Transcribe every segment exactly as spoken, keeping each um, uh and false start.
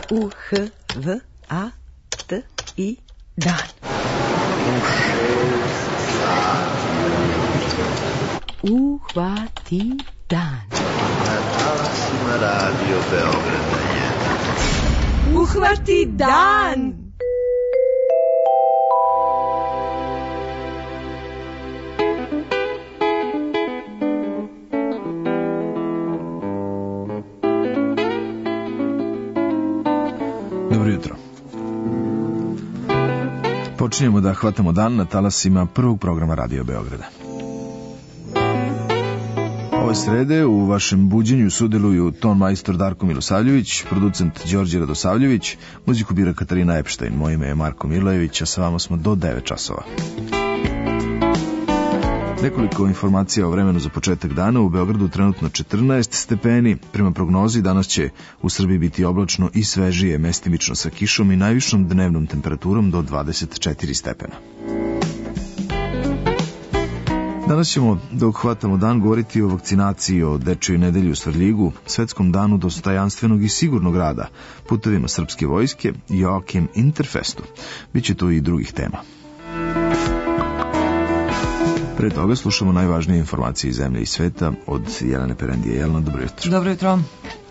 U H V A T I dan. Uhvati dan. Na talasima Radio Beograda jedan. Uhvati dan. Dobro jutro. Počinjemo da hvatamo dan na talasima prvog programa Radio Beograda. Ove srede u vašem buđenju sudjeluju ton majstor Darko Milosavljević, producent Đorđe Radosavljević, muziku bira Katarina Epštajn, moje ime je Marko Milojević, a sa vama smo do devet časova. Nekoliko informacija o vremenu za početak dana. U Beogradu trenutno četrnaest stepeni. Prema prognozi danas će u Srbiji biti oblačno i svežije, mestimično sa kišom i najvišom dnevnom temperaturom do dvadeset četiri stepena. Danas ćemo, dok hvatamo dan, govoriti o vakcinaciji, o Dečjoj nedelji u Svrljigu, Svetskom danu dostojanstvenog i sigurnog rada, putevima srpske vojske i Joakim Interfestu. Biće tu i drugih tema. Pre toga slušamo najvažnije informacije iz zemlje i sveta od Jelene Perendije. Jelena, dobro jutro. Dobro jutro.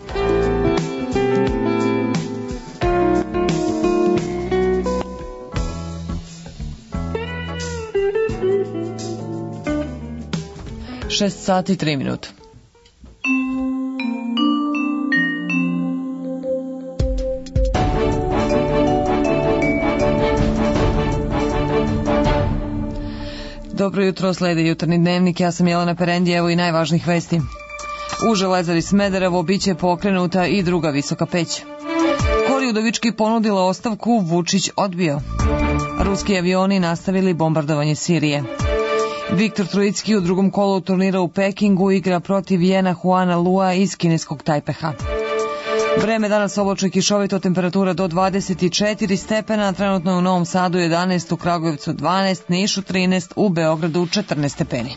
Šest sati i tri minuta. Dobro jutro, slede jutarnji dnevnik, ja sam Jelena Perendija, evo i najvažnijih vesti. U Železari Smederevo biće pokrenuta i druga visoka peć. Kori Udovički ponudila ostavku, Vučić odbio. Ruski avioni nastavili bombardovanje Sirije. Viktor Trojicki u drugom kolu turnira u Pekingu igra protiv Jena Huana Lua iz kineskog Tajpeha. Vreme danas oblačno i kišovito, temperatura do dvadeset četiri stepena, trenutno je u Novom Sadu jedanaest, u Kragujevcu dvanaest, Nišu trinaest, u Beogradu četrnaest stepeni.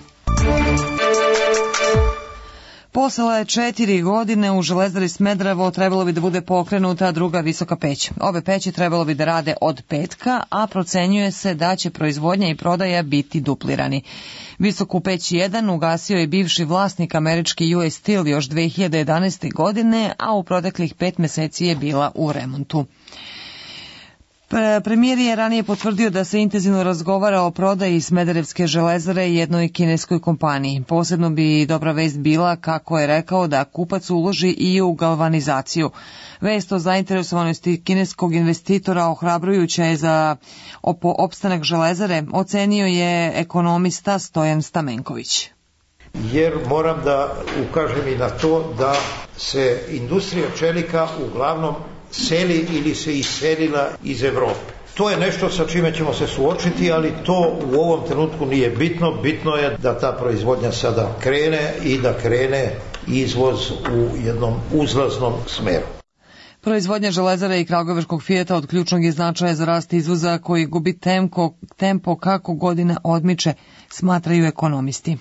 Posle četiri godine u Železari Smederevo trebalo bi da bude pokrenuta druga visoka peć. Ove peći trebalo bi da rade od petka, a procenjuje se da će proizvodnja i prodaja biti duplirani. Visoku peć jedan ugasio je bivši vlasnik američki U S Steel još dve hiljade jedanaeste. godine, a u proteklih pet meseci je bila u remontu. Premijer je ranije potvrdio da se intenzivno razgovara o prodaji Smederevske železare jednoj kineskoj kompaniji. Posebno bi dobra vest bila, kako je rekao, da kupac uloži i u galvanizaciju. Vest o zainteresovanosti kineskog investitora ohrabrujuća je za opstanak železare, ocenio je ekonomista Stojan Stamenković. Jer moram da ukažem i na to da se industrija čelika uglavnom seli ili se iselila iz Evrope. To je nešto sa čime ćemo se suočiti, ali to u ovom trenutku nije bitno. Bitno je da ta proizvodnja sada krene i da krene izvoz u jednom uzlaznom smeru. Proizvodnja železare i kragujevačkog Fijata od ključnog je značaja za rast izvoza koji gubi tempo, tempo kako godina odmiče, smatraju ekonomisti.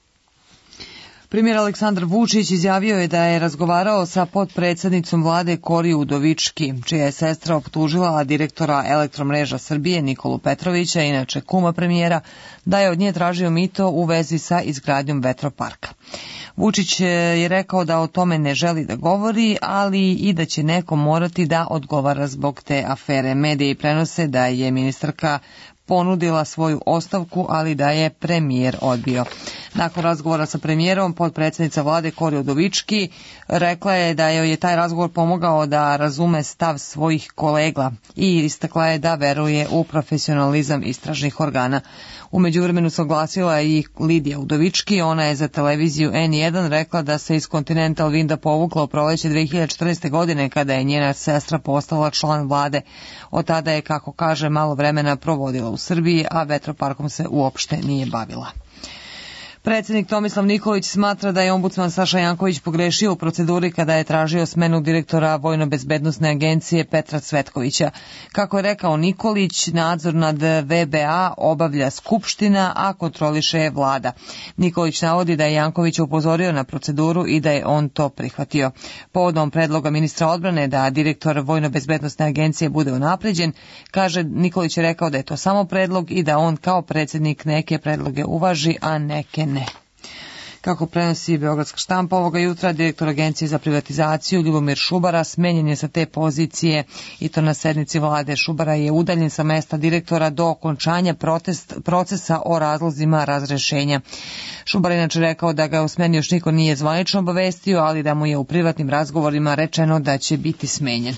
Premijer Aleksandar Vučić izjavio je da je razgovarao sa potpredsednicom vlade Kori Udovički, čija je sestra optužila direktora Elektromreža Srbije Nikolu Petrovića, inače kuma premijera, da je od nje tražio mito u vezi sa izgradnjom vetroparka. Vučić je rekao da o tome ne želi da govori, ali i da će neko morati da odgovara zbog te afere. Mediji prenose da je ministarka ponudila svoju ostavku, ali da je premijer odbio. Nakon razgovora sa premijerom, potpredsjednica vlade Kori Udovički rekla je da joj je taj razgovor pomogao da razume stav svojih kolega i istakla je da veruje u profesionalizam istražnih organa. U međuvremenu se oglasila i Lidija Udovički, ona je za televiziju N jedan rekla da se iz Continental Winda povukla u proleće dve hiljade četrnaeste. godine kada je njena sestra postala član vlade. Od tada je, kako kaže, malo vremena provodila u Srbiji, a vetroparkom se uopšte nije bavila. Predsjednik Tomislav Nikolić smatra da je ombudsman Saša Janković pogrešio u proceduri kada je tražio smenu direktora Vojno-bezbednosne agencije Petra Cvetkovića. Kako je rekao Nikolić, nadzor nad V B A obavlja Skupština, a kontroliše je vlada. Nikolić navodi da je Janković upozorio na proceduru i da je on to prihvatio. Povodom predloga ministra odbrane da direktor Vojno-bezbednosne agencije bude unapređen, kaže Nikolić je rekao da je to samo predlog i da on kao predsjednik neke predloge uvaži, a neke ne. Kako prenosi Beogradska štampa ovoga jutra, direktor Agencije za privatizaciju Ljubomir Šubara smenjen je sa te pozicije i to na sednici vlade. Šubara je udaljen sa mesta direktora do okončanja protest, procesa o razlozima razrešenja. Šubar je inače rekao da ga o smeni još niko nije zvanično obavestio, ali da mu je u privatnim razgovorima rečeno da će biti smenjen.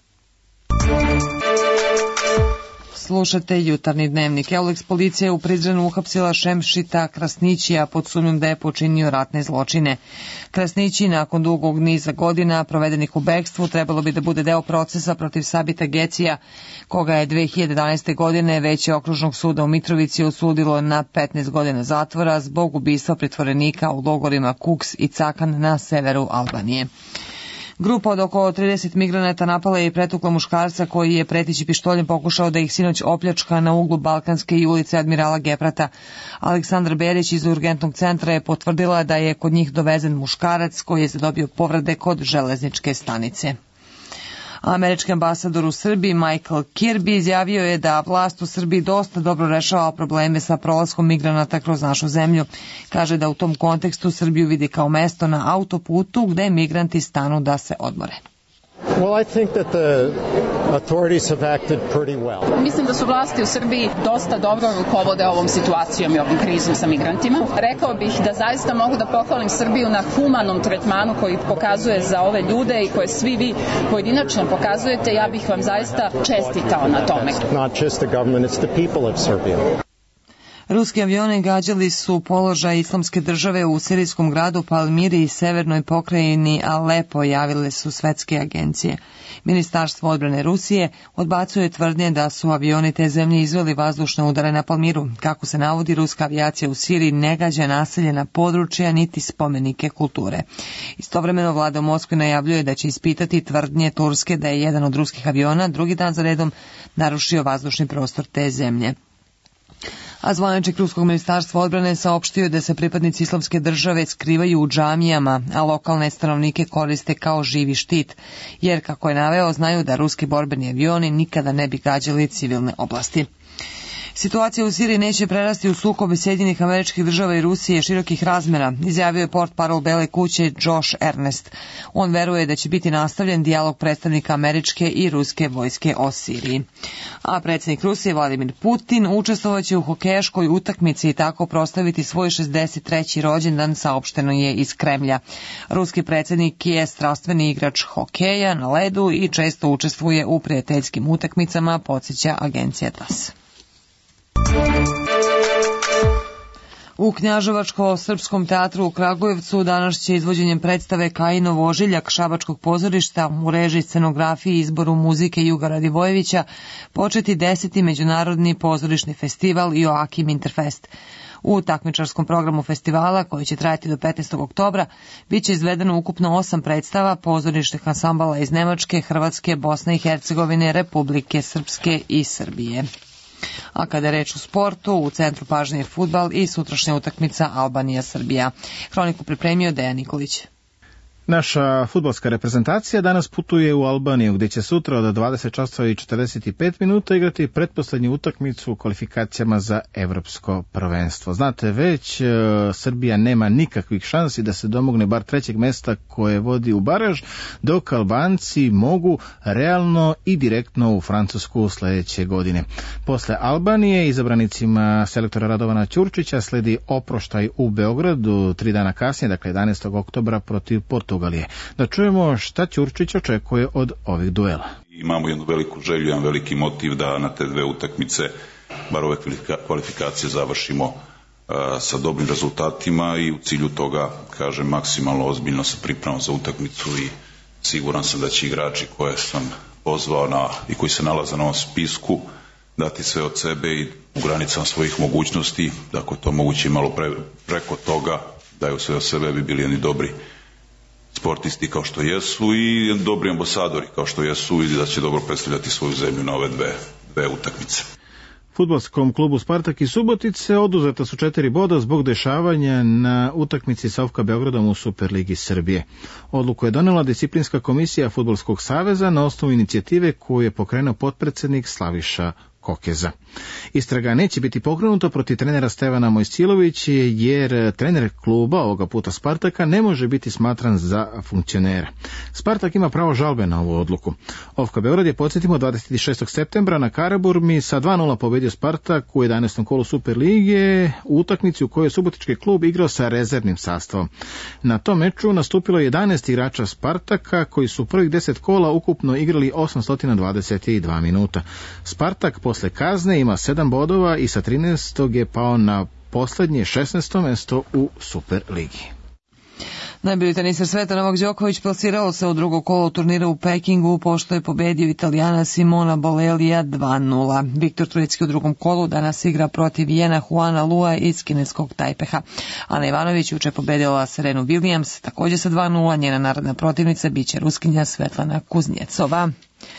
Slušate Jutarnji dnevnik. Euleks policija je u Prizrenu uhapsila Šemšita Krasnićija pod sumnjom da je počinio ratne zločine. Krasnići nakon dugog niza godina provedenih u bekstvu trebalo bi da bude deo procesa protiv Sabita Gecija, koga je dve hiljade jedanaeste. godine Veće okružnog suda u Mitrovici osudilo na petnaest godina zatvora zbog ubistva pritvorenika u logorima Kuks i Cakan na severu Albanije. Grupa od oko trideset migranata napala je i pretukla muškarca koji je preteći pištoljem pokušao da ih sinoć opljačka na uglu Balkanske i ulice Admirala Geprata. Aleksandra Berić iz urgentnog centra je potvrdila da je kod njih dovezen muškarac koji je zadobio povrede kod železničke stanice. Američki ambasador u Srbiji Michael Kirby izjavio je da vlast u Srbiji dosta dobro rešava probleme sa prolaskom migranata kroz našu zemlju. Kaže da u tom kontekstu Srbiju vidi kao mesto na autoputu gde migranti stanu da se odmore. Well, I think that the authorities have acted pretty well. Mislim da su vlasti u Srbiji dosta dobro rukovode ovom situacijom i ovom krizom sa migrantima. Rekao bih da zaista mogu da pohvalim Srbiju na humanom tretmanu koji pokazuje za ove ljude i koje svi vi pojedinačno pokazujete. Ja bih vam zaista čestitao na tome. Not just the government, it's the people of Serbia. Ruski avioni gađali su položaj islamske države u sirijskom gradu Palmiri i severnoj pokrajini Alepo, javile su svetske agencije. Ministarstvo odbrane Rusije odbacuje tvrdnje da su avioni te zemlje izveli vazdušne udare na Palmiru. Kako se navodi, ruska avijacija u Siriji ne gađa naseljena područja niti spomenike kulture. Istovremeno vlada u Moskvi najavljuje da će ispitati tvrdnje Turske da je jedan od ruskih aviona drugi dan za redom narušio vazdušni prostor te zemlje. A zvaničnik ruskog ministarstva odbrane saopštio da se pripadnici islamske države skrivaju u džamijama, a lokalne stanovnike koriste kao živi štit, jer, kako je naveo, znaju da ruski borbeni avioni nikada ne bi gađali civilne oblasti. Situacija u Siriji neće prerasti u sukob Sjedinjenih Američkih Država i Rusije širokih razmera, izjavio je portparol Bele kuće Josh Ernest. On veruje da će biti nastavljen dijalog predstavnika američke i ruske vojske o Siriji. A predsjednik Rusije Vladimir Putin učestvovaće u hokejaškoj utakmici i tako proslaviti svoj šezdeset treći rođendan, saopšteno je iz Kremlja. Ruski predsjednik je strastveni igrač hokeja na ledu i često učestvuje u prijateljskim utakmicama, podsjeća agencija T A S. U Knjaževačko-srpskom teatru u Kragujevcu danas će izvođenjem predstave Kajinov ožiljak Šabačkog pozorišta u režiji, scenografiji i izboru muzike Juga Radivojevića početi deseti međunarodni pozorišni festival Joakim Interfest. U takmičarskom programu festivala, koji će trajati do petnaestog oktobra, bit će izvedeno ukupno osam predstava pozorišnih ansambala iz Nemačke, Hrvatske, Bosne i Hercegovine, Republike Srpske i Srbije. A kada je reč o sportu, u centru pažnje je fudbal i sutrašnja utakmica Albanija-Srbija. Hroniku pripremio Dejan Nikolić. Naša fudbalska reprezentacija danas putuje u Albaniju, gdje će sutra od dvadeset časova i četrdeset pet minuta igrati pretposlednju utakmicu u kvalifikacijama za evropsko prvenstvo. Znate već, Srbija nema nikakvih šansi da se domogne bar trećeg mesta koje vodi u baraž, dok Albanci mogu realno i direktno u Francusku sljedeće godine. Posle Albanije, izabranicima selektora Radovana Ćurčića sledi oproštaj u Beogradu tri dana kasnije, dakle jedanaestog oktobra protiv Portugalije. Da čujemo šta Ćurčić očekuje od ovih duela. Imamo jednu veliku želju, jedan veliki motiv da na te dve utakmice, bar ove kvalifikacije, završimo uh, sa dobrim rezultatima i u cilju toga, kažem, maksimalno ozbiljno se pripremamo za utakmicu i siguran sam da će igrači koje sam pozvao na, i koji se nalaze na ovom spisku dati sve od sebe i u granicama svojih mogućnosti, da ako je to moguće malo pre, preko toga, daju sve od sebe, bi bili oni dobri sportisti kao što jesu i dobri ambasadori kao što jesu i da će dobro predstavljati svoju zemlju na ove dve, dve utakmice. Fudbalskom klubu Spartak iz Subotice oduzeta su četiri boda zbog dešavanja na utakmici sa O F K Beogradom u Superligi Srbije. Odluku je donela disciplinska komisija Fudbalskog saveza na osnovu inicijative koju je pokrenuo potpredsednik Slaviša Kokeza. Istraga neće biti pokrenuta protiv trenera Stevana Mojsilovića jer trener kluba, ovoga puta Spartaka, ne može biti smatran za funkcionera. Spartak ima pravo žalbe na ovu odluku. O F K Beograd je, podsjetimo, dvadeset šestog septembra na Karaburmi sa dva nula pobedio Spartak u jedanaestom kolu Superlige u utakmici u kojoj je subotički klub igrao sa rezervnim sastavom. Na tom meču nastupilo jedanaest igrača Spartaka koji su prvih deset kola ukupno igrali osamsto dvadeset dva minuta. Spartak posle kazne ima sedam bodova i sa trinaestog je pao na poslednje šesnaesto mesto u Superligi. Najbolji teniser sveta Novak Đoković plasirao se u drugo kolo turnira u Pekingu pošto je pobedio Italijana Simona Bolelija dva nula. Viktor Trojecki u drugom kolu danas igra protiv Jena Juana Lua iz kineskog Tajpeha. Ana Ivanović juče pobedila Serenu Williams, također sa dva nula. Njena narodna protivnica biće Ruskinja Svetlana Kuznjecova.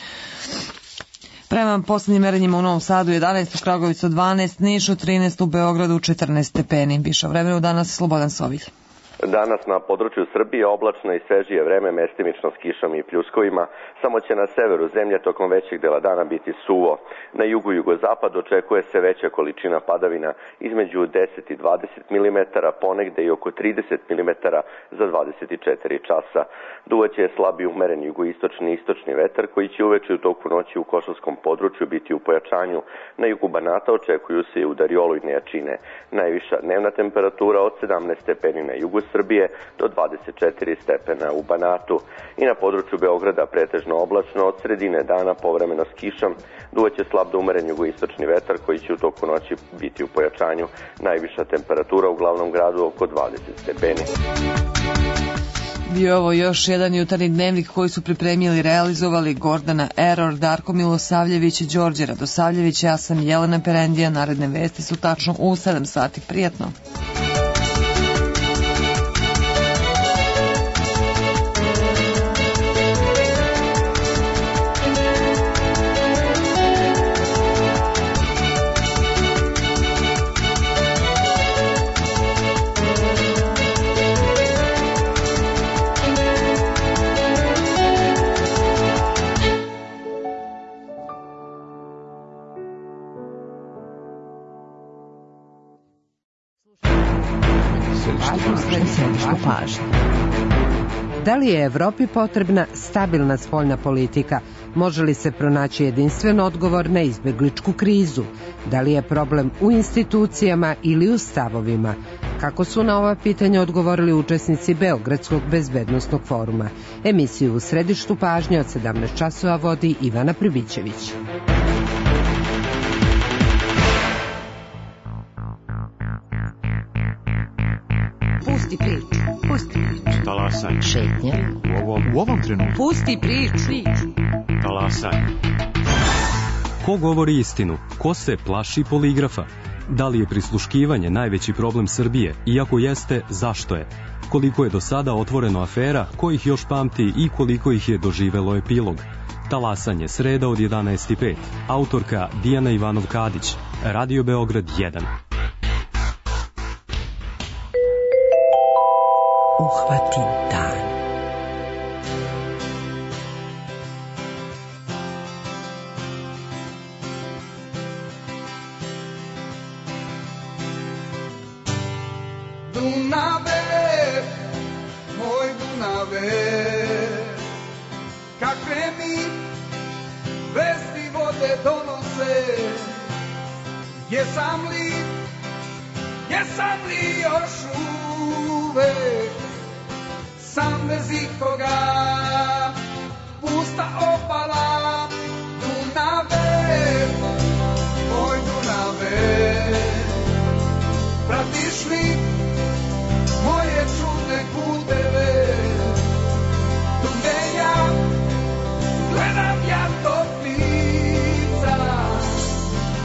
Prema posljednjim merenjima u Novom Sadu jedanaest, u Kragovicu dvanaest, Nišu trinaest, u Beogradu četrnaest stepeni. Više o vremenu danas Slobodan Sovilj. Danas na području Srbije oblačno i svežije vreme, mestimično s kišom i pljuskovima, samo će na severu zemlje tokom većeg dela dana biti suvo. Na jugu i jugozapadu očekuje se veća količina padavina između deset i dvadeset milimetara, ponegde i oko trideset milimetara za dvadeset četiri časa. Duvaće je slabi umeren jugoistočni i istočni vetar koji će uveče u toku noći u Košavskom području biti u pojačanju. Na jugu Banata očekuju se i udari olujne jačine. Najviša dnevna temperatura od sedamnaest stepeni na jugu Srbije do dvadeset četiri stepena u Banatu. I na području Beograda pretežno oblačno, od sredine dana povremeno s kišom, duvaće slab do umeren jugoistočni vetar koji će u toku noći biti u pojačanju. Najviša temperatura u glavnom gradu oko dvadeset stepeni. Bio ovo još jedan jutarnji dnevnik koji su pripremili i realizovali Gordana Error, Darko Milosavljević, Đorđe Radosavljević, ja sam Jelena Perendija. Naredne vesti su tačno u sedam sati. Prijetno. Da li je Evropi potrebna stabilna spoljna politika? Može li se pronaći jedinstven odgovor na izbegličku krizu? Da li je problem u institucijama ili u stavovima? Kako su na ova pitanja odgovorili učesnici Beogradskog bezbednosnog foruma? Emisiju U središtu pažnje od sedamnaest časova vodi Ivana Pribićević. Pusti priču. Pusti priču. Talasaj. Šetnja. U ovom, u ovom trenutku. Pusti priču. Talasaj. Ko govori istinu? Ko se plaši poligrafa? Da li je prisluškivanje najveći problem Srbije? Iako jeste, zašto je? Koliko je do sada otvoreno afera, ko ih još pamti i koliko ih je doživelo epilog? Talasanje, sreda od jedanaest i pet. Autorka Dijana Ivanov-Kadić. Radio Beograd jedan. Uhvati dan. Dunave, moj Dunave, kakve mi vesti vode donose, jesam li, jesam li još uvek sam bez ikoga, pusta opala, Dunave, moj Dunave, pratiš li moje čudne puteve, tu gde ja gledam ja tog lica,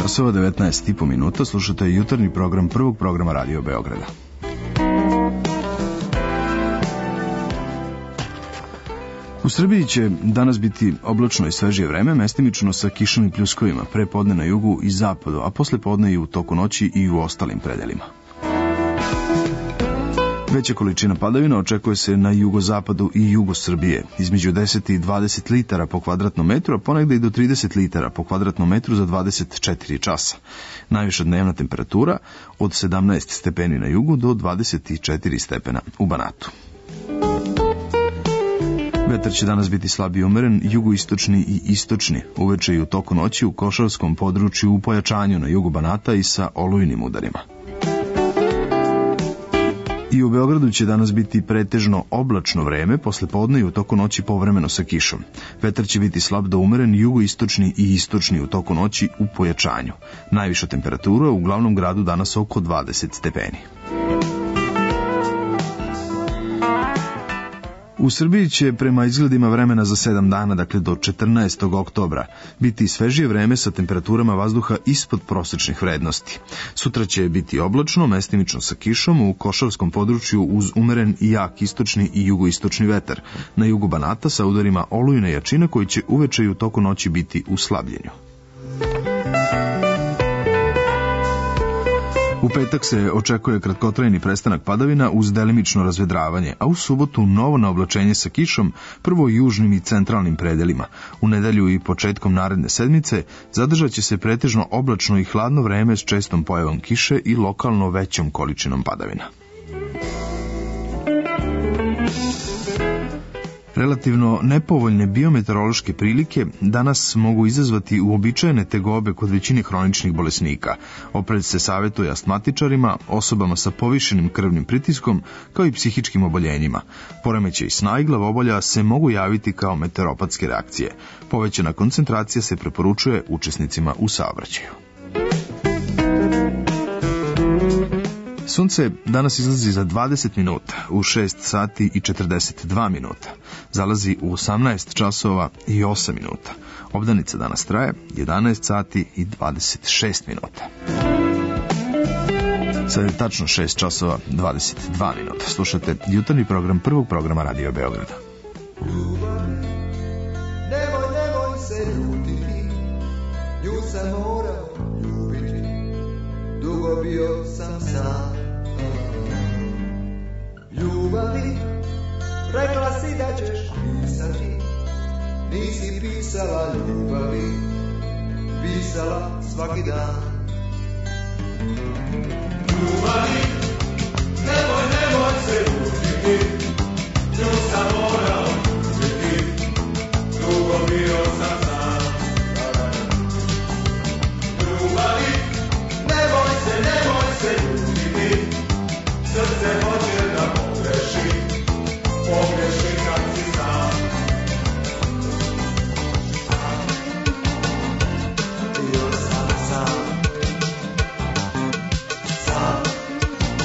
časova, devetnaest i po minuta, slušate jutarnji program prvog programa Radio Beograda. U Srbiji će danas biti oblačno i svežije vreme, mestimično sa kišom i pljuskovima, pre podne na jugu i zapadu, a posle podne i u toku noći i u ostalim predelima. Veća količina padavina očekuje se na jugozapadu i jugu Srbije, između deset i dvadeset litara po kvadratnom metru, a ponegde i do trideset litara po kvadratnom metru za dvadeset četiri časa. Najviša dnevna temperatura od sedamnaest stepeni na jugu do dvadeset četiri stepena u Banatu. Vetar će danas biti slab i umeren, jugoistočni i istočni, uveče i u toku noći u Košavskom području u pojačanju na jugu Banata i sa olujnim udarima. I u Beogradu će danas biti pretežno oblačno vreme, posle podne i u toku noći povremeno sa kišom. Vetar će biti slab do umeren, jugoistočni i istočni u toku noći u pojačanju. Najviša temperatura u glavnom gradu danas oko dvadeset stepeni. U Srbiji će prema izgledima vremena za sedam dana, dakle do četrnaestog oktobra, biti svežije vreme sa temperaturama vazduha ispod prosečnih vrednosti. Sutra će biti oblačno, mestimično sa kišom, u Košavskom području uz umeren i jak istočni i jugoistočni vetar. Na jugu Banata sa udarima olujne jačine koji će uveče i u toku noći biti u slabljenju. U petak se očekuje kratkotrajni prestanak padavina uz delimično razvedravanje, a u subotu novo naoblačenje sa kišom, prvo u južnim i centralnim predelima. U nedelju i početkom naredne sedmice zadržat će se pretežno oblačno i hladno vreme s čestom pojavom kiše i lokalno većom količinom padavina. Relativno nepovoljne biometeorološke prilike danas mogu izazvati uobičajene tegobe kod većine hroničnih bolesnika. Opred se savjetuje astmatičarima, osobama sa povišenim krvnim pritiskom, kao i psihičkim oboljenjima. Poremećaj sna i glavobolja se mogu javiti kao meteoropatske reakcije. Povećana koncentracija se preporučuje učesnicima u saobraćaju. Sunce danas izlazi za dvadeset minuta, u šest sati i četrdeset dva minuta. Zalazi u osamnaest časova i osam minuta. Obdanica danas traje jedanaest sati i dvadeset šest minuta. Sad je tačno šest časova dvadeset dva minuta. Slušate jutarnji program prvog programa Radio Beograda. Nemoj, nemoj se ljutiti, nju sam morao ljubiti, dugo bio sam sam. Ljubavi, rekla si da ćeš pisati, nisi pisala ljubavi, pisala svaki dan. Ljubavi, nemoj, nemoj se ljutiti, nju sam morao ljubiti, dugo bio sam sam. Ljubavi, nemoj se, nemoj se ljutiti, srce hoće da pogreši, pogreši kad si sam. Bio sam sam, sam.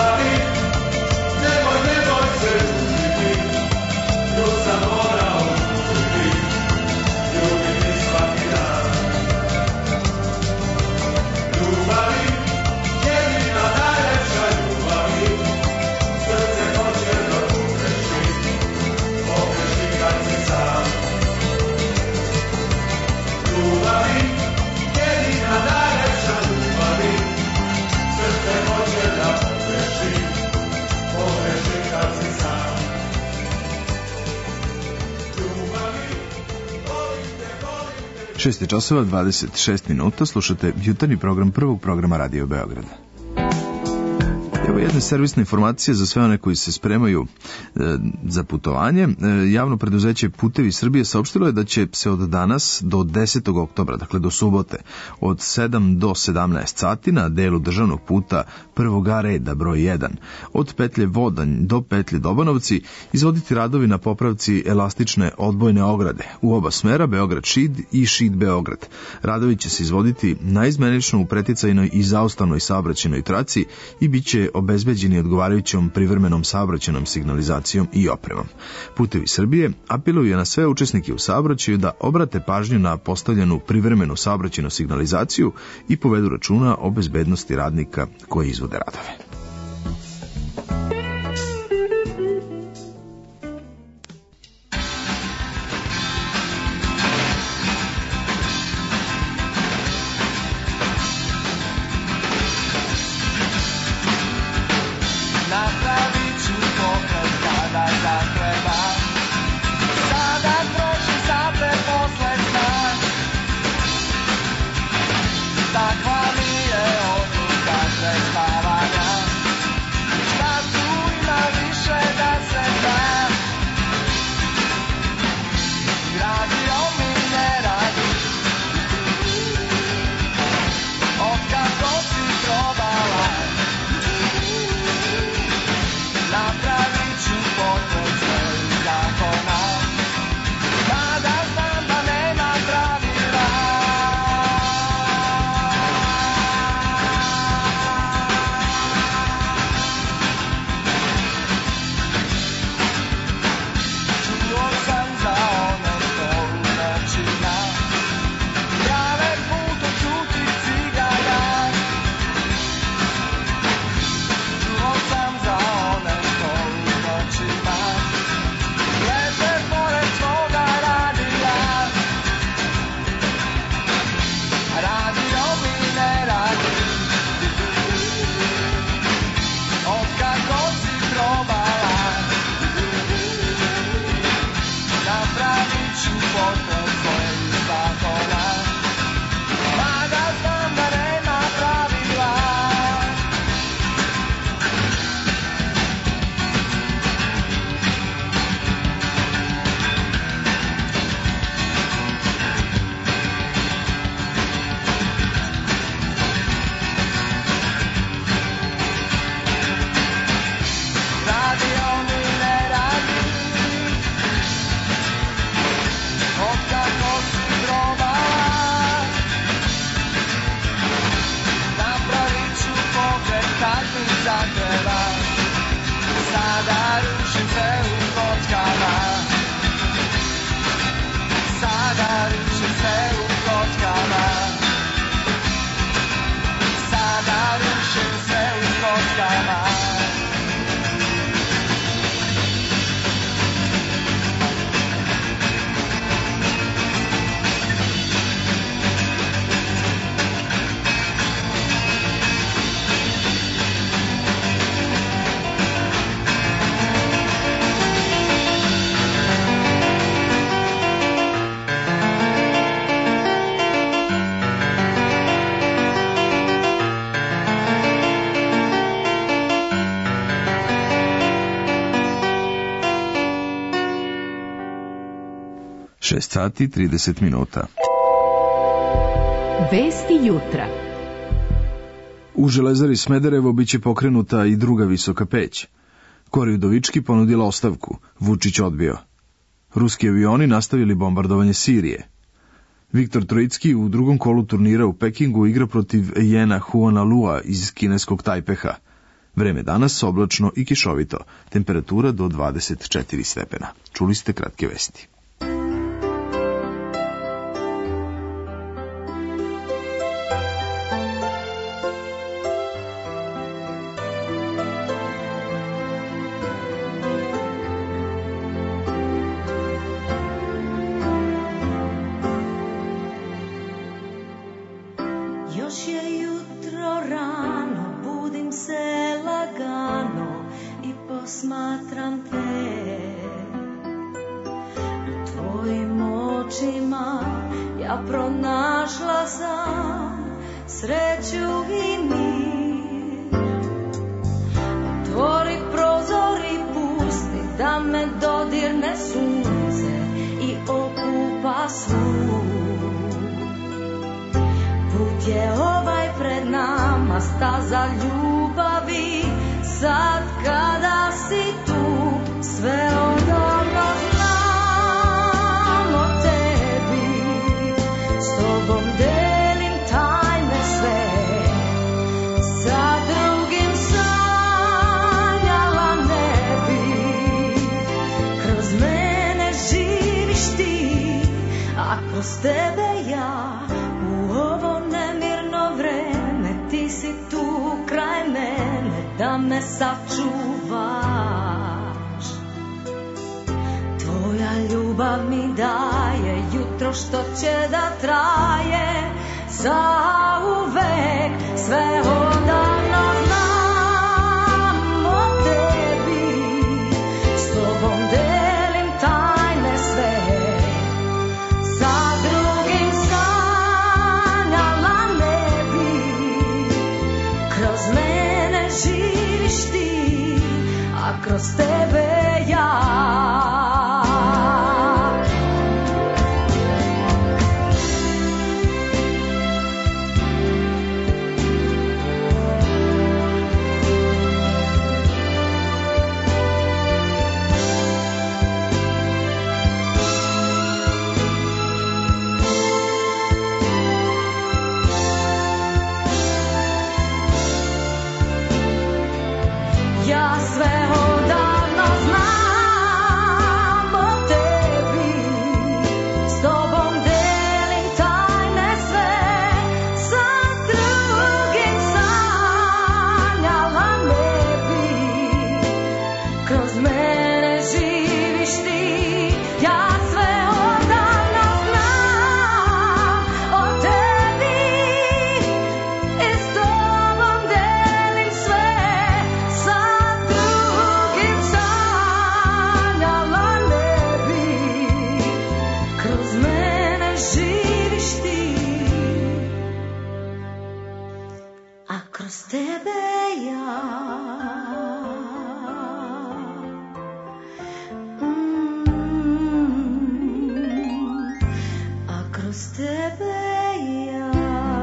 Ljubavi, nemoj, nemoj se ljubiti, nju sam morao ljubiti, ljubiti svaki dan. Ljubavi, jedina najlepša ljubavi, srce hoće da pogreši, pogreši kad si sam. Ljubavi, jedina najlepša ljubavi, srce hoće da pogreši, pogreši kad si sam. Ljubavi, volim te, volim te. šest je časova, dvadeset šest minuta, slušate jutarnji program prvog programa Radio Beograda. Evo jedna servisna informacija za sve one koji se spremaju e, za putovanje. E, javno preduzeće Putevi Srbije saopštilo je da će se od danas do desetog oktobra, dakle do subote, od sedam do sedamnaest sati na delu državnog puta prvog A reda broj jedan, od petlje Vodanj do petlje Dobanovci, izvoditi radovi na popravci elastične odbojne ograde u oba smera Beograd-Šid i Šid-Beograd. Radovi će se izvoditi naizmenično u preticajnoj i zaustavnoj saobraćajnoj traci i bit će obezbeđeni odgovarajućom privremenom saobraćajnom signalizacijom i opremom. Putevi Srbije apeluju na sve učesnike u saobraćaju da obrate pažnju na postavljenu privremenu saobraćajnu signalizaciju i povedu računa o bezbednosti radnika koji izvode radove. šest sati trideset minuta. Vesti jutra. U Železari Smederevo biće pokrenuta i druga visoka peć. Kori Udovički ponudila ostavku, Vučić odbio. Ruski avioni nastavili bombardovanje Sirije. Viktor Trojicki u drugom kolu turnira u Pekingu igra protiv Jena Huana Lua iz kineskog Tajpeha. Vreme danas oblačno i kišovito, temperatura do dvadeset četiri stepena. Čuli ste kratke vesti. Još je jutro rano, budim se lagano i posmatram te. U tvojim očima ja pronašla sam sreću i mir. Otvori prozor i pusti da me dodirne sunce i okupa svu. Put je ovaj pred nama, staza ljubavi, sad kada si tu, sve odavno znam o tebi. S tobom delim tajne sve, sa drugim sanjala ne bi. Kroz mene živiš ti, a kroz tebe ja. U ovo nemirno vreme ti si tu kraj mene da me sačuvaš. Tvoja ljubav mi daje jutro što će da traje zauvek, sve odavno znam o tebi. S tobom delim tajne sve, sa drugim sanjala ne bi. Kroz mene živiš ti, a kroz tebe ja. Ja sve odavno znam o tebi, s tobom delim tajne sve, sa drugim sanjala ne bi. Kroz mene živiš ti, ja sve odavno znam o tebi i s tobom delim sve, sa drugim sanjala ne bi. Kroz mene živiš ti, a kroz tebe ja. Mm, a kroz tebe ja.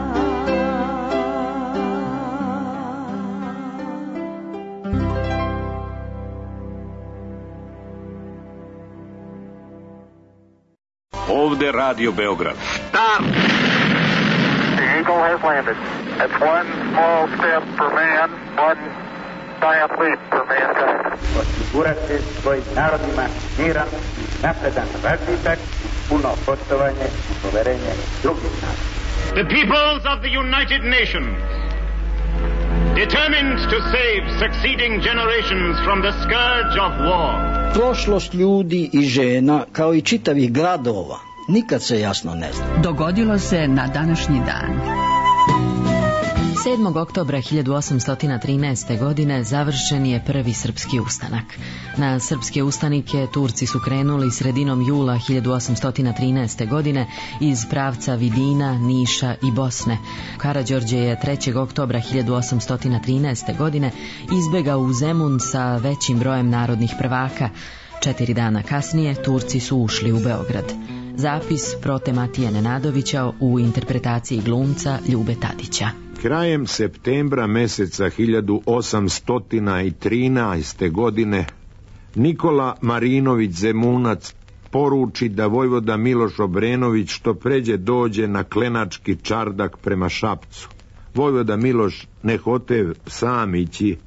Ovde Radio Beograd. Stop! The Eagle has landed. It's one small step for man, one giant leap for mankind. Osigurati svojim narodima miran i napredan razvitak, puno poštovanje i poverenje drugih naroda. The peoples of the United Nations, determined to save succeeding generations from the scourge of war. Prošlost ljudi i žena, kao i čitavih gradova, nikad se jasno ne zna. Dogodilo se na današnji dan. sedmog oktobra hiljadu osamsto trinaeste. godine završen je prvi srpski ustanak. Na srpske ustanike Turci su krenuli sredinom jula hiljadu osamsto trinaeste. godine iz pravca Vidina, Niša i Bosne. Karađorđe je trećeg oktobra hiljadu osamsto trinaeste. godine izbegao u Zemun sa većim brojem narodnih prvaka. Četiri dana kasnije Turci su ušli u Beograd. Zapis Prote Matije Nenadovića u interpretaciji glumca Ljube Tadića. Krajem septembra meseca hiljadu osamsto trinaeste. godine Nikola Marinović Zemunac poruči da vojvoda Miloš Obrenović što pređe dođe na Klenački čardak prema Šapcu. Vojvoda Miloš ne hotev sam ići,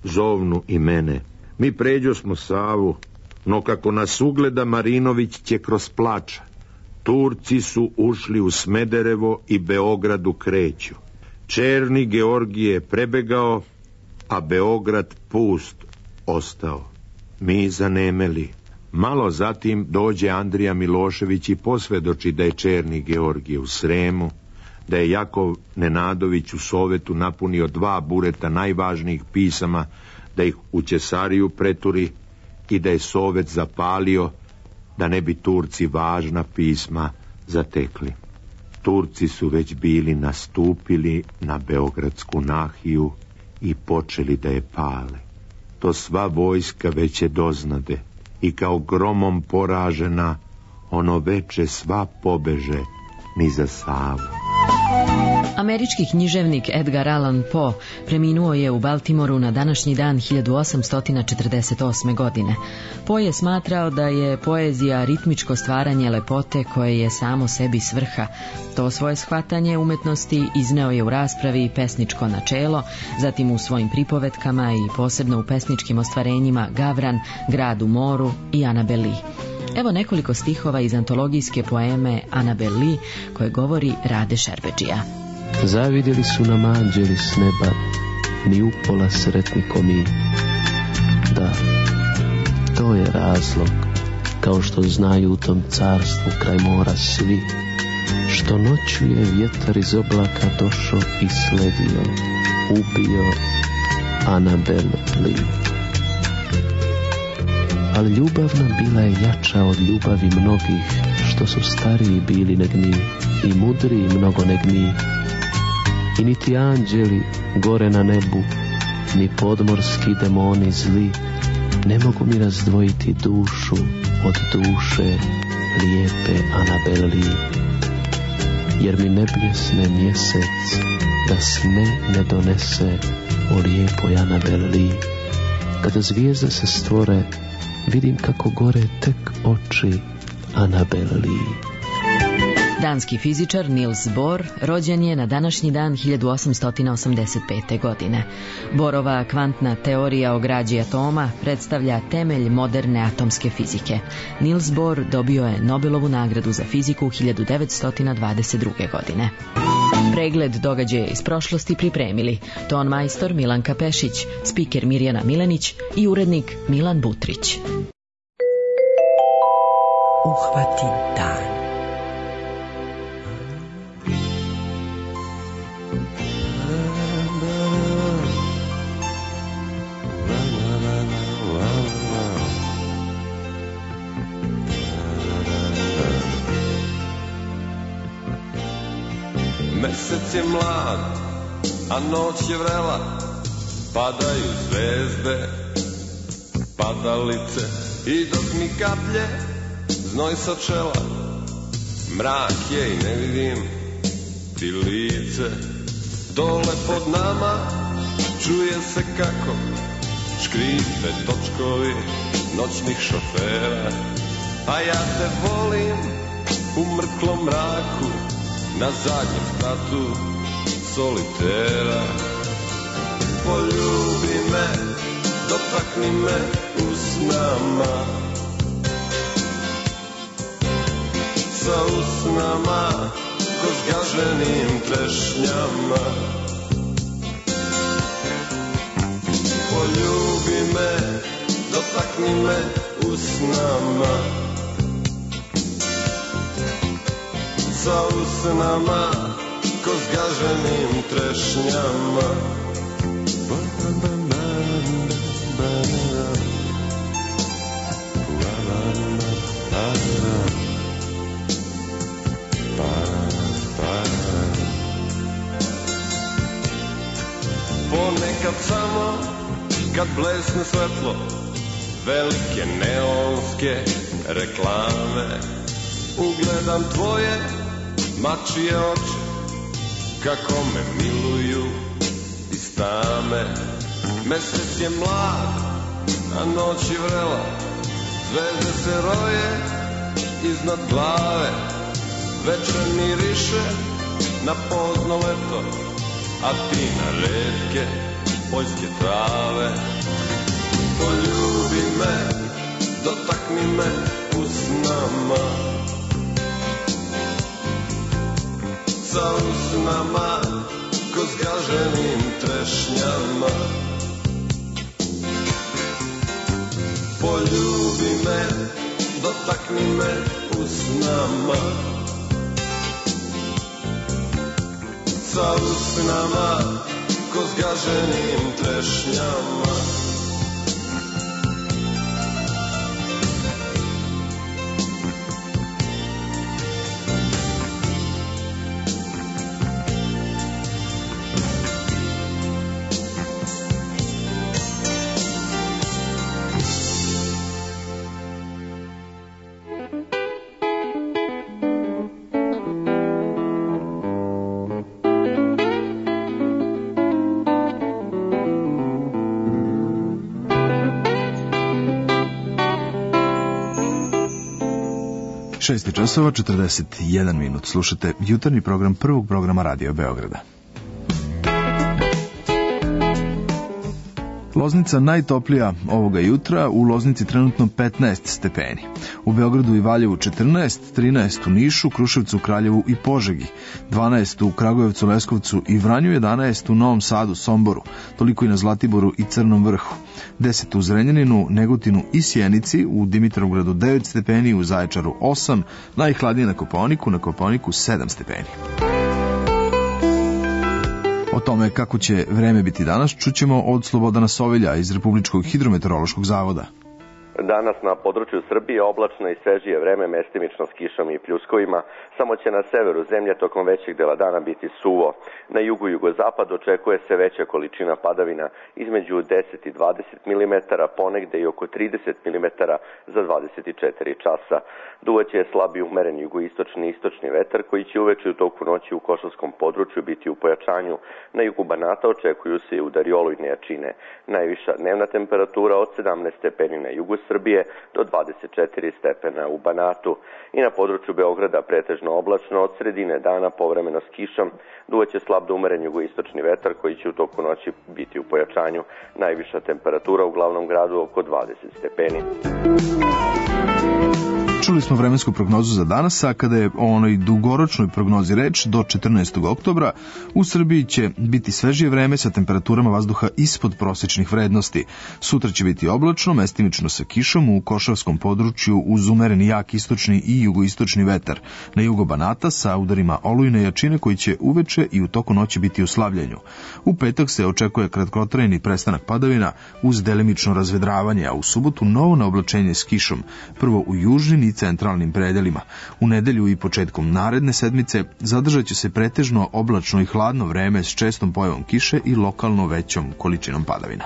zovnu i mene. Mi pređo smo Savu, no kako nas ugleda Marinović će kroz plača. Turci su ušli u Smederevo i Beogradu kreću. Černi Georgije je prebegao, a Beograd pust ostao. Mi zanemeli. Malo zatim dođe Andrija Milošević i posvedoči da je Černi Georgije u Sremu, da je Jakov Nenadović u Sovetu napunio dva bureta najvažnijih pisama, da ih u Ćesariju preturi i da je Sovet zapalio, da ne bi Turci važna pisma zatekli. Turci su već bili nastupili na Beogradsku nahiju i počeli da je pale. To sva vojska već je doznade i kao gromom poražena ono veče sva pobeže ni za Savu. Američki književnik Edgar Allan Poe preminuo je u Baltimoru na današnji dan hiljadu osamsto četrdeset osme. godine. Poe je smatrao da je poezija ritmičko stvaranje lepote koje je samo sebi svrha. To svoje shvatanje umetnosti izneo je u raspravi Pesničko načelo, zatim u svojim pripovetkama i posebno u pesničkim ostvarenjima Gavran, Grad u moru i Anabel Lee. Evo nekoliko stihova iz antologijske poeme Anabel Lee koje govori Rade Šerbedžija. Zavidjeli su nam anđeli s neba, ni upola sretni ko mi. Da, to je razlog, kao što znaju u tom carstvu kraj mora svi, što noću je vjetar iz oblaka došao i sledio, ubio Anabel Lee. Ali ljubav nam bila je jača od ljubavi mnogih, što su stariji bili neg mi i mudriji mnogo neg mi. I niti anđeli gore na nebu, ni podmorski demoni zli, ne mogu mi razdvojiti dušu od duše lijepe Anabel Lee. Jer mi ne bljesne mjesec da sne ne donese o lijepoj Anabel Lee. Kada zvijezde se stvore, vidim kako gore tek oči Anabel Lee. Danski fizičar Niels Bohr rođen je na današnji dan hiljadu osamsto osamdeset pete. godine. Bohrova kvantna teorija o građi atoma predstavlja temelj moderne atomske fizike. Niels Bohr dobio je Nobelovu nagradu za fiziku hiljadu devetsto dvadeset druge. godine. Pregled događaja iz prošlosti pripremili ton majstor Milanka Pešić, spiker Mirjana Milenić i urednik Milan Butrić. Uhvati dan. Mesec je mlad, a noć je vrela, padaju zvezde, padalice, i dok mi kaplje znoj sa čela, mrak je i ne vidim ti lice. Dole pod nama čuje se kako škripe točkovi noćnih šofera, a ja te volim u mrklom mraku, na zadnjem spratu solitera. Poljubi me, dotakni me usnama, sa usnama ko zgaženim trešnjama. Poljubi me, dotakni me usnama, sa usnama ko zgaženim trešnjama. Ponekad samo kad blesne svetlo velike neonske reklame, ugledam tvoje mačije oči kako me miluju iz tame. Mesec je mlad, a noć je vrela, zvezde se roje iznad glave. Večer miriše na pozno leto, a ti na retke poljske trave. Poljubi me, dotakni me usnama, sa usnama ko zgaženim trešnjama. Poljubi me, dotakni me usnama, sa usnama ko zgaženim trešnjama. šest časova četrdeset jedan minut. Slušate jutarnji program prvog programa Radio Beograda. Loznica najtoplija ovoga jutra, u Loznici trenutno petnaest stepeni. U Beogradu i Valjevu četrnaest, trinaest u Nišu, Kruševcu, Kraljevu i Požegi, dvanaest u Kragujevcu, Leskovcu i Vranju, jedanaest u Novom Sadu, Somboru, toliko i na Zlatiboru i Crnom Vrhu, deset u Zrenjaninu, Negotinu i Sjenici, u Dimitrovgradu devet stepeni, u Zaječaru osam, najhladnije na Kopaoniku, na Kopaoniku sedam stepeni. O tome kako će vreme biti danas čućemo od Slobodana Sovilja iz Republičkog hidrometeorološkog zavoda. Danas na području Srbije oblačno i svežije vreme, mestimično s kišom i pljuskovima. Samo će na severu zemlje tokom većeg dela dana biti suvo. Na jugu i jugozapadu očekuje se veća količina padavina između deset i dvadeset milimetara, ponegde i oko trideset milimetara za dvadeset četiri časa. Duvaće slabi umeren jugoistočni i istočni vetar koji će uveče u toku noći u Košavskom području biti u pojačanju. Na jugu Banata očekuju se i udari olujne jačine. Najviša dnevna temperatura od sedamnaest stepeni na jugu Srbije do dvadeset četiri stepena u Banatu. I na području Beograda pretežno oblačno, od sredine dana povremeno s kišom, duvaće slab do umeren jugoistočni vetar koji će u toku noći biti u pojačanju. Najviša temperatura u glavnom gradu oko dvadeset stepeni. Čuli smo vremensku prognozu za danas, a kada je o onoj dugoročnoj prognozi reč, do četrnaestog oktobra u Srbiji će biti svežije vreme sa temperaturama vazduha ispod prosečnih vrednosti. Sutra će biti oblačno, mestimično sa kišom u Košavskom području uz umereni jak istočni i jugoistočni vetar. Na jugo Banata sa udarima olujne jačine koji će uveče i u toku noći biti u slavljenju. U petak se očekuje kratkotrajni prestanak padavina uz delimično razvedravanje, a u subotu novo naoblačenje s kišom, prvo u južnim i centralnim predelima. U nedelju i početkom naredne sedmice zadržat će se pretežno oblačno i hladno vreme s čestom pojavom kiše i lokalno većom količinom padavina.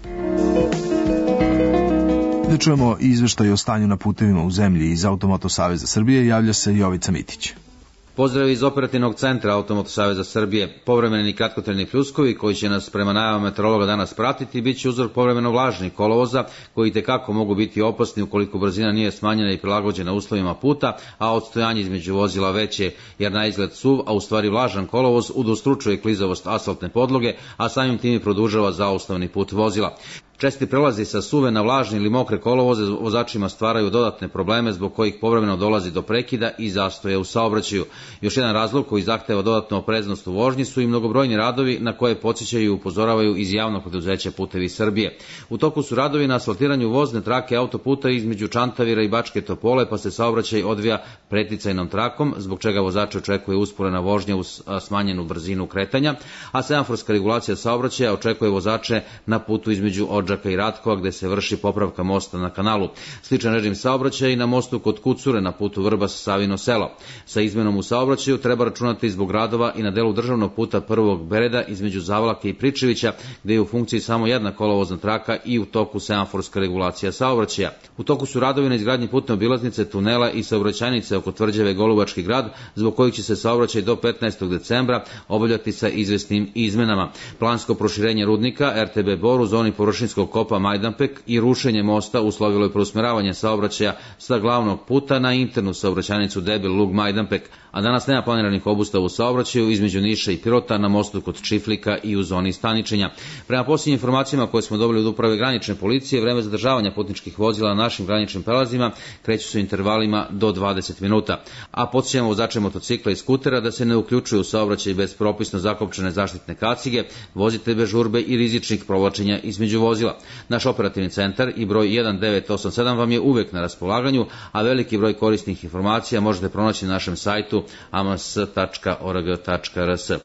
Da čujemo izveštaj o stanju na putevima u zemlji iz Automoto Saveza Srbije, javlja se Jovica Mitić. Pozdrav iz operativnog centra Automoto Saveza Srbije. Povremeni i kratkotrajni pljuskovi koji će nas prema najavama meteorologa danas pratiti bit će uzrok povremeno vlažnih kolovoza koji tekako mogu biti opasni ukoliko brzina nije smanjena i prilagođena uslovima puta, a odstojanje između vozila veće, jer na izgled suv, a u stvari vlažan kolovoz udostručuje klizavost asfaltne podloge, a samim tim i produžava zaustavni put vozila. Česti prelazi sa suve na vlažne ili mokre kolovoze vozačima stvaraju dodatne probleme zbog kojih povremeno dolazi do prekida i zastoja u saobraćaju. Još jedan razlog koji zahteva dodatnu opreznost u vožnji su i mnogobrojni radovi na koje podsjećaju i upozoravaju iz javnog preduzeća Putevi Srbije. U toku su radovi na asfaltiranju vozne trake autoputa između Čantavira i Bačke Topole, pa se saobraćaj odvija preticajnom trakom, zbog čega vozač očekuje usporena vožnja uz smanjenu brzinu kretanja, a semaforska regulacija saobraćaja očekuje vozače na putu između Odžaka i Ratkova gde se vrši popravka mosta na kanalu. Sličan režim saobraćaja i na mostu kod Kucure na putu Vrbas-Savino selo. Sa izmenom u saobraćaju treba računati zbog radova i na delu državnog puta prvog Bereda između Zavlake i Pričevića gde je u funkciji samo jedna kolovozna traka i u toku semaforska regulacija saobraćaja. U toku su radovi na izgradnji putne obilaznice, tunela i saobraćajnice oko tvrđave Golubački grad, zbog kojih će se saobraćaj do petnaestog decembra obavljati sa izvesnim izmenama. Plansko proširenje rudnika R T B Bor u zoni površinskog opštinskog kopa Majdanpek i rušenje mosta uslovilo je preusmeravanje saobraćaja sa glavnog puta na internu saobraćajnicu Debil Lug Majdanpek, a danas nema planiranih obustava u saobraćaju između Niša i Pirota na mostu kod Čiflika i u zoni Staničenja. Prema posljednjim informacijama koje smo dobili od uprave granične policije, vreme zadržavanja putničkih vozila na našim graničnim prelazima kreću se intervalima do dvadeset minuta. A podsjećamo vozače motocikla i skutera da se ne uključuju u saobraćaj bez propisno zakopčane zaštitne kacige, vozite bez žurbe i rizičnih provlačenja između vozila. Naš operativni centar i broj jedan devet osam sedam vam je uvek na raspolaganju, a veliki broj korisnih informacija možete pronaći na našem sajtu a m s tačka org tačka r s.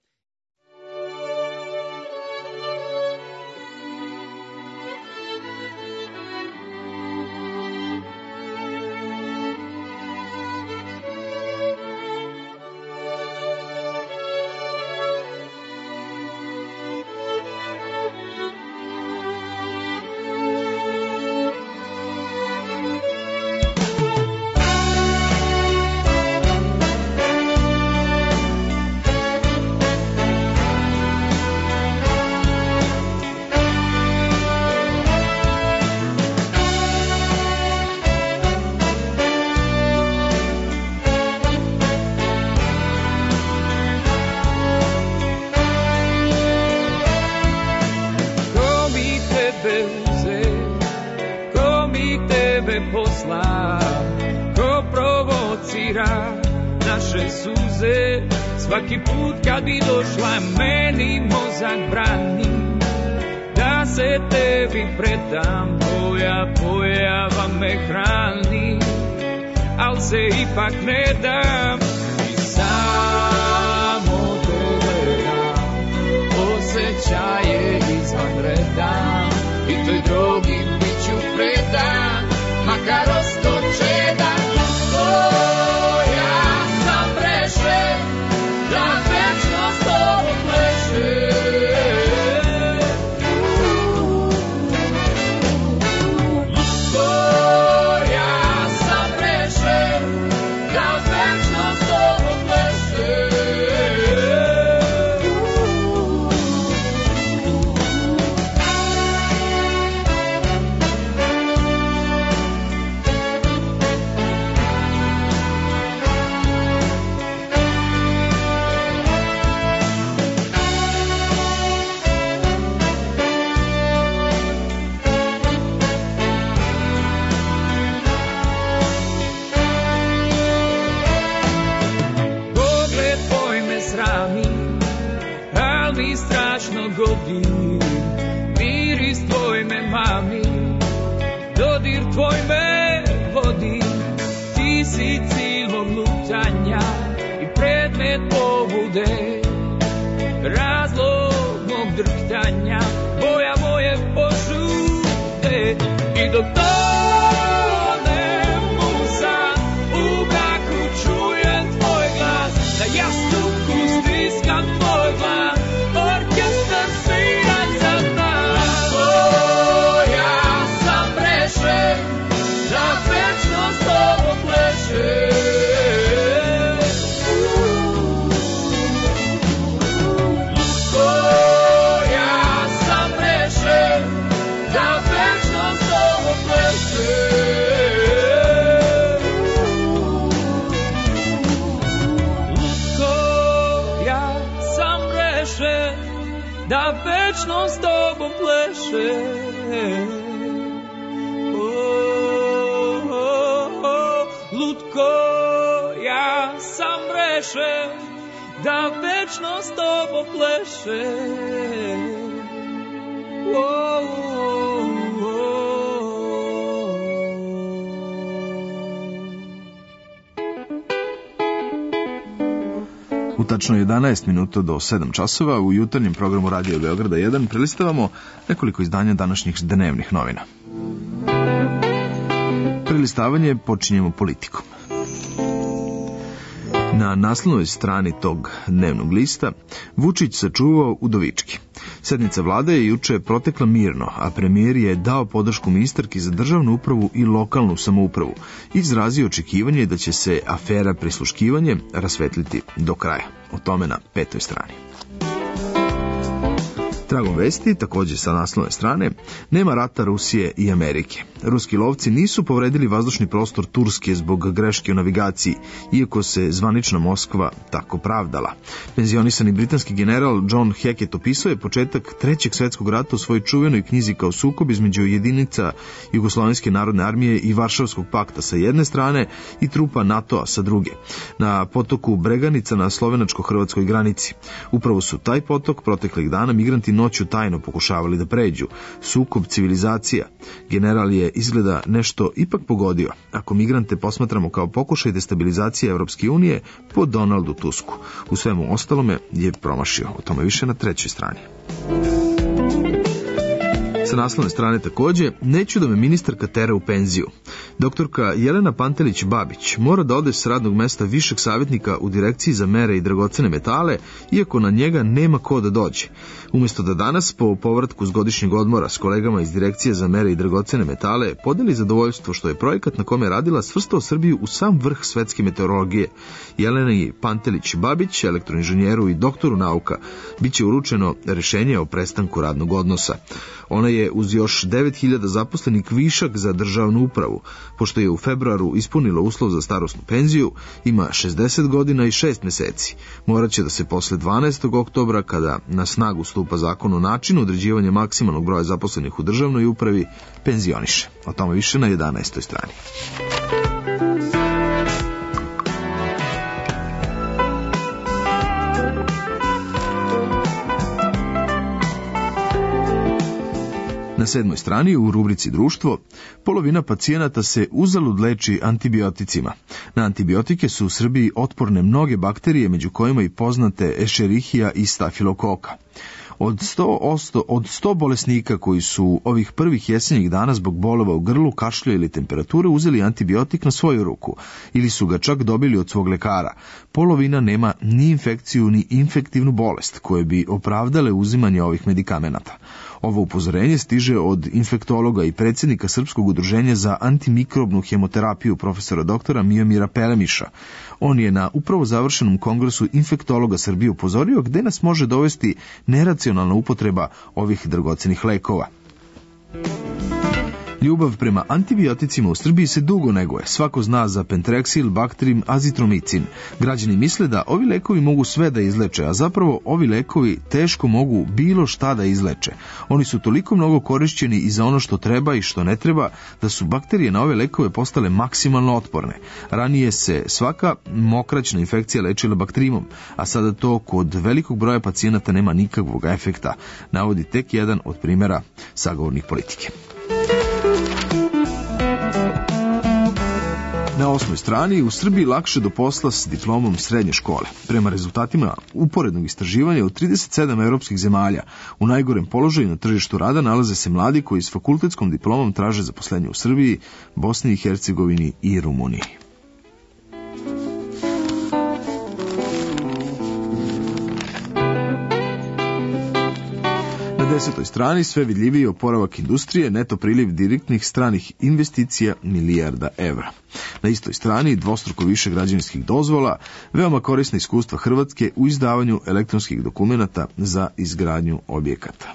Svaki put kad bi došla meni mozak brani da se tebi predam, tvoja pojava me hrani, al se ipak ne dam i samo te gledam, osjećaje izvan reda i toj drogi bit ću predan, makar ostoče da ja sam rešen da večno s tobom pleše. Ljusko, ja sam rešen da večno s tobom pleše. Godi, miris tvoj me mami, dodir tvoj me vodi, ti si cilj mog lutanja i predmet pobude, razlog mog drhtanja, boja moje požute i dok tonem u san, u braku čujem tvoj glas, na jastuku stiskam tvoj glas. Da večno s tobom pleše. Oh, oh, oh, lutko, ja sam rešen da večno s tobom pleše. Oh, oh, U tačno jedanaest minuta do sedam časova u jutarnjem programu Radio Beograda jedan prelistavamo nekoliko izdanja današnjih dnevnih novina. Prelistavanje počinjemo politikom. Na naslovnoj strani tog dnevnog lista Vučić sačuvao udovički. Sednica vlade je juče protekla mirno, a premijer je dao podršku ministarki za državnu upravu i lokalnu samoupravu i izrazio očekivanje da će se afera prisluškivanje rasvetliti do kraja. O tome na petoj strani. Tragom vesti, takođe sa naslovne strane, nema rata Rusije i Amerike. Ruski lovci nisu povredili vazdušni prostor Turske zbog greške u navigaciji, iako se zvanična Moskva tako pravdala. Penzionisani britanski general John Hackett opisao je početak Trećeg svetskog rata u svojoj čuvenoj knjizi kao sukob između jedinica Jugoslovenske narodne armije i Varšavskog pakta sa jedne strane i trupa NATO-a sa druge, na potoku Breganica na slovenačko-hrvatskoj granici. Upravo su taj potok proteklih dana migranti noću tajno pokušavali da pređu. Sukob civilizacija. General je izgleda nešto ipak pogodio, ako migrante posmatramo kao pokušaj destabilizacije Evropske unije po Donaldu Tusku. U svemu ostalome je promašio. O tome više na trećoj strani. Sa naslovne strane takođe, neću da me ministarka tera u penziju. Doktorka Jelena Pantelić-Babić mora da ode s radnog mesta višeg savjetnika u direkciji za mere i dragocene metale, iako na njega nema ko da dođe. Umesto da danas, po povratku s godišnjeg odmora s kolegama iz direkcije za mere i dragocene metale, podeli zadovoljstvo što je projekat na kome je radila svrstao Srbiju u sam vrh svetske meteorologije. Jeleni Pantelić-Babić, elektroinženjeru i doktoru nauka, biće uručeno rešenje o prestanku radnog odnosa. Ona je uz još devet hiljada zaposlenih višak za državnu upravu. Pošto je u februaru ispunila uslov za starosnu penziju, ima šezdeset godina i šest meseci. Morat će da se posle dvanaestog oktobra, kada na snagu stupa zakon o načinu određivanja maksimalnog broja zaposlenih u državnoj upravi, penzioniše. O tome više na jedanaestoj strani. Na sedmoj strani u rubrici Društvo, polovina pacijenata se uzalud leči antibioticima. Na antibiotike su u Srbiji otporne mnoge bakterije, među kojima i poznate Escherichia i Staphylococcus. Od sto, od sto bolesnika koji su ovih prvih jesenjih dana zbog bolova u grlu, kašlja ili temperature uzeli antibiotik na svoju ruku ili su ga čak dobili od svog lekara. Polovina nema ni infekciju ni infektivnu bolest koje bi opravdale uzimanje ovih medikamenata. Ovo upozorenje stiže od infektologa i predsjednika Srpskog udruženja za antimikrobnu hemoterapiju profesora doktora Miomira Pelemiša. On je na upravo završenom kongresu infektologa Srbije upozorio gde nas može dovesti neracionalna upotreba ovih dragocenih lekova. Ljubav prema antibioticima u Srbiji se dugo neguje. Svako zna za Pentrexil, Bactrim, Azitromicin. Građani misle da ovi lekovi mogu sve da izleče, a zapravo ovi lekovi teško mogu bilo šta da izleče. Oni su toliko mnogo korišćeni i za ono što treba i što ne treba, da su bakterije na ove lekove postale maksimalno otporne. Ranije se svaka mokraćna infekcija lečila Bactrimom, a sada to kod velikog broja pacijenata nema nikakvog efekta, navodi tek jedan od primjera sagovornih politike. Na osmoj strani u Srbiji lakše do posla s diplomom srednje škole. Prema rezultatima uporednog istraživanja u trideset sedam evropskih zemalja u najgorem položaju na tržištu rada nalaze se mladi koji s fakultetskom diplomom traže zaposlenje u Srbiji, Bosni i Hercegovini i Rumuniji. Na desetoj strani sve vidljiviji oporavak industrije, neto priliv direktnih stranih investicija milijarda evra. Na istoj strani dvostruko više građevinskih dozvola, veoma korisna iskustva Hrvatske u izdavanju elektronskih dokumenata za izgradnju objekata.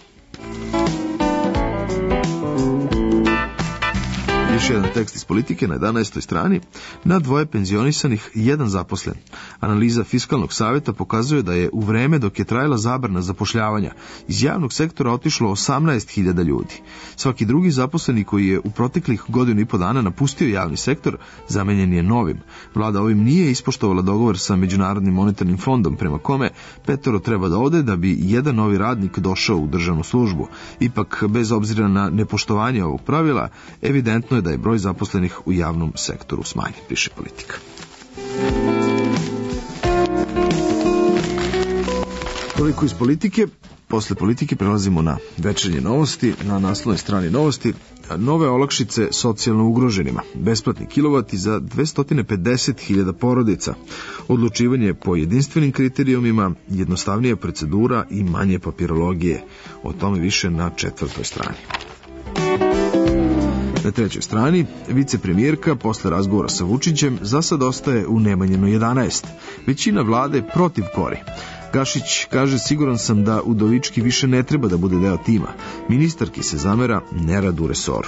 Još jedan tekst iz politike na jedanaestoj strani. Na dvoje penzionisanih jedan zaposlen. Analiza Fiskalnog savjeta pokazuje da je u vreme dok je trajala zabrana zapošljavanja iz javnog sektora otišlo osamnaest hiljada ljudi. Svaki drugi zaposleni koji je u proteklih godinu i po dana napustio javni sektor zamenjen je novim. Vlada ovim nije ispoštovala dogovor sa Međunarodnim monetarnim fondom prema kome petoro treba da ode da bi jedan novi radnik došao u državnu službu. Ipak, bez obzira na nepoštovanje ovog pravila, evidentno je da je broj zaposlenih u javnom sektoru smanjen, piše Politika. Toliko iz Politike. Posle Politike prelazimo na večernje novosti. Na naslovnoj strani novosti nove olakšice socijalno ugroženima. Besplatni kilovati za dvesta pedeset hiljada porodica. Odlučivanje po jedinstvenim kriterijumima, jednostavnija procedura i manje papirologije. O tome više na četvrtoj strani. Na trećoj strani, vicepremijerka posle razgovora sa Vučićem za sad ostaje u Nemanjinoj jedanaest. Većina vlade protiv Kori. Gašić kaže, siguran sam da Udovički više ne treba da bude deo tima. Ministarki se zamera nerad u resoru.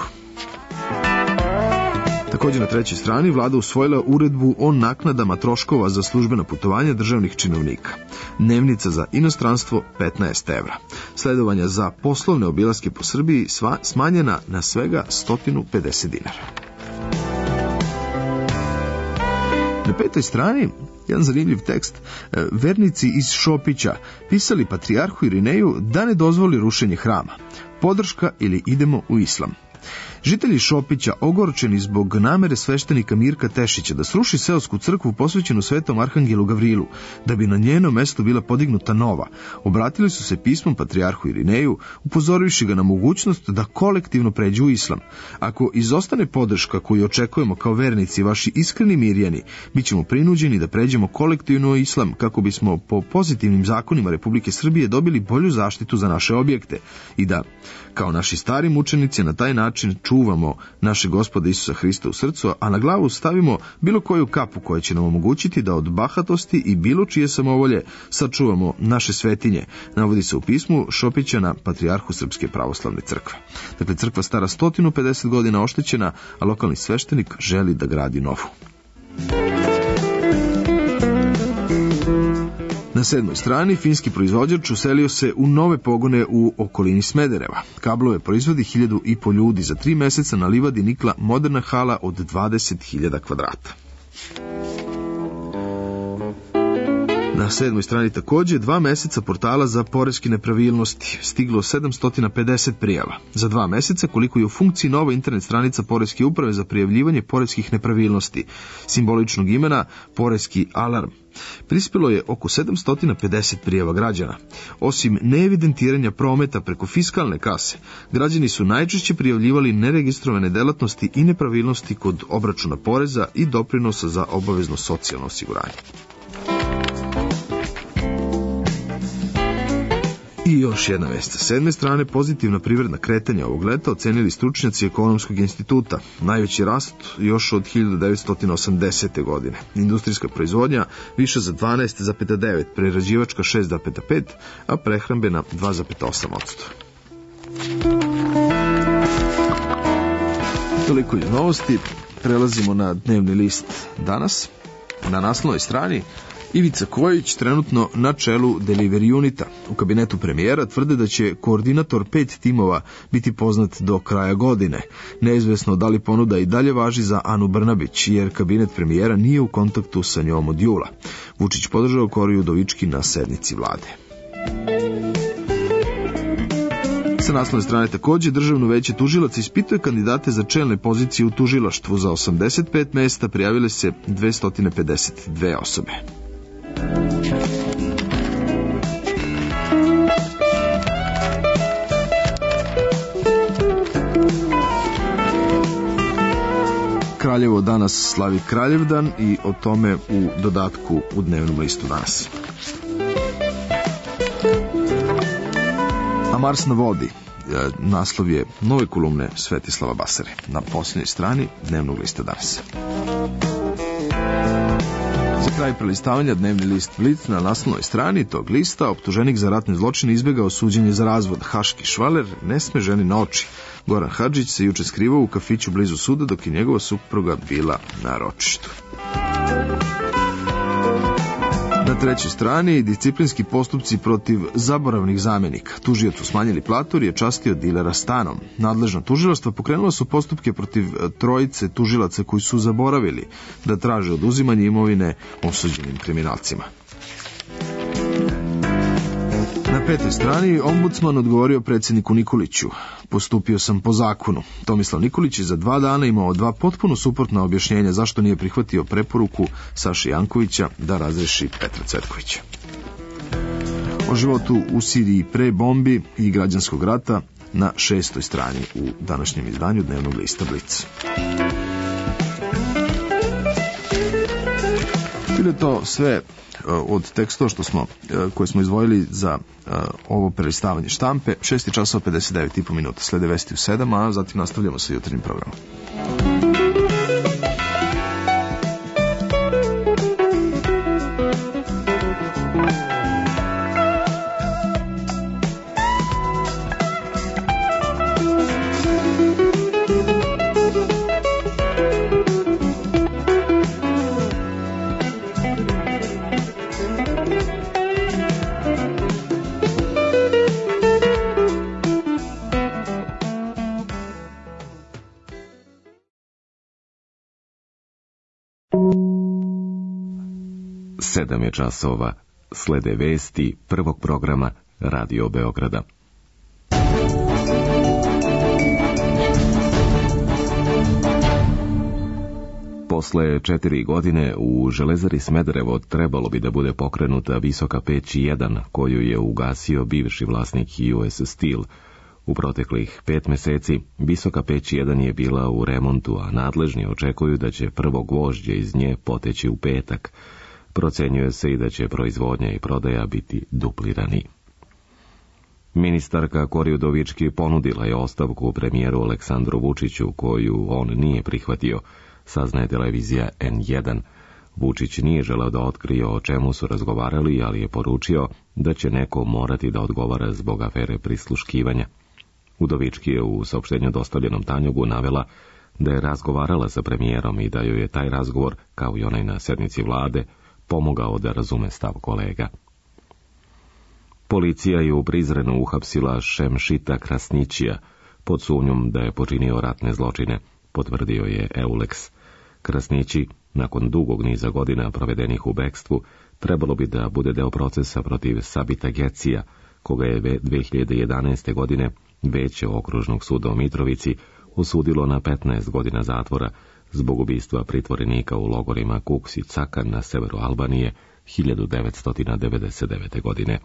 Također na trećoj strani vlada usvojila uredbu o naknadama troškova za službena putovanja državnih činovnika. Dnevnica za inostranstvo petnaest evra. Sledovanja za poslovne obilaske po Srbiji sva, smanjena na svega sto pedeset dinara. Na petoj strani jedan zanimljiv tekst. Vernici iz Šopića pisali patrijarhu Irineju da ne dozvoli rušenje hrama. Podrška ili idemo u islam. Žitelji Šopića, ogorčeni zbog namere sveštenika Mirka Tešića da sruši seosku crkvu posvećenu Svetom Arhangelu Gavrilu, da bi na njeno mesto bila podignuta nova, obratili su se pismom patrijarhu Irineju, upozorivši ga na mogućnost da kolektivno pređu u islam. Ako izostane podrška koju očekujemo kao vernici, vaši iskreni mirjani, bit ćemo prinuđeni da pređemo kolektivno u islam kako bismo po pozitivnim zakonima Republike Srbije dobili bolju zaštitu za naše objekte i da, kao naši stari mučenici, na taj način čuvamo naše Gospoda Isusa Hrista u srcu, a na glavu stavimo bilo koju kapu koja će nam omogućiti da od bahatosti i bilo čije samovolje sačuvamo naše svetinje, navodi se u pismu Šopićana patrijarhu Srpske pravoslavne crkve. Dakle, crkva stara sto pedeset godina oštećena, a lokalni sveštenik želi da gradi novu. Na sedmoj strani finski proizvođač uselio se u nove pogone u okolini Smedereva. Kablove proizvodi hiljadu i po ljudi. Za tri meseca na livadi nikla moderna hala od dvadeset hiljada kvadrata. Na sedmoj strani također dva meseca portala za poreske nepravilnosti. Stiglo sedamsto pedeset prijava. Za dva meseca koliko je u funkciji nova internet stranica Poreske uprave za prijavljivanje poreskih nepravilnosti, simboličnog imena Poreski alarm. Prispelo je oko sedamsto pedeset prijava građana. Osim neevidentiranja prometa preko fiskalne kase, građani su najčešće prijavljivali neregistrovane delatnosti i nepravilnosti kod obračuna poreza i doprinosa za obavezno socijalno osiguranje. I još jedna vest. Sa sedme strane pozitivna privredna kretanja ovog leta ocenili stručnjaci Ekonomskog instituta. Najveći rast još od hiljadu devetsto osamdesete. godine. Industrijska proizvodnja više za dvanaest zarez devet, prerađivačka šest zarez pet, a prehrambena dva zarez osam posto. Toliko je novosti. Prelazimo na dnevni list danas. Na naslovnoj strani Ivica Kojić trenutno na čelu Delivery Unita. U kabinetu premijera tvrde da će koordinator pet timova biti poznat do kraja godine. Neizvesno da li ponuda i dalje važi za Anu Brnabić, jer kabinet premijera nije u kontaktu sa njom od jula. Vučić podržao Koriju Udovički na sednici vlade. Sa naslovne strane također Državno veće tužilaca ispituje kandidate za čelne pozicije u tužilaštvu. Za osamdeset pet mesta prijavile se dvesta pedeset dve osobe. Kraljevo danas slavi Kraljevdan i o tome u dodatku u dnevnom listu danas. A Mars na vodi, naslov je nove kolumne Svetislava Basare na posljednjoj strani dnevnog lista danas. Za kraj prelistavanja dnevni list Blic na naslovnoj strani tog lista optuženik za ratne zločine izbjegao suđenje za razvod. Haški švaler ne sme ženi na oči. Goran Hadžić se juče skrivao u kafiću blizu suda dok je njegova supruga bila na ročištu. Na trećoj strani disciplinski postupci protiv zaboravnih zamjenika. Tužiocu smanjili platu jer je častio dilera stanom. Nadležna tužilaštva pokrenula su postupke protiv trojice tužilaca koji su zaboravili da traže oduzimanje imovine osuđenim kriminalcima. Na petoj strani ombudsman odgovorio predsjedniku Nikoliću. Postupio sam po zakonu. Tomislav Nikolić je za dva dana imao dva potpuno suprotna objašnjenja zašto nije prihvatio preporuku Saše Jankovića da razreši Petra Cvetkovića. O životu u Siriji pre bombi i građanskog rata na šestoj strani u današnjem izdanju dnevnog lista Blic. Bilo je to sve od tekstova što smo, koje smo izdvojili za uh, ovo prelistavanje štampe. šest časova pedeset devet i po minuta. Slede vesti u sedam, a zatim nastavljamo sa jutarnjim programom. Sedam je časova, slede vesti prvog programa Radio Beograda. Posle četiri godine u Železari Smederevo trebalo bi da bude pokrenuta Visoka peć jedan, koju je ugasio bivši vlasnik U S Steel. U proteklih pet meseci Visoka peć jedan je bila u remontu, a nadležni očekuju da će prvo gvožđe iz nje poteći u petak. Procenjuje se i da će proizvodnja i prodaja biti duplirani. Ministarka Kori Udovički ponudila je ostavku premijeru Aleksandru Vučiću, koju on nije prihvatio, saznaje televizija N jedan. Vučić nije želeo da otkrije o čemu su razgovarali, ali je poručio da će neko morati da odgovara zbog afere prisluškivanja. Udovički je u saopštenju dostavljenom Tanjugu navela da je razgovarala sa premijerom i da joj je taj razgovor, kao i onaj na sednici vlade, pomogao da razume stav kolega. Policija je u Prizrenu uhapsila Šemšita Krasnićija pod sumnjom da je počinio ratne zločine, potvrdio je Euleks. Krasnići, nakon dugog niza godina provedenih u bekstvu, trebalo bi da bude deo procesa protiv Sabita Gecija, koga je dve hiljade jedanaeste. godine Veće okružnog suda u Mitrovici osudilo na petnaest godina zatvora zbog ubistva pritvorenika u logorima Kuks i Cakan na severu Albanije hiljadu devetsto devedeset devete. godine.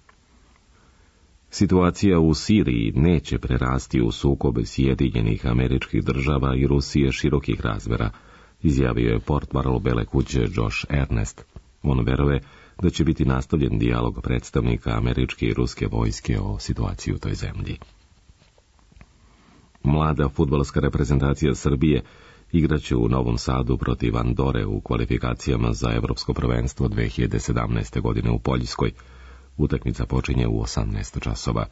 Situacija u Siriji neće prerasti u sukob Sjedinjenih Američkih Država i Rusije širokih razmera, izjavio je portparol Bele kuće Josh Ernest. On veruje da će biti nastavljen dijalog predstavnika američke i ruske vojske o situaciji u toj zemlji. Mlada fudbalska reprezentacija Srbije igraće u Novom Sadu protiv Andore u kvalifikacijama za Evropsko prvenstvo dve hiljade sedamnaeste. godine u Poljskoj. Utakmica počinje u osamnaest časova.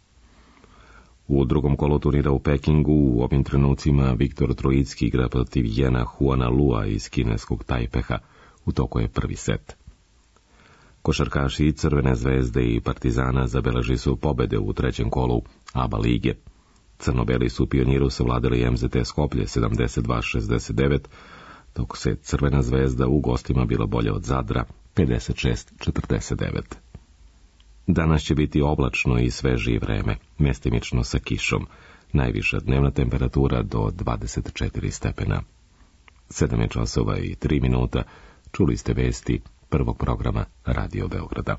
U drugom kolu turnira u Pekingu u ovim trenucima Viktor Trojicki igra protiv Jena Huana Lua iz kineskog Tajpeha. U toku je prvi set. Košarkaši Crvene zvezde i Partizana zabeleži su pobede u trećem kolu A B A lige. Crnobeli su Pioniru savladali M Z T Skoplje sedamdeset dva šezdeset devet, dok se Crvena zvezda u gostima bila bolja od Zadra pedeset šest četrdeset devet. Danas će biti oblačno i svežije vreme, mestimično sa kišom. Najviša dnevna temperatura do dvadeset četiri stepena. Sedam je časova i tri minuta. Čuli ste vesti prvog programa Radio Beograda.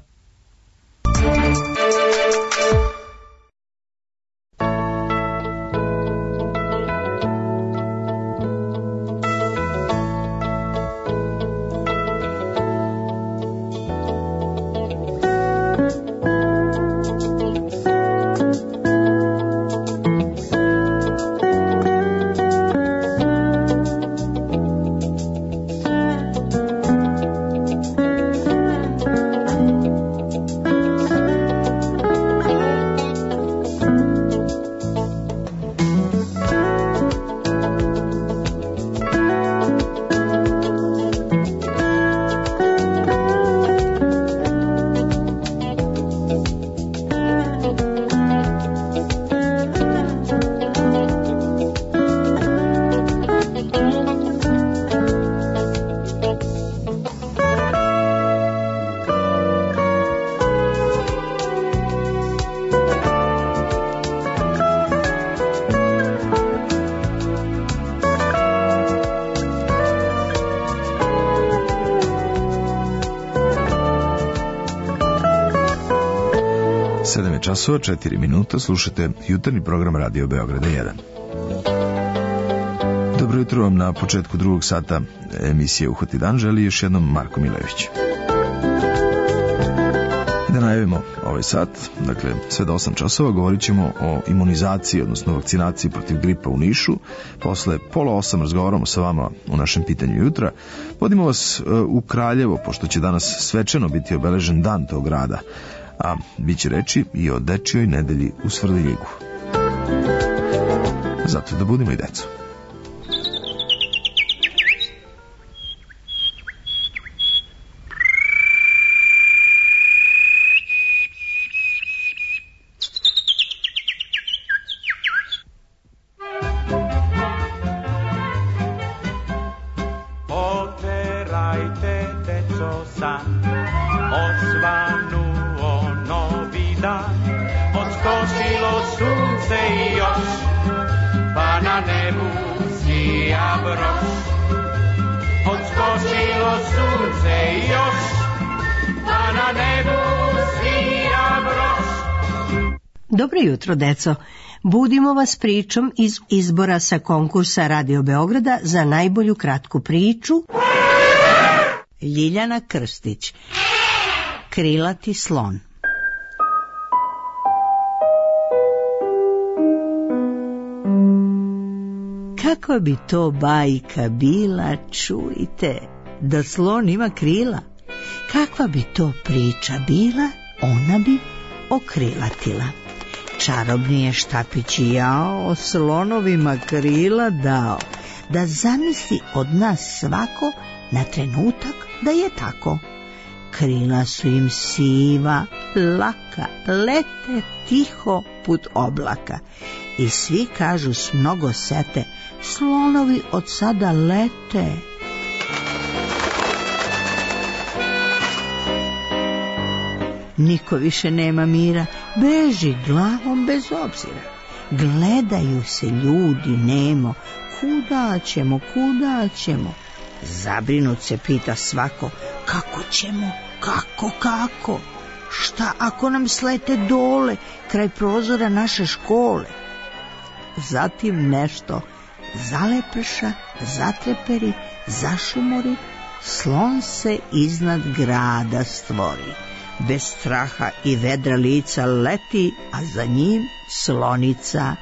sedam je časova, četiri minuta, slušate jutarnji program Radio Beograda jedan. Dobro jutro vam na početku drugog sata emisije Uhvati dan, želi još jednom Marko Milević. Da najavimo ovaj sat, dakle sve do osam časova govorit ćemo o imunizaciji, odnosno vakcinaciji protiv gripa u Nišu. Posle pola osam razgovaramo sa vama u našem pitanju jutra. Vodimo vas u Kraljevo, pošto će danas svečano biti obeležen dan tog grada, a bit će reći i o dečjoj nedelji u Svrdiljigu. Zato da budimo i decu. Oterajte, deco, san na nebu sija broš, odskočilo sunce još, pa na nebu sija broš. Dobro jutro, deco. Budimo vas pričom iz izbora sa konkursa Radio Beograda za najbolju kratku priču. Ljiljana Krstić. Krilati slon. Kako bi to bajka bila, čujte, da slon ima krila? Kakva bi to priča bila, ona bi okrilatila. Čarobni je štapić jao, slonovima krila dao, da zamisli od nas svako na trenutak da je tako. Krila su im siva, laka, lete tiho put oblaka. I svi kažu s mnogo sete, slonovi od sada lete. Niko više nema mira, beži glavom bez obzira. Gledaju se ljudi nemo, kuda ćemo, kuda ćemo? Zabrinut se pita svako, kako ćemo, kako, kako? Šta ako nam slete dole, kraj prozora naše škole? Zatim nešto zaleprša, zatreperi, zašumori, slon se iznad grada stvori. Bez straha i vedra lica leti, a za njim slonica.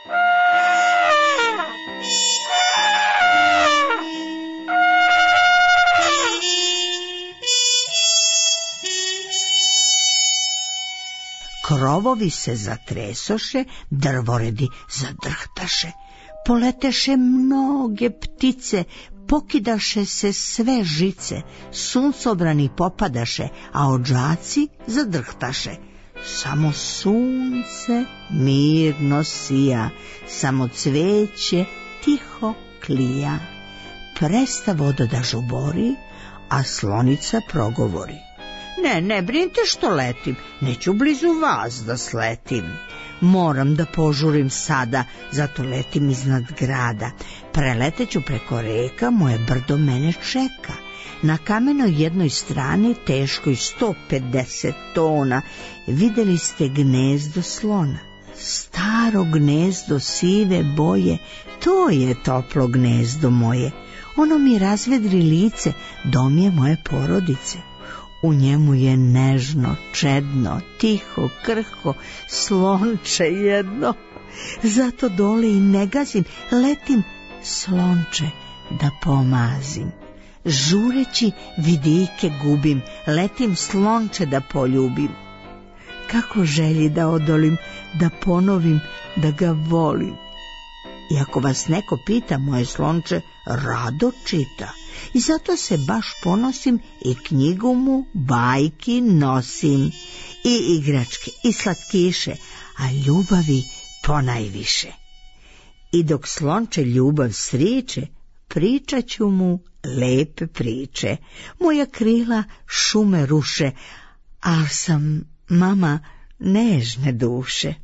Krovovi se zatresoše, drvoredi zadrhtaše, poleteše mnoge ptice, pokidaše se sve žice, suncobrani popadaše, a odžaci zadrhtaše. Samo sunce mirno sija, samo cveće tiho klija. Presta voda da žubori, a slonica progovori. Ne, ne brinite što letim, neću blizu vas da sletim. Moram da požurim sada, zato letim iznad grada. Preleteću preko reka, moje brdo mene čeka. Na kamenoj jednoj strani, teškoj sto pedeset tona, videli ste gnezdo slona. Staro gnezdo sive boje, to je toplo gnezdo moje. Ono mi razvedri lice, dom je moje porodice. U njemu je nežno, čedno, tiho, krhko, slonče jedno. Zato dole i ne gazim, letim slonče da pomazim. Žureći vidike gubim, letim slonče da poljubim. Kako želji da odolim, da ponovim, da ga volim. I ako vas neko pita, moje slonče rado čita. I zato se baš ponosim i knjigu mu bajki nosim. I igračke, i slatkiše, a ljubavi ponajviše. I dok slonče ljubav sriče, pričat ću mu lepe priče. Moja krila šume ruše, al sam, mama, nežne duše.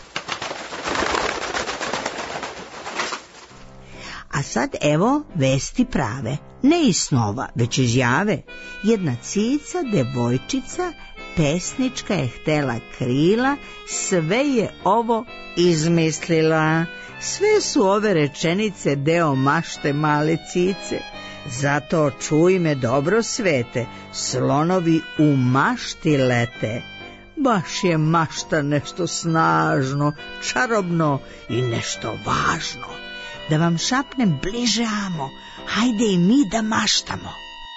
A sad evo vesti prave, ne iz snova, već iz jave. Jedna cica, devojčica, pesnička je htela krila, sve je ovo izmislila. Sve su ove rečenice deo mašte male cice. Zato čuj me dobro svete, slonovi u mašti lete. Baš je mašta nešto snažno, čarobno i nešto važno. Da vam šapnem bliže amo, hajde i mi da maštamo.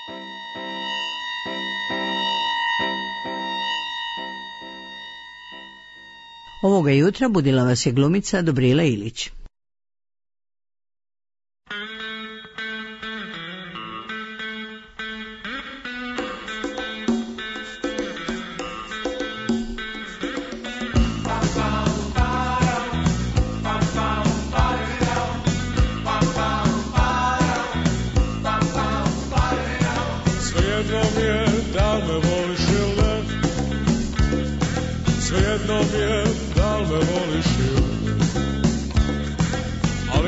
Ovoga jutra budila vas je glumica Dobrila Ilić.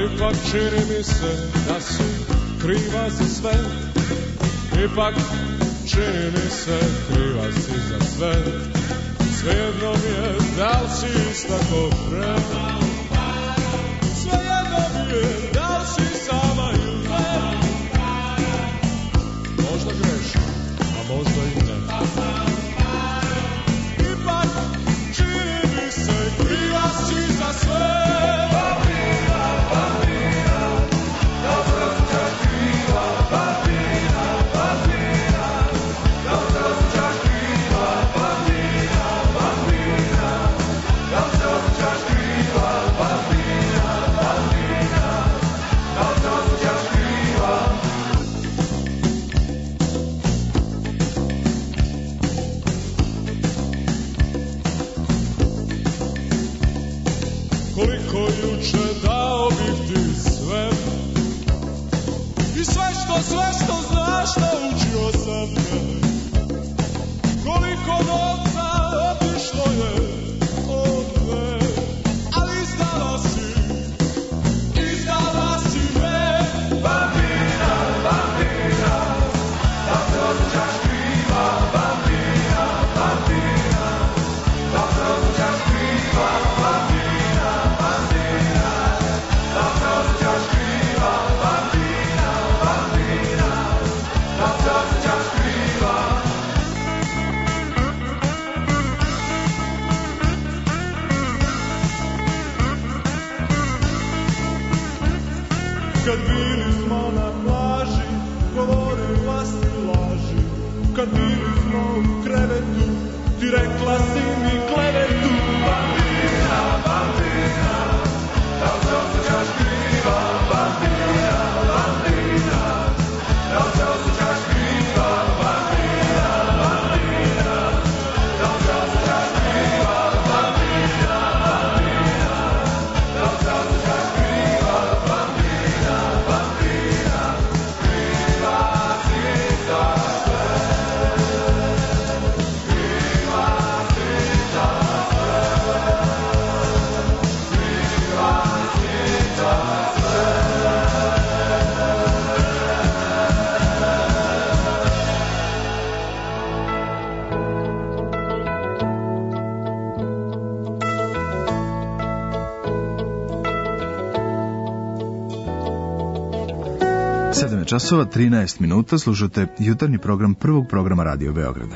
ipak čini mi se da si kriva za sve. Ipak čini mi se kriva si za sve. Svejedno mi je da li si ista ko pre. Svejedno mi je da li si sama ili ne. Možda grešim, a možda i ne. Ipak čini mi se kriva si za sve. Bambina, bambina, da se osjećaš kriva. Bambina, bambina, da se osjećaš kriva. Bambina, bambina, da se osjećaš kriva. Bambina, bambina, da se osjećaš kriva. Koliko juče dao bih ti sve i sve što, sve što znaš naučio sam te. Koliko novca otišlo je od me, ali izdala si, izdala si me. Bambina, bambina, da se osjećaš kriva. Bambina, bambina, da se osjećaš kriva. Bambina, bambina, da se osjećaš kriva. Bambina, bambina, da se osjećaš kriva. Kad bili smo na plaži, govorila si laži. Kad bili smo u krevetu, ti rekla si mi klevetu. Bambina, bambina, da se osjećaš kriva. Bambina, bambina, da se osjećaš kriva. Bambina, bambina, da se osjećaš kriva. Bambina, bambina, da se osjećaš kriva. Bambina, bambina, kriva si za sve. Kriva si za sve. Kriva si za sve. sedam je časova, trinaest minuta, slušate jutarnji program prvog programa Radio Beograda.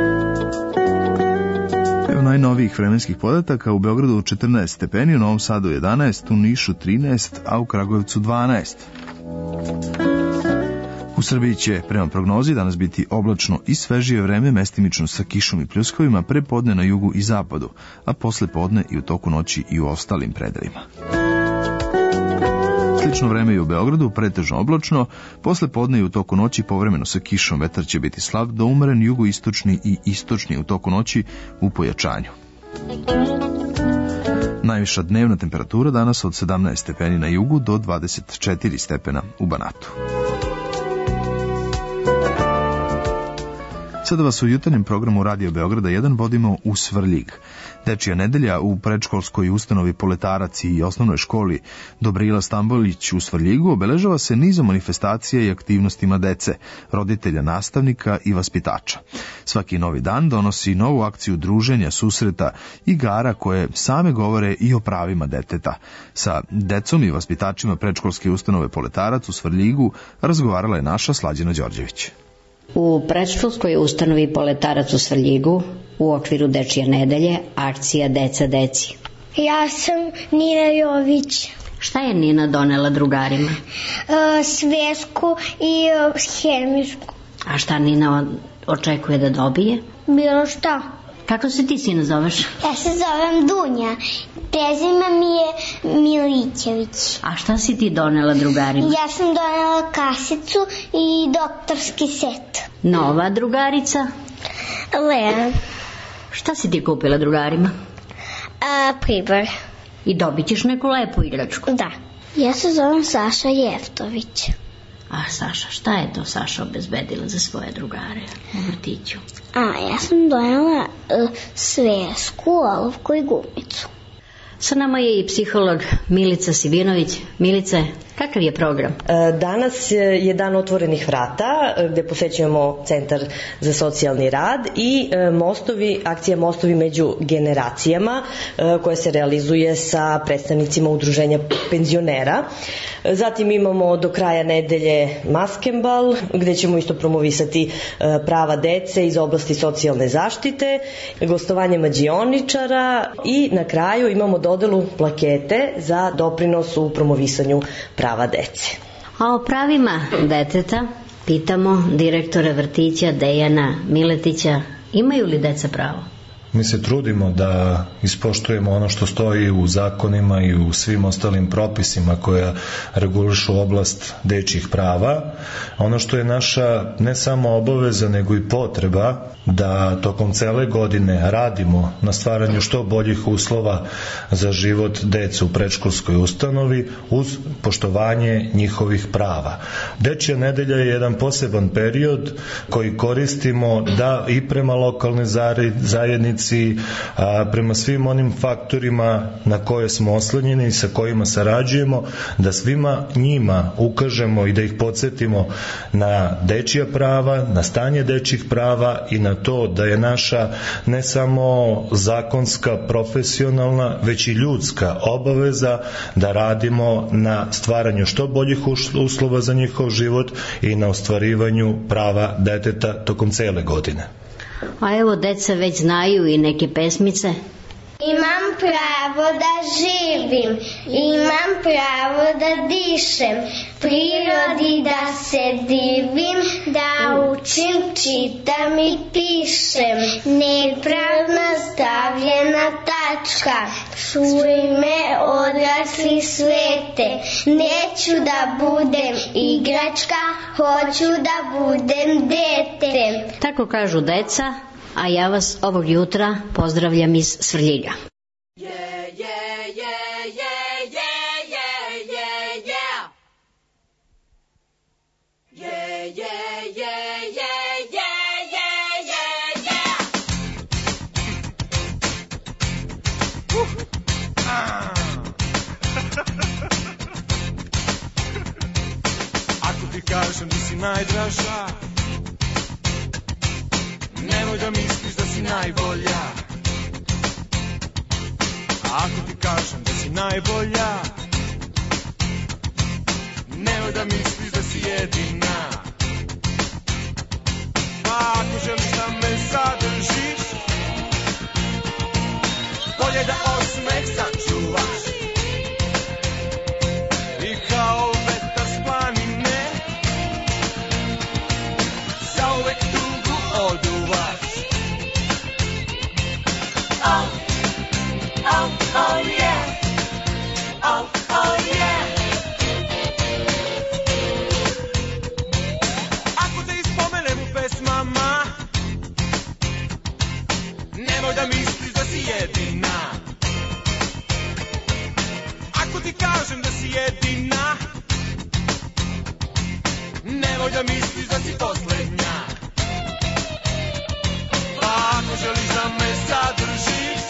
Evo najnovijih vremenskih podataka: u Beogradu četrnaest stepeni, u Novom Sadu jedanaest, u Nišu trinaest, a u Kragujevcu dvanaest. U Srbiji će, prema prognozi, danas biti oblačno i svežije vreme, mestimično sa kišom i pljuskovima, pre podne na jugu i zapadu, a posle podne i u toku noći i u ostalim predelima. Slično vreme i u Beogradu, pretežno oblačno, posle podne i u toku noći povremeno sa kišom, vetar će biti slab do umeren, jugoistočni i istočni u toku noći u pojačanju. Najviša dnevna temperatura danas od sedamnaest stepeni na jugu do dvadeset četiri stepena u Banatu. Sada vas u jutarnjem programu Radio Beograda jedan vodimo u Svrljig. Dečija nedelja u predškolskoj ustanovi Poletarac i osnovnoj školi Dobrila Stambolić u Svrljigu obeležava se nizom manifestacija i aktivnostima dece, roditelja, nastavnika i vaspitača. Svaki novi dan donosi novu akciju druženja, susreta, igara koje same govore i o pravima deteta. Sa decom i vaspitačima predškolske ustanove Poletarac u Svrljigu razgovarala je naša Slađana Đorđević. U predškolskoj ustanovi Poletarac u Svrljigu u okviru Dečije nedelje akcija Deca deci. Ja sam Nina Jović. Šta je Nina donela drugarima? E, svesku i e, hemijsku. A šta Nina očekuje da dobije? Bilo šta. Kako se ti sina zoveš? Ja se zovem Dunja. Prezime mi je Milićević. A šta si ti donela drugarima? Ja sam donela kasicu i doktorski set. Nova drugarica? Lea. Šta si ti kupila drugarima? A, pribor. I dobit ćeš neku lepu igračku? Da. Ja se zovem Saša Jeftović. A Saša, šta je to Saša obezbedila za svoje drugare u vrtiću? A, ja sam donela uh, svesku, olovku i gumicu. Sa nama je i psiholog Milica Sivinović. Milice, kakav je program? Danas je dan otvorenih vrata gde posećujemo Centar za socijalni rad i mostovi, akcija Mostovi među generacijama koja se realizuje sa predstavnicima udruženja penzionera. Zatim imamo do kraja nedelje maskembal gde ćemo isto promovisati prava dece iz oblasti socijalne zaštite, gostovanje mađioničara i na kraju imamo dodelu plakete za doprinos u promovisanju prava dece. A o pravima deteta pitamo direktora vrtića Dejana Miletića, imaju li deca pravo? Mi se trudimo da ispoštujemo ono što stoji u zakonima i u svim ostalim propisima koja regulišu oblast dečjih prava. Ono što je naša ne samo obaveza nego i potreba da tokom cele godine radimo na stvaranju što boljih uslova za život dece u predškolskoj ustanovi uz poštovanje njihovih prava. Dečja nedelja je jedan poseban period koji koristimo da i prema lokalnoj zajednici, prema svim onim faktorima na koje smo oslonjeni i sa kojima sarađujemo, da svima njima ukažemo i da ih podsjetimo na dečja prava, na stanje dečjih prava i na to da je naša ne samo zakonska, profesionalna, već i ljudska obaveza da radimo na stvaranju što boljih uslova za njihov život i na ostvarivanju prava deteta tokom cele godine. A evo, deca već znaju i neke pesmice. Imam pravo da živim, imam pravo da dišem, prirodi da se divim, da učim, čitam i pišem. Nepravno stavljena tačka, čuj me odrasli svete, neću da budem igračka, hoću da budem dete. Tako kažu deca, a ja vas ovog jutra pozdravljam iz Svrljiga. Ako ti kažem da si najdraža, nemoj da misliš da si najbolja. Ako ti kažem da si najbolja, nemoj da misliš da si jedina. Pa ako želiš da me zadržiš, bolje da osmeh sačuvaš. I kao vetar s planine, zauvek tugu oduvaš. Oh, oh, oh yeah, oh, oh yeah. Ako te ispomenem u pesmama, nemoj da misliš da si jedina. Ako ti kažem da si jedina, nemoj da misliš da si poslednja. Pa ako želiš da me zadržiš,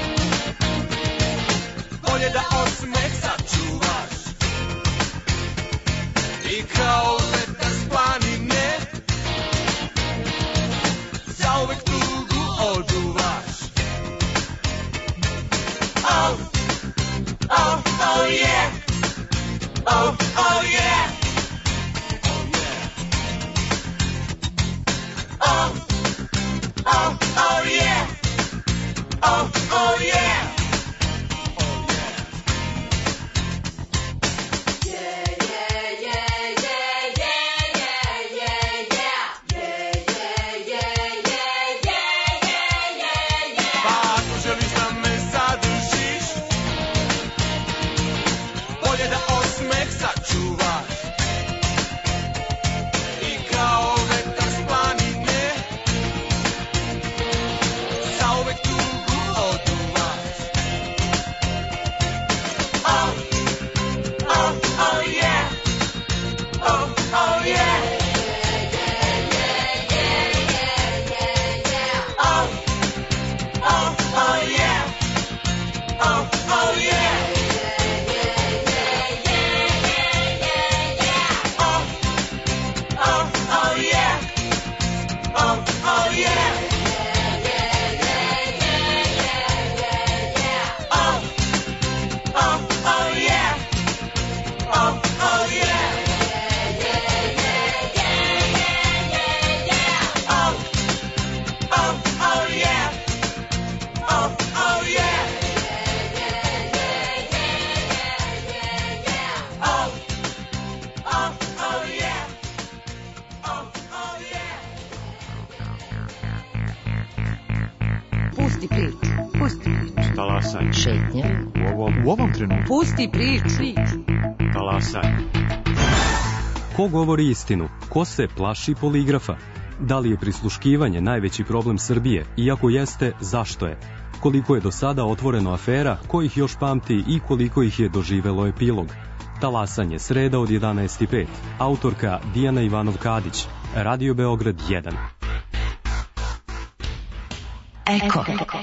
bolje da osmeh sačuvaš. I kao vetar s planine, zauvek tugu oduvaš. Oh, oh, oh yeah, oh, oh yeah. Oh, oh, oh yeah, oh, oh yeah. Oh, yeah. Talasaj. Šetnja. U ovom, u ovom trenutku. Pusti priču. Talasaj. Ko govori istinu? Ko se plaši poligrafa? Da li je prisluškivanje najveći problem Srbije? Iako jeste, zašto je? Koliko je do sada otvoreno afera, ko ih još pamti i koliko ih je doživelo epilog? Talasanje, sreda od jedanaest i pet. Autorka Dijana Ivanov-Kadić. Radio Beograd jedan. Eko.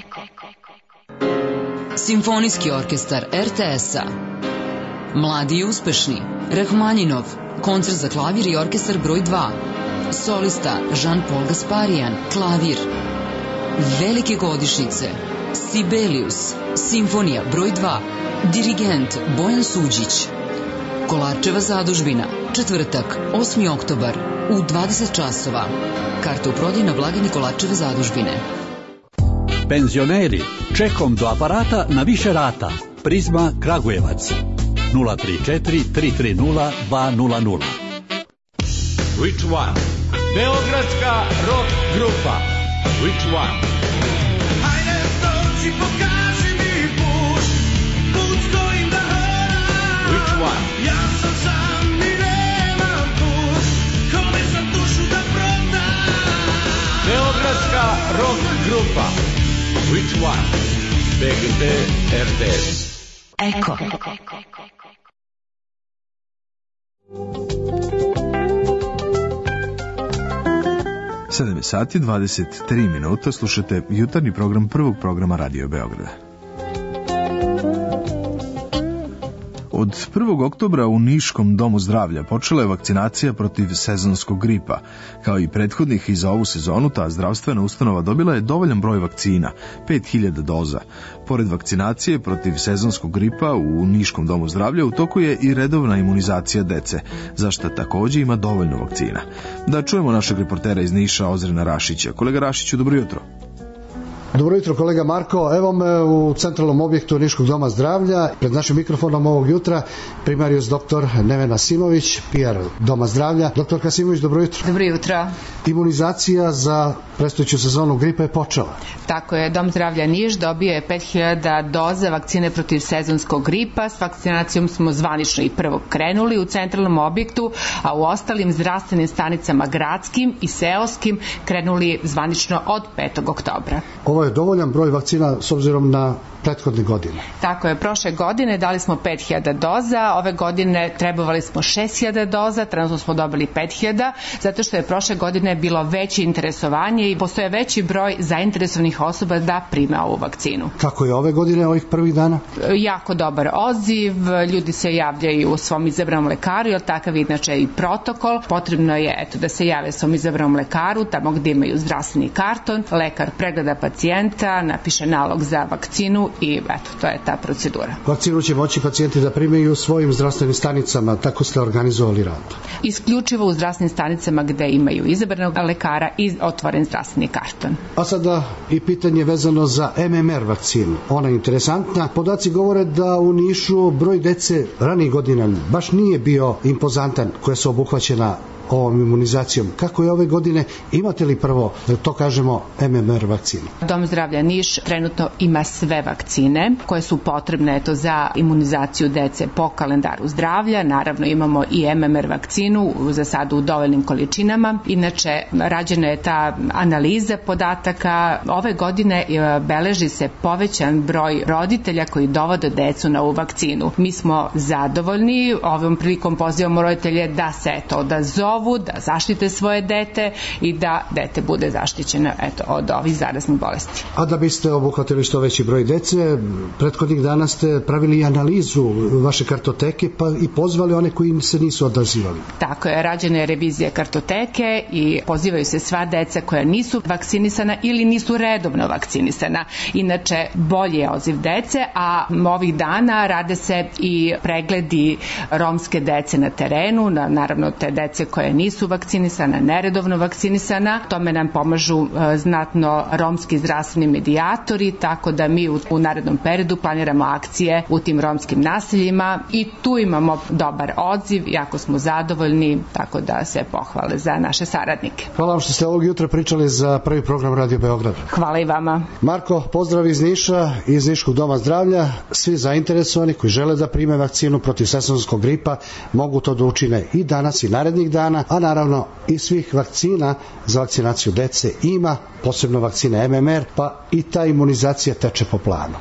Simfonijski orkestar er te es-a. Mladi i uspešni. Rahmanjinov. Koncert za klavir i orkestar broj dva. Solista Jean-Paul Gasparian. Klavir. Velike godišnjice. Sibelius. Simfonija broj dva. Dirigent Bojan Suđić. Kolarčeva zadužbina. Četvrtak, osmi oktobar, u dvadeset časova. Karte u prodaju na blagajni Kolarčeve zadužbine. Penzioneri, čekom do aparata na više rata. Prizma Kragujevac. nula tri četiri tri tri nula dva nula nula. Which one? Beogradska rock grupa. Which one? Hajde dođi, pokaži mi put, put s kojim da hodam. Which one? Ja sam sam i nemam put, kome sam dušu da prodam. Beogradska rock grupa. Which one? B G T er te es. Eko. sedam sati dvadeset tri minuta, slušate jutarnji program prvog programa Radio Beograda. Od prvog oktobra u Niškom domu zdravlja počela je vakcinacija protiv sezonskog gripa. Kao i prethodnih i za ovu sezonu, ta zdravstvena ustanova dobila je dovoljan broj vakcina, pet hiljada doza. Pored vakcinacije protiv sezonskog gripa u Niškom domu zdravlja u toku je i redovna imunizacija dece, za što takođe ima dovoljno vakcina. Da čujemo našeg reportera iz Niša, Ozrena Rašića. Kolega Rašiću, dobro jutro. Dobro jutro, kolega Marko. Evo me u centralnom objektu Niškog doma zdravlja. Pred našim mikrofonom ovog jutra primarius doktor Nevena Simović, P R doma zdravlja. Doktorka Simović, dobro jutro. Dobro jutro. Imunizacija za predstojeću sezonu gripa je počela. Tako je, Dom zdravlja Niš dobio je pet hiljada doza vakcine protiv sezonskog gripa. S vakcinacijom smo zvanično i prvo krenuli u centralnom objektu, a u ostalim zdravstvenim stanicama gradskim i seoskim krenuli zvanično od petog oktobra. Ovo je dovoljan broj vakcina s obzirom na prethodne godine. Tako je, prošle godine dali smo pet hiljada doza, ove godine trebovali smo šest hiljada doza, trenutno smo dobili pet hiljada, zato što je prošle godine bilo veće interesovanje i postoje veći broj zainteresovanih osoba da prime ovu vakcinu. Kako je ove godine, ovih prvih dana? Jako dobar odziv, ljudi se javljaju u svom izabranom lekaru, jer takav je inače i protokol. Potrebno je eto, da se jave svom izabranom lekaru, tamo gdje imaju zdravstveni karton, lekar pregleda pacijenta, napiše nalog za vakcinu i eto, to je ta procedura. Vakcinu će moći pacijenti da prime i u svojim zdravstvenim stanicama, tako ste organizovali rad? Isključivo u zdravstvenim stanicama gde imaju izabranog lekara i otvoren zdravstveni karton. A sada i pitanje vezano za M M R vakcinu. Ona je interesantna. Podaci govore da u Nišu broj dece ranijih godina baš nije bio impozantan koja su obuhvaćena ovom imunizacijom. Kako je ove godine? Imate li prvo, to kažemo, M M R vakcinu? Dom zdravlja Niš trenutno ima sve vakcine koje su potrebne eto, za imunizaciju dece po kalendaru zdravlja. Naravno imamo i M M R vakcinu za sada u dovoljnim količinama. Inače, rađena je ta analiza podataka. Ove godine beleži se povećan broj roditelja koji dovode decu na ovu vakcinu. Mi smo zadovoljni. Ovom prilikom pozivamo roditelje da se eto, da zovu, da zaštite svoje dete i da dete bude zaštićeno eto, od ovih zaraznih bolesti. A da biste obuhvatili što veći broj dece, prethodnih dana ste pravili i analizu vaše kartoteke pa i pozvali one koji se nisu odazivali. Tako je, rađena je revizija kartoteke i pozivaju se sva deca koja nisu vakcinisana ili nisu redovno vakcinisana. Inače, bolji je odziv dece, a ovih dana rade se i pregledi romske dece na terenu, na, naravno te dece koje koja nisu vakcinisana, neredovno vakcinisana. Tome nam pomažu znatno romski zdravstveni medijatori, tako da mi u, u narednom periodu planiramo akcije u tim romskim naseljima i tu imamo dobar odziv, jako smo zadovoljni, tako da se pohvale za naše saradnike. Hvala vam što ste ovog jutra pričali za prvi program Radio Beograd. Hvala i vama. Marko, pozdrav iz Niša, iz Niškog doma zdravlja. Svi zainteresovani koji žele da prime vakcinu protiv sezonskog gripa mogu to da učine i danas i narednih dana, a naravno i svih vakcina za vakcinaciju dece ima, posebno vakcine M M R, pa i ta imunizacija teče po planu.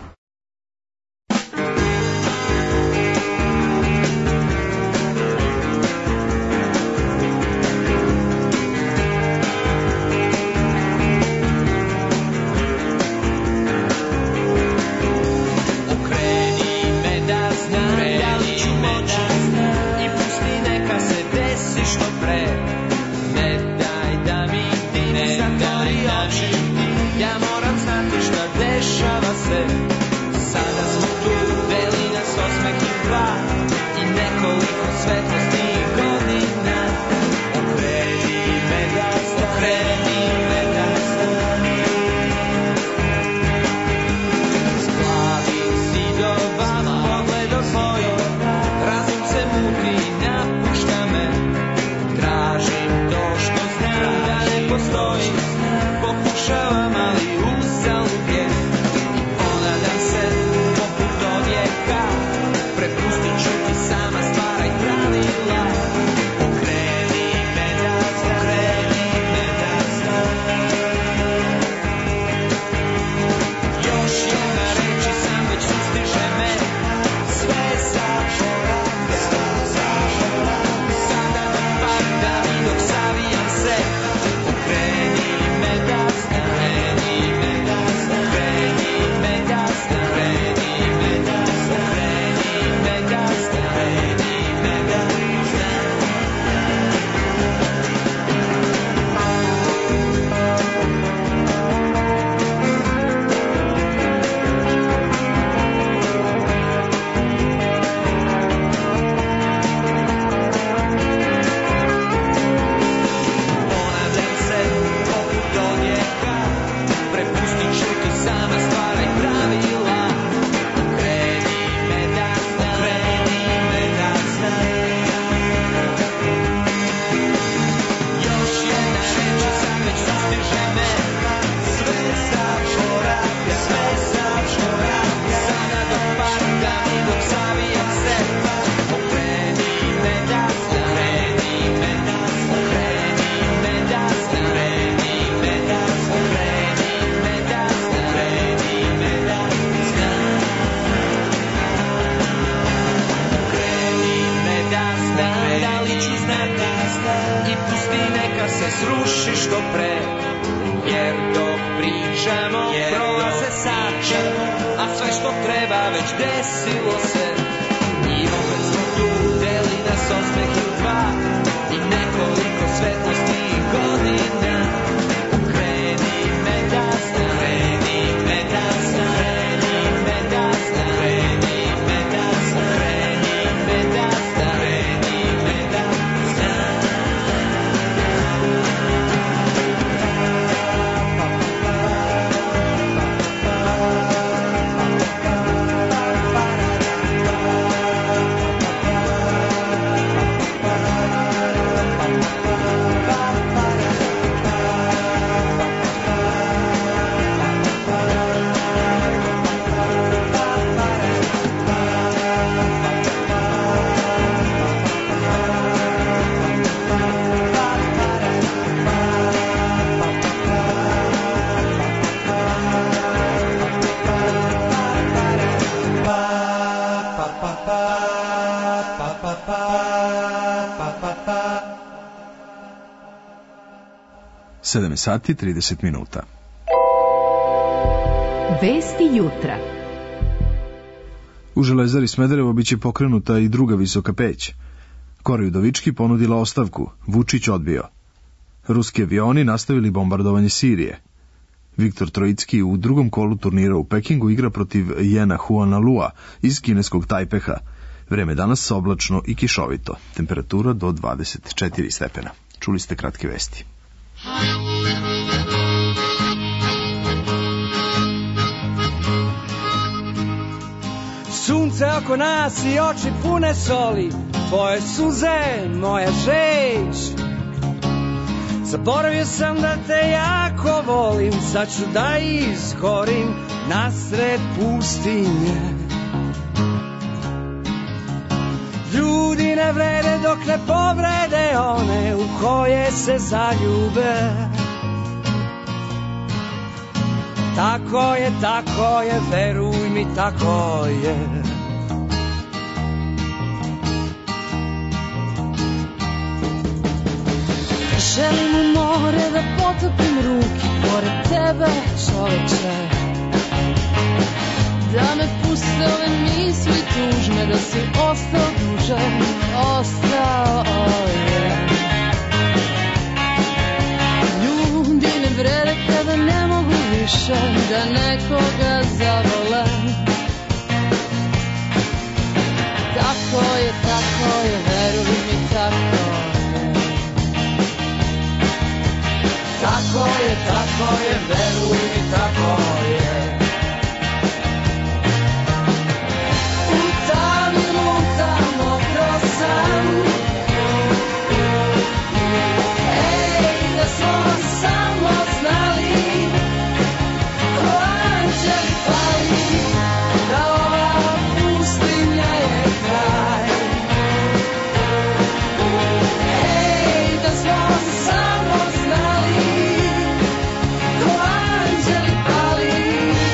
sedam sati trideset minuta. Vesti jutra. U Železari Smederevo biće pokrenuta i druga visoka peć. Kori Udovički ponudila ostavku, Vučić odbio. Ruski avioni nastavili bombardovanje Sirije. Viktor Trojicki u drugom kolu turnira u Pekingu igra protiv Jena Huana Lua iz kineskog Tajpeha. Vreme danas oblačno i kišovito, temperatura do dvadeset četiri stepena. Čuli ste kratke vesti. Sunce oko nas i oči pune soli, tvoje suze, moja žeć. Zaboravio sam da te jako volim, sad ću da izgorim nasred pustinje. Ljudi ne vrede dok ne povrede one u koje se zaljube. Tako je, tako je, veruj mi, tako je. Želim u more da potopim ruke pored tebe, čoveče. Da me puste ove misli tužne, da si ostao duže, ostao je. Ljudi ne vrede kada ne mogu više da nekoga zavole. Tako je, tako je, veruj mi, tako je. Tako je, tako je, veruj mi, tako je. U tami lutam, mokro sam. Ej, da smo samo znali, ko anđeli pali, da ova pustinja je kraj. Ej, da smo samo znali, ko anđeli pali.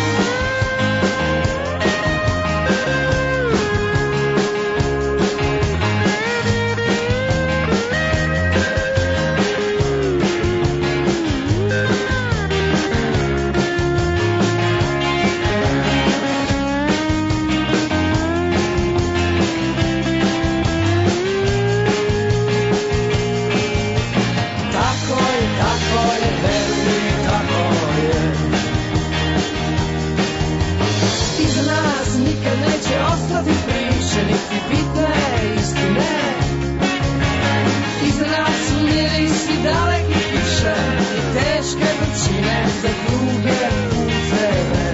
Tako je, tako je, veruj mi, tako je. Iza nas nikad neće ostati priče, niti bitne istine. Iza nas su mirisi daleki kiše i teške vrućine za druge puteve.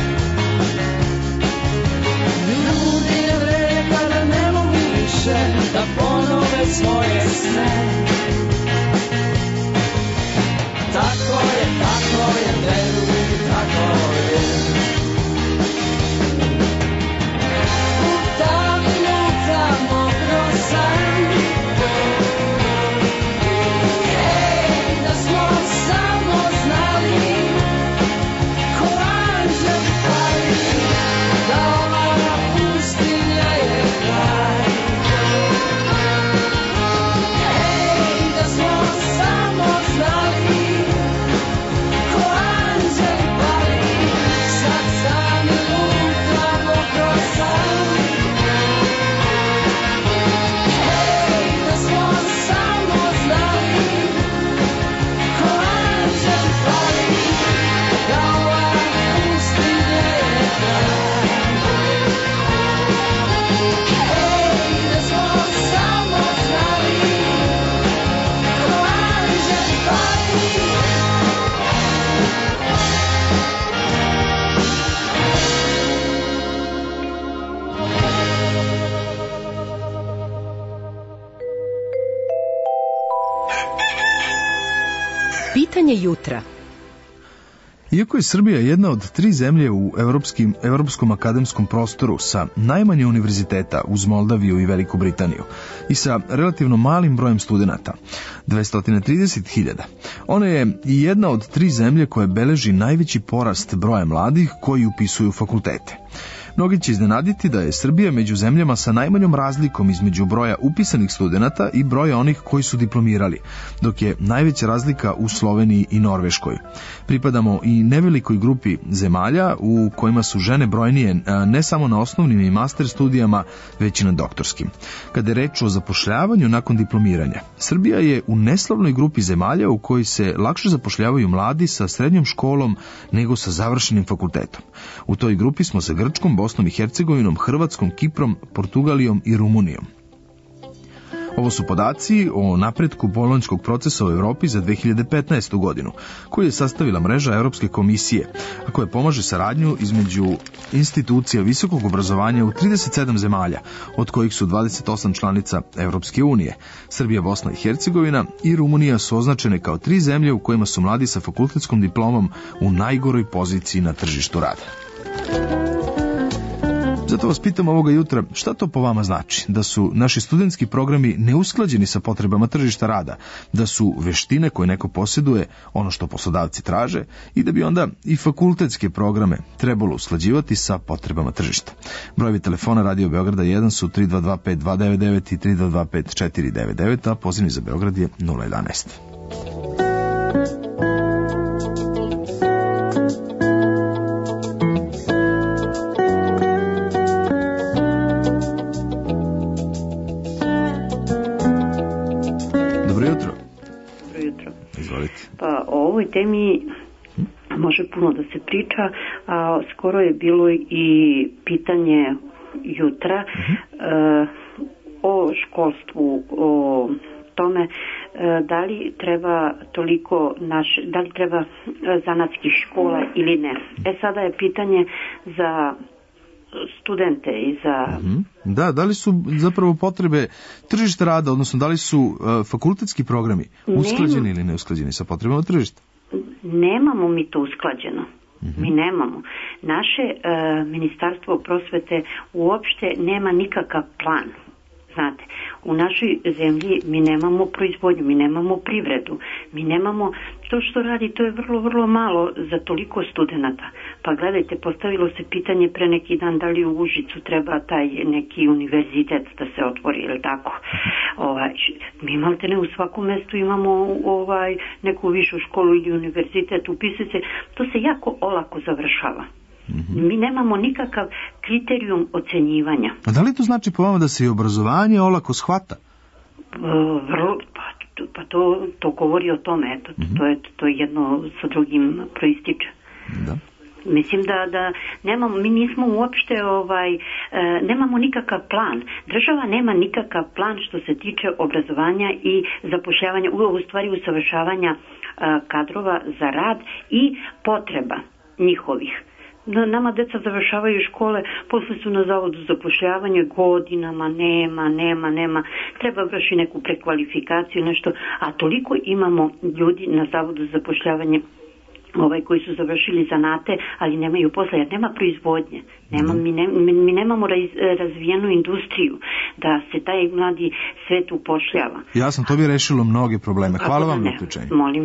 Ljudi ne vrede kada ne mogu više da ponove svoje sne. Tako je, tako je, veruj mi, tako je. U tami lutam, mokro sam. Ej, da smo samo znali, ko anđeli pali, da ova pustinja je kraj. Ej, da smo samo znali, ko anđeli pali, sad sam i lutam, mokro sam. Ej, da smo samo znali, ko anđeli pali, da ova pustinja je kraj. Ej, da smo samo znali, ko anđeli pali. Pitanje jutra. Iako je Srbija jedna od tri zemlje u evropskim, evropskom akademskom prostoru sa najmanje univerziteta uz Moldaviju i Veliku Britaniju i sa relativno malim brojem studenata, dvesta trideset hiljada, ona je i jedna od tri zemlje koje beleži najveći porast broja mladih koji upisuju fakultete. Mnogi će iznenaditi da je Srbija među zemljama sa najmanjom razlikom između broja upisanih studenata i broja onih koji su diplomirali, dok je najveća razlika u Sloveniji i Norveškoj. Pripadamo i nevelikoj grupi zemalja u kojima su žene brojnije ne samo na osnovnim i master studijama, već i na doktorskim. Kada je reč o zapošljavanju nakon diplomiranja, Srbija je u neslavnoj grupi zemalja u kojoj se lakše zapošljavaju mladi sa srednjom školom nego sa završenim fakultetom. U toj grupi smo sa Grčkom, Bosnom i Hercegovinom, Hrvatskom, Kiprom, Portugalijom i Rumunijom. Ovo su podaci o napretku bolonjskog procesa u Evropi za dve hiljade petnaestu godinu, koju je sastavila mreža Evropske komisije, a koja pomaže saradnju između institucija visokog obrazovanja u trideset sedam zemalja, od kojih su dvadeset osam članica Evropske unije. Srbija, Bosna i Hercegovina i Rumunija su označene kao tri zemlje u kojima su mladi sa fakultetskom diplomom u najgoroj poziciji na tržištu rada. Zato vas pitam ovoga jutra, šta to po vama znači? Da su naši studentski programi neusklađeni sa potrebama tržišta rada, da su veštine koje neko posjeduje ono što poslodavci traže i da bi onda i fakultetske programe trebalo usklađivati sa potrebama tržišta. Brojevi telefona Radio Beograda jedan su tri dva dva pet dva devet devet i tri dva dva pet četiri devet devet, a pozivni za Beograd je nula jedanaest. Pa o ovoj temi može puno da se priča, a skoro je bilo i pitanje jutra uh, o školstvu, o tome uh, da li treba toliko naš, da li treba zanatskih škola ili ne. E sada je pitanje za studente i za... Da, da li su zapravo potrebe tržišta rada, odnosno da li su uh, fakultetski programi usklađeni Nema. ili neusklađeni sa potrebama tržišta? Nemamo mi to usklađeno. Mm-hmm. Mi nemamo. Naše uh, ministarstvo prosvete uopšte nema nikakav plan. Znate, u našoj zemlji mi nemamo proizvodnju, mi nemamo privredu, mi nemamo to što radi, to je vrlo, vrlo malo za toliko studenata. Pa gledajte, postavilo se pitanje pre neki dan da li u Užicu treba taj neki univerzitet da se otvori, ili tako. Ovaj, mi malte ne u svakom mestu imamo ovaj, neku višu školu ili univerzitet, upise se, to se jako olako završava. Mm-hmm. Mi nemamo nikakav kriterijum ocenjivanja. A da li to znači po vama da se i obrazovanje olako shvata? Vrlo, pa, pa to, to govori o tome, eto, mm-hmm. to, je, to je jedno sa drugim proističe. Da. Mislim da, da nemamo, mi nismo uopšte ovaj, e, nemamo nikakav plan. Država nema nikakav plan što se tiče obrazovanja i zapošljavanja, u, u stvari usavršavanja e, kadrova za rad i potreba njihovih. Nama deca završavaju škole, posle su na zavodu za zapošljavanje godinama, nema, nema, nema, treba vrši neku prekvalifikaciju, nešto, a toliko imamo ljudi na zavodu za zapošljavanje ovaj, koji su završili zanate, ali nemaju posla, jer nema proizvodnje. Nema, mi, ne, mi nemamo raz, razvijenu industriju da se taj mladi svet upošljava. Jasno, to bi rešilo mnoge probleme. Hvala vam na uključenju. Molim.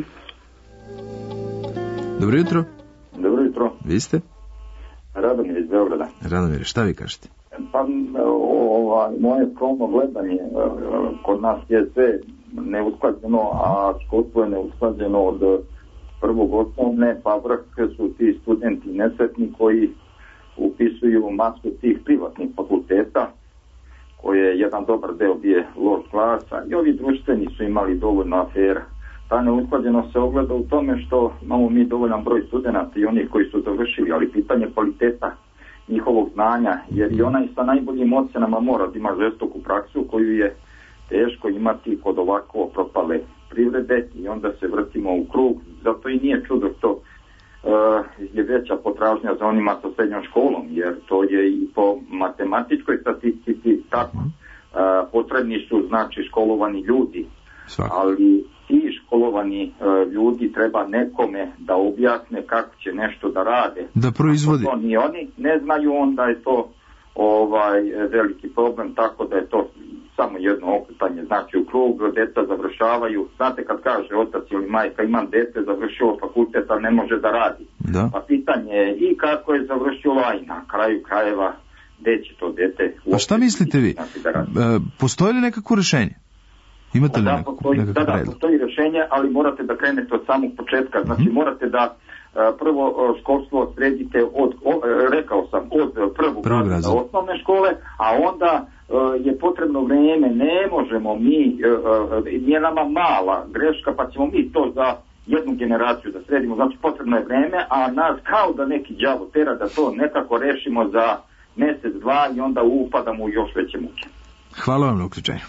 Dobro jutro. Dobro jutro. Vi ste? Radomir iz Beograda. Radomir, šta vi kažete? Pa, ova, moje skromno gledanje, kod nas je sve neusklađeno, a školstvo je neusklađeno od prvog osnovne, pa vrh su ti studenti nesretni koji upisuju masu tih privatnih fakulteta, koje je jedan dobar deo bije loš klasa, i ovi društveni su imali dovoljno afera. Ta neusklađenost se ogleda u tome što imamo mi dovoljan broj studenata i onih koji su završili, ali pitanje kvaliteta njihovog znanja, jer i onaj sa najboljim ocenama mora da ima žestoku praksu koju je teško imati kod ovako propale privrede, i onda se vrtimo u krug. Zato i nije čudo što uh, je veća potražnja za onima sa srednjom školom, jer to je i po matematičkoj statistici tako. Uh, potrebni su, znači, školovani ljudi, Svaki. ali ti školovani uh, ljudi treba nekome da objasne kako će nešto da rade. Da proizvodi. Ako to ni oni ne znaju, onda je to ovaj veliki problem, tako da je to samo jedno okretanje, znači u krug, deca završavaju, znate kad kaže otac ili majka imam dete, završio fakultet, a ne može da radi. Da. Pa pitanje je i kako je završilo, i na kraju krajeva gde će to dete. Pa šta mislite vi? Da e, postoji li nekako rešenje? Imate li da, nekako, postoji, nekako da, da, postoji rešenje, ali morate da krenete od samog početka, znači mm-hmm. morate da prvo školstvo sredite od, o, rekao sam, od prvog razreda osnovne škole, a onda je potrebno vrijeme, ne možemo mi, nije nama mala greška, pa ćemo mi to za jednu generaciju da sredimo, znači potrebno je vrijeme, a nas kao da neki đavo tera da to nekako rešimo za mjesec, dva i onda upadamo u još veće muke. Hvala vam na uključenju.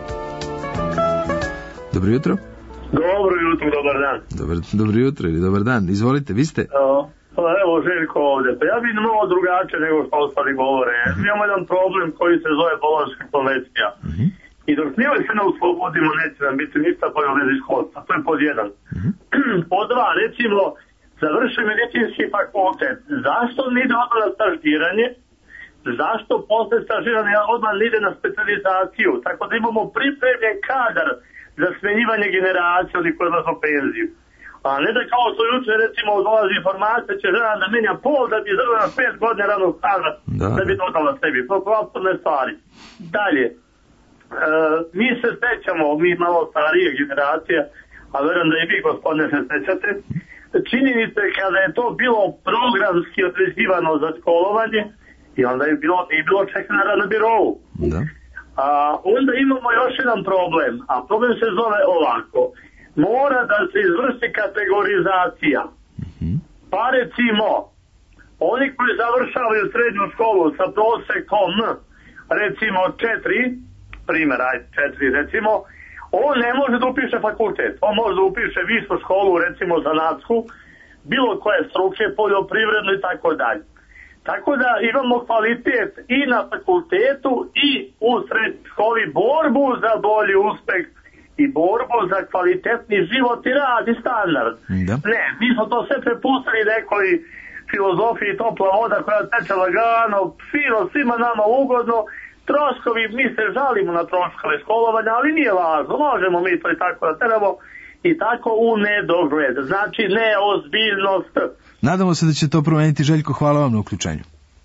Dobro jutro. Dobro jutro, dobar dan. Dobar, dobro jutro ili dobar dan. Izvolite, vi ste... Pa evo, Željko ovdje. Pa ja vidim malo drugačije nego što ostali govore. Uh-huh. Mi imamo jedan problem koji se zove Bolonjska konvencija. Uh-huh. I dok mi se ne uslobodimo, neće nam biti ništa bolje od školstva. To je pod jedan. Uh-huh. Pod dva, recimo, završi medicinski fakultet. Zašto ne ide odmah na stažiranje? Zašto posle stažiranja odmah ne ide na specijalizaciju? Tako da imamo pripremljen kadar za smenjivanje generacije od koji odlaze u penziju. A ne da kao što juče recimo dolazi informacija će žena da menja pol da bi izvrla pet godina radnog staža da, da bi dodala sebi. To je apsolutne stvari. Dalje, e, mi se sećamo, mi malo starije generacije, a verujem da i vi gospodine se sećate, činjenice kada je to bilo programski određivano za školovanje i onda je bilo, nije bilo čekana na birovu. Da. A onda imamo još jedan problem, a problem se zove ovako. Mora da se izvrši kategorizacija. Mm-hmm. Pa recimo, oni koji završavaju srednju školu sa prosekom, recimo četiri, primjer, ajde četiri recimo, on ne može da upiše fakultet. On može da upiše višu školu, recimo zanatsku, bilo koje struke, poljoprivredno i tako dalje. Tako da imamo kvalitet i na fakultetu i u srednjoj školi borbu za bolji uspeh i borbu za kvalitetni život i rad i standard. Da. Ne, mi smo to sve prepustili nekoj filozofiji topla voda koja teče lagano, fino, svima nama ugodno, troškovi, mi se žalimo na troškove školovanja, ali nije važno, možemo mi to i tako da trebamo i tako u nedogled. Znači neozbiljnost. Nadamo se da će to promeniti. Željko, hvala vam na uključenju.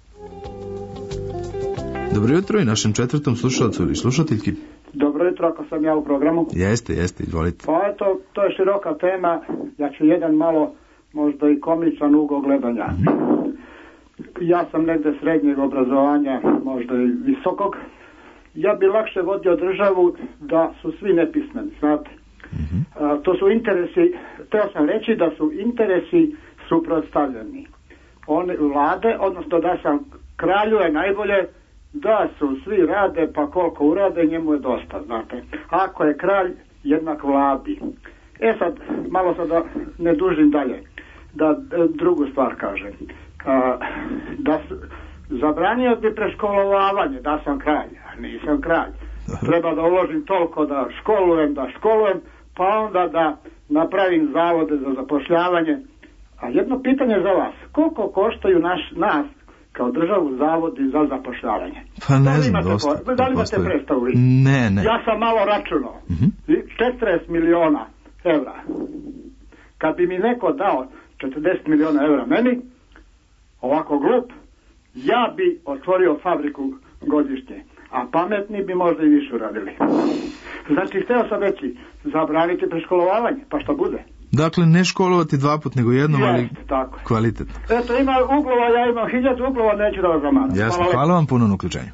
Dobro jutro i našem četvrtom slušalcu ili slušateljki. Dobro jutro, ako sam ja u programu. Jeste, jeste, izvolite. Pa eto, to je široka tema, ja ću jedan malo možda i komičan ugao gledanja. Mm-hmm. Ja sam negde srednjeg obrazovanja, možda i visokog. Ja bi lakše vodio državu da su svi nepismeni, znate. Mm-hmm. A, to su interesi, teo sam reći da su interesi suprotstavljeni. One vlade, odnosno da sam kralju je najbolje da su svi rade, pa koliko urade, njemu je dosta, znate. Ako je kralj, jednak vladi. E sad, malo sad da ne dužim dalje, da drugu stvar kažem. A, da su, zabranio bi preškolovavanje, da sam kralj, a nisam kralj. Treba da uložim toliko da školujem, da školujem, pa onda da napravim zavode za zapošljavanje. A jedno pitanje za vas, koliko koštaju naš, nas kao državu zavodi za zapošljavanje? Pa ne znam, dosta. Po, da li imate predstavu? Ne, ne. Ja sam malo računao. Mm-hmm. četrdeset miliona evra. Kad bi mi neko dao četrdeset miliona evra meni, ovako glup, ja bi otvorio fabriku godišnje. A pametni bi možda i više uradili. Znači, htio sam reći, zabraniti preškolovavanje, pa šta bude? Dakle, ne školovati dva put, nego jednom, ali tako. Kvalitetno. Eto, ima uglova, ja imam hiljadu uglova, neću da vas zamaram. Jasno, hvala, hvala vam puno na uključenju.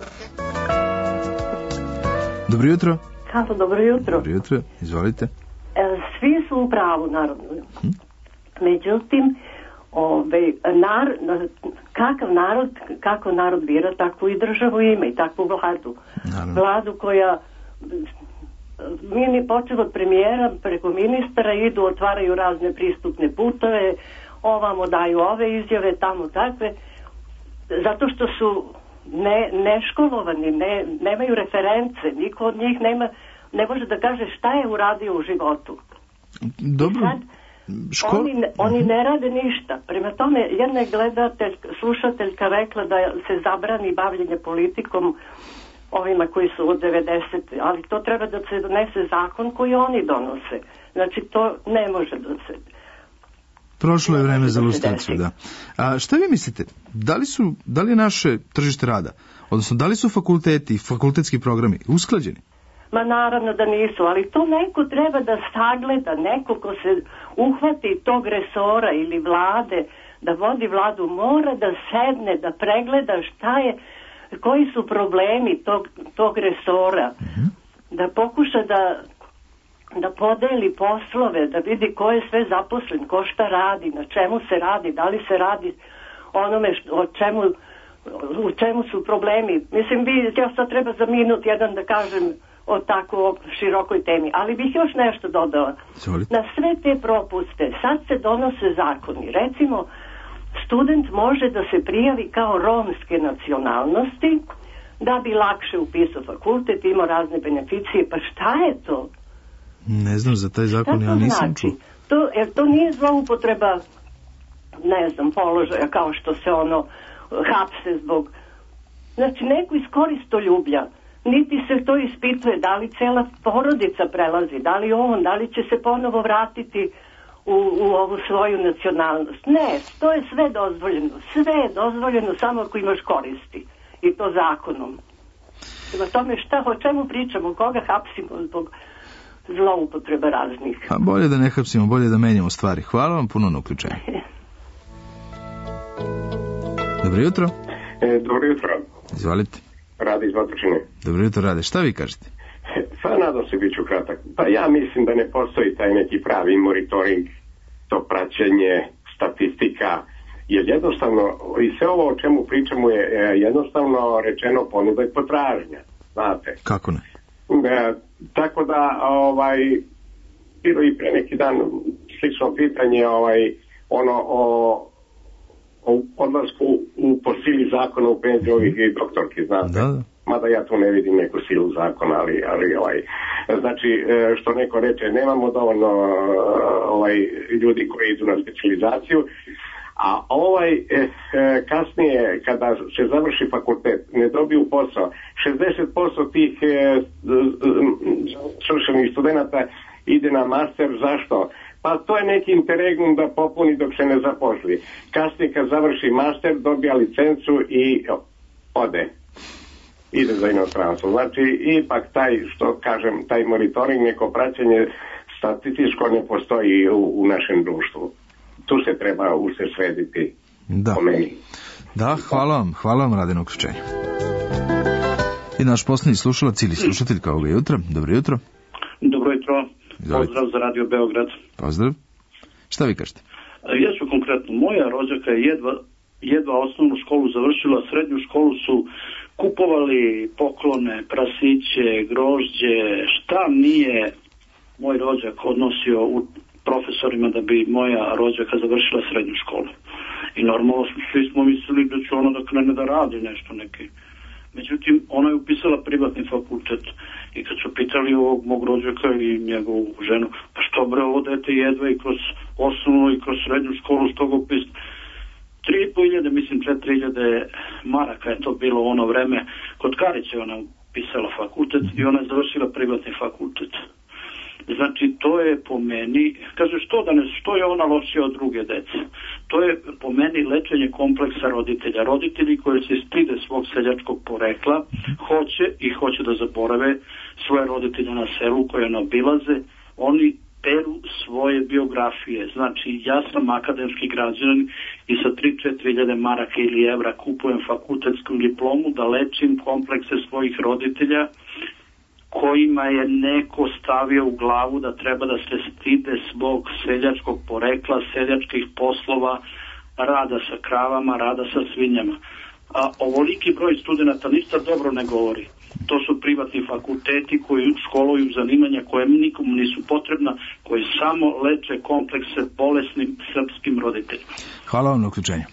Dobro jutro. Halo, dobro jutro. Dobro jutro, izvolite. E, svi su u pravu, naravno. Hm? Međutim, ove, nar, kakav narod, kako narod bira, takvu i državu ima i takvu vladu. Naravno. Vladu koja... Mi ni počeo od premijera preko ministra idu, otvaraju razne pristupne putove, ovamo daju ove izjave, tamo takve, zato što su ne, neškolovani, ne, nemaju reference, niko od njih nema, ne može da kaže šta je uradio u životu. Dobro. Sad, Ško... oni, oni ne rade ništa. Prema tome, jedna je gledatelj, slušateljka rekla da se zabrani bavljenje politikom ovima koji su od devedeset, ali to treba da se donese zakon koji oni donose. Znači, to ne može da se... Prošlo je vreme za lustraciju, da. A šta vi mislite, da li su, da li je naše tržište rada, odnosno da li su fakulteti i fakultetski programi usklađeni? Ma naravno da nisu, ali to neko treba da sagleda, neko ko se uhvati tog resora ili vlade, da vodi vladu, mora da sedne, da pregleda šta je, koji su problemi tog, tog resora, mm-hmm. da pokuša da, da podeli poslove, da vidi ko je sve zaposlen, ko šta radi, na čemu se radi, da li se radi onome što, o čemu u čemu su problemi. Mislim, vi, ja sad treba za minut jedan da kažem o tako širokoj temi, ali bih još nešto dodala. Sorry. Na sve te propuste sad se donose zakoni. Recimo, student može da se prijavi kao romske nacionalnosti da bi lakše upisao fakultet, imao razne beneficije. Pa šta je to? Ne znam za taj zakon, ja nisam znači? čuo. To, jer to nije zloupotreba, ne znam, položaja kao što se ono hapse zbog... Znači, neko iz koristoljublja, niti se to ispituje, da li cela porodica prelazi, da li on, da li će se ponovo vratiti u, u ovu svoju nacionalnost. Ne, to je sve dozvoljeno. Sve je dozvoljeno samo ako imaš koristi. I to zakonom. Prema tome, šta, o čemu pričamo, koga hapsimo zbog zloupotreba raznih. A bolje da ne hapsimo, bolje da menjamo stvari. Hvala vam puno na uključenju. Dobro jutro. E, dobro jutro. Izvalite. Radi iz Matočine. Dobro jutro, Rade. Šta vi kažete? Pa nadam se bit ću kratak. Pa ja mislim da ne postoji taj neki pravi monitoring, to praćenje, statistika, jer jednostavno, i sve ovo o čemu pričamo je jednostavno rečeno ponuda i potražnja. Znate? Kako ne? E, tako da, ovaj, bilo i pre neki dan slično pitanje, ovaj, ono o, o odlasku u po sili zakona u penziju ovih i doktorki, znate? Da, da. Mada ja tu ne vidim neku silu zakona, ali, ali ovaj, znači, što neko reče, nemamo dovoljno ovaj, ljudi koji idu na specijalizaciju, a ovaj eh, kasnije kada se završi fakultet ne dobiju posao, šezdeset posto tih eh, svršenih studenta ide na master. Zašto? Pa to je neki interregnum da popuni dok se ne zaposli. Kasnije kad završi master dobija licencu i ode, ide za inostranstvo. Znači ipak taj, što kažem, taj monitoring, neko praćenje statističko ne postoji u, u našem društvu. Tu se treba usredsrediti da. Po meni. Da, hvala vam, hvala vam Rade na uključenju. I naš posljednji slušalac ili slušateljka ovoga jutra. Dobro jutro. Dobro jutro. Izvolite. Pozdrav za Radio Beograd. Pozdrav. Šta vi kažete? Ja ću konkretno, moja rođaka je jedva, jedva osnovnu školu završila, srednju školu su kupovali poklone, prasiće, grožđe, šta nije moj rođak odnosio u profesorima da bi moja rođaka završila srednju školu. I normalno svi smo mislili da će ona da krene da radi nešto neki. Međutim, ona je upisala privatni fakultet i kad su pitali ovog mog rođaka i njegovu ženu, pa što bre, ovo dete jedva i kroz osnovnu i kroz srednju školu što ga upisati. Tri i po hiljade, mislim četiri hiljade maraka je to bilo ono vreme. Kod Karića ona upisala fakultet i ona je završila privatni fakultet. Znači, to je po meni, kaže, što da ne, što je ona lošija od druge dece? To je po meni lečenje kompleksa roditelja. Roditelji koji se stide svog seljačkog porekla, hoće i hoće da zaborave svoje roditelje na selu koje ne obilaze, oni peru svoje biografije. Znači, ja sam akademski građanin i sa tri do četiri hiljade maraka ili evra kupujem fakultetsku diplomu da lečim komplekse svojih roditelja kojima je neko stavio u glavu da treba da se stide svog seljačkog porekla, seljačkih poslova, rada sa kravama, rada sa svinjama. A ovoliki broj studenta ništa dobro ne govori. To su privatni fakulteti koji školuju zanimanja koje nikomu nisu potrebna, koji samo leče komplekse bolesnim srpskim roditeljima. Hvala vam na uključenju.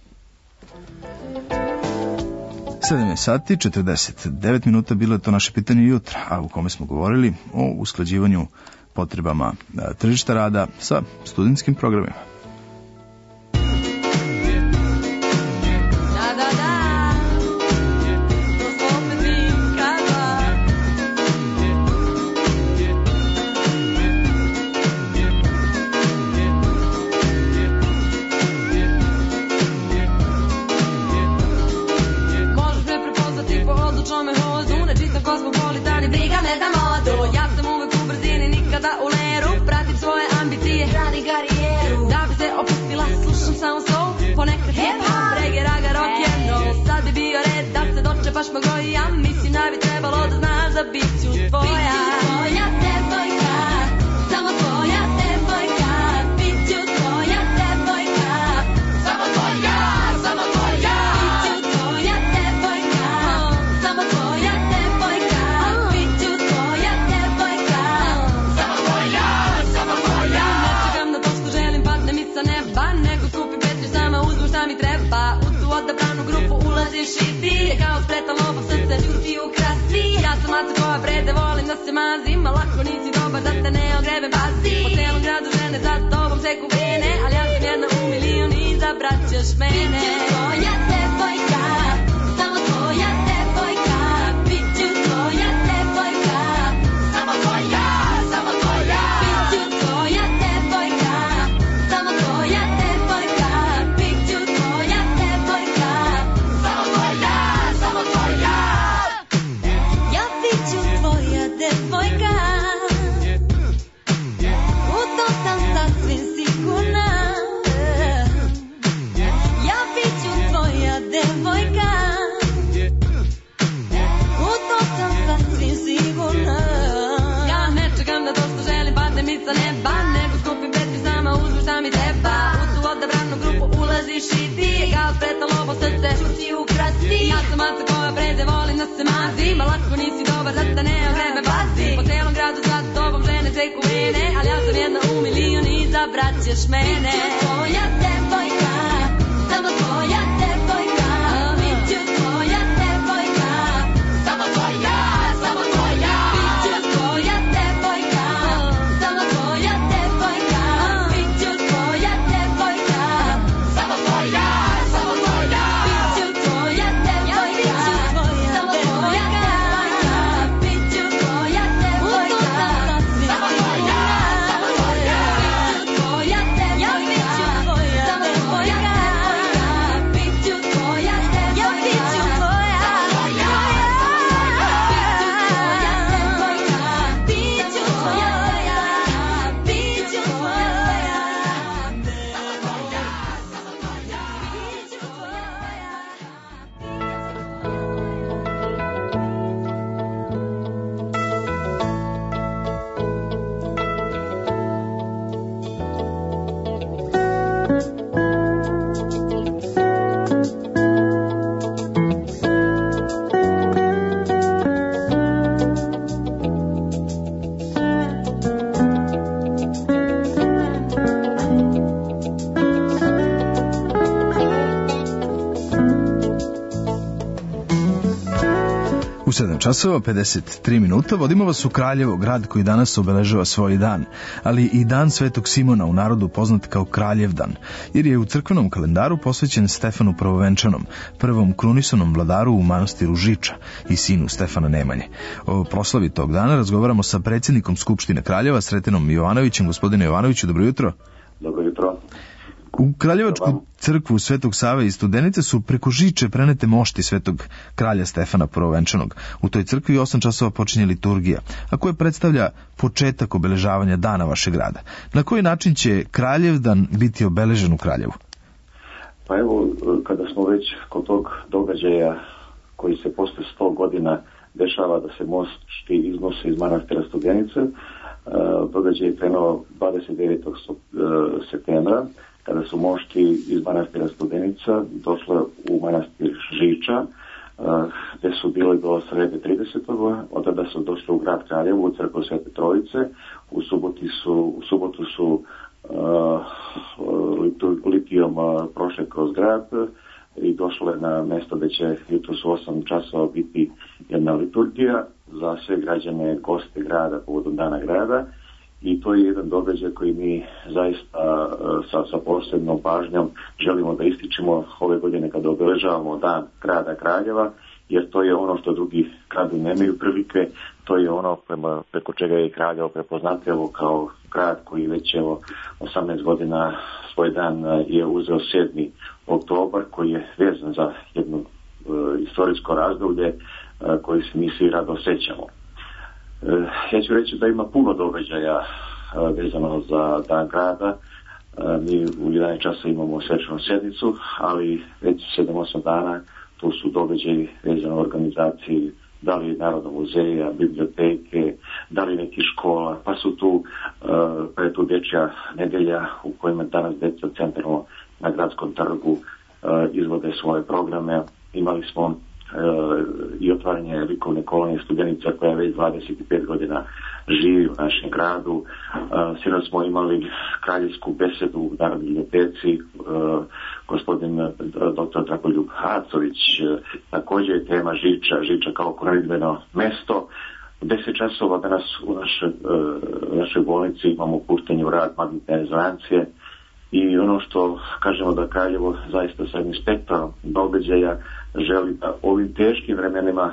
sedam sati, četrdeset devet minuta, bilo je to naše pitanje jutra, a u kome smo govorili o usklađivanju potrebama tržišta rada sa studentskim programima. Baš mogo i ja mislim da bi trebalo da znaš da bit ću tvoja. Bit ću tvoja devojka, samo tvoja devojka. Bit ću tvoja devojka, samo tvoja, samo tvoja. Bit ću tvoja ulaziš i ti je kao spretan lopov, srce čuti ukrasti. Ja sam maca koja brede, volim da se mazim, a lako nisi dobar da te ne ogrebem, pazi. Po celom gradu žene za tobom seku vene, ali ja sam jedna u milion i zabrat ćeš mene. Biću tvoja devojka, samo tvoja devojka, biću tvoja devojka, samo tvoja, samo tvoja. Biću tvoja devojka, samo tvoja devojka, biću tvoja devojka, samo tvoja, samo tvoja. Ja biću tvoja devojka, u to sam sasvim sigurna. Ja biću tvoja devojka, u to sam sasvim sigurna. Ja ne čekam da to što želim padne mi sa neba, nego skupim pet pisama, uzmem šta mi treba. U tu odabranu grupu ulaziš i ti je kao spretan lopov, srce čuti ukrasti. Ja sam maca koja brede, volim da se mazim, a lako nisi dobar da te ne ogrebe, pazi. Po celom gradu za tobom žene seku vene, ali ja sam jedna u milion i zabrat ćeš mene. Biću tvoja devojka, samo tvoja devojka, biću tvoja devojka, samo tvoja, samo tvoja. Biću tvoja devojka, samo tvoja devojka, biću tvoja devojka, samo tvoja, samo tvoja. Biću tvoja devojka, samo tvoja devojka, biću tvoja devojka, samo tvoja, samo tvoja. Biću tvoja devojka, samo tvoja devojka, biću tvoja devojka, biću tvoja devojka, biću U sedam časova pedeset tri minuta vodimo vas u Kraljevo, grad koji danas obeležava svoj dan, ali i dan Svetog Simona, u narodu poznat kao Kraljevdan, jer je u crkvenom kalendaru posvećen Stefanu Prvovenčanom, prvom krunisanom vladaru u manastiru Žiča i sinu Stefana Nemanje. O proslavi tog dana razgovaramo sa predsjednikom Skupštine Kraljeva, Sretenom Jovanovićem. Gospodine Jovanoviću, dobro jutro. Dobro jutro. U Kraljevačku crkvu Svetog Save i Studenice su preko Žiče prenete mošti Svetog kralja Stefana Prvovenčanog. U toj crkvi osam časova počinje liturgija, a koja predstavlja početak obeležavanja dana vašeg grada. Na koji način će Kraljevdan biti obeležen u Kraljevu? Pa evo, kada smo već kod tog događaja koji se posle sto godina dešava da se mošti iznose iz manastira Studenice, događaj je krenuo dvadeset devetog septembra, kada su mošti iz manastira Studenica došle u manastir Žiča, gde su bili do srede tridesetog Od tada su došli u grad Kraljevo, u crkvu Svete Trojice. U, su, u subotu su uh, litijom uh, prošle kroz grad i došle na mesto gde će jutros u osam časova biti jedna liturgija za sve građane, goste grada povodom dana grada. I to je jedan događaj koji mi zaista sa, sa posebnom pažnjom želimo da ističemo ove godine kada obeležavamo dan grada Kraljeva, jer to je ono što drugi gradovi nemaju prilike, to je ono prema, preko čega je Kraljevo prepoznatljivo kao grad koji već evo osamnaest godina svoj dan je uzeo sedmi oktobar, koji je vezan za jedno e, istorijsko razdoblje e, koji se mi svi rado sećamo. Ja ću reći da ima puno događaja vezano za dan grada. Mi u jedanaest časa imamo svečanu sjednicu, ali već sedam osam dana tu su događaji vezano u organizaciji da li Narodnog muzeja, biblioteke, da li nekih škola, pa su tu, pa je tu dječja nedelja u kojima danas djeca centralno na gradskom trgu izvode svoje programe. Imali smo i otvaranje likovne kolonije Studenica koja već dvadeset pet godina živi u našem gradu. Sinoć smo imali kraljevsku besedu u Narodnoj biblioteci, gospodin doktor Dragoljub Hacović, također je tema Žiča, Žiča kao krojidbeno mesto. U deset časova danas u našoj, našoj bolnici imamo puštanje u rad magnetne rezonancije i ono što kažemo da Kraljevo zaista sa jednim spektrom događaja želi da ovim teškim vremenima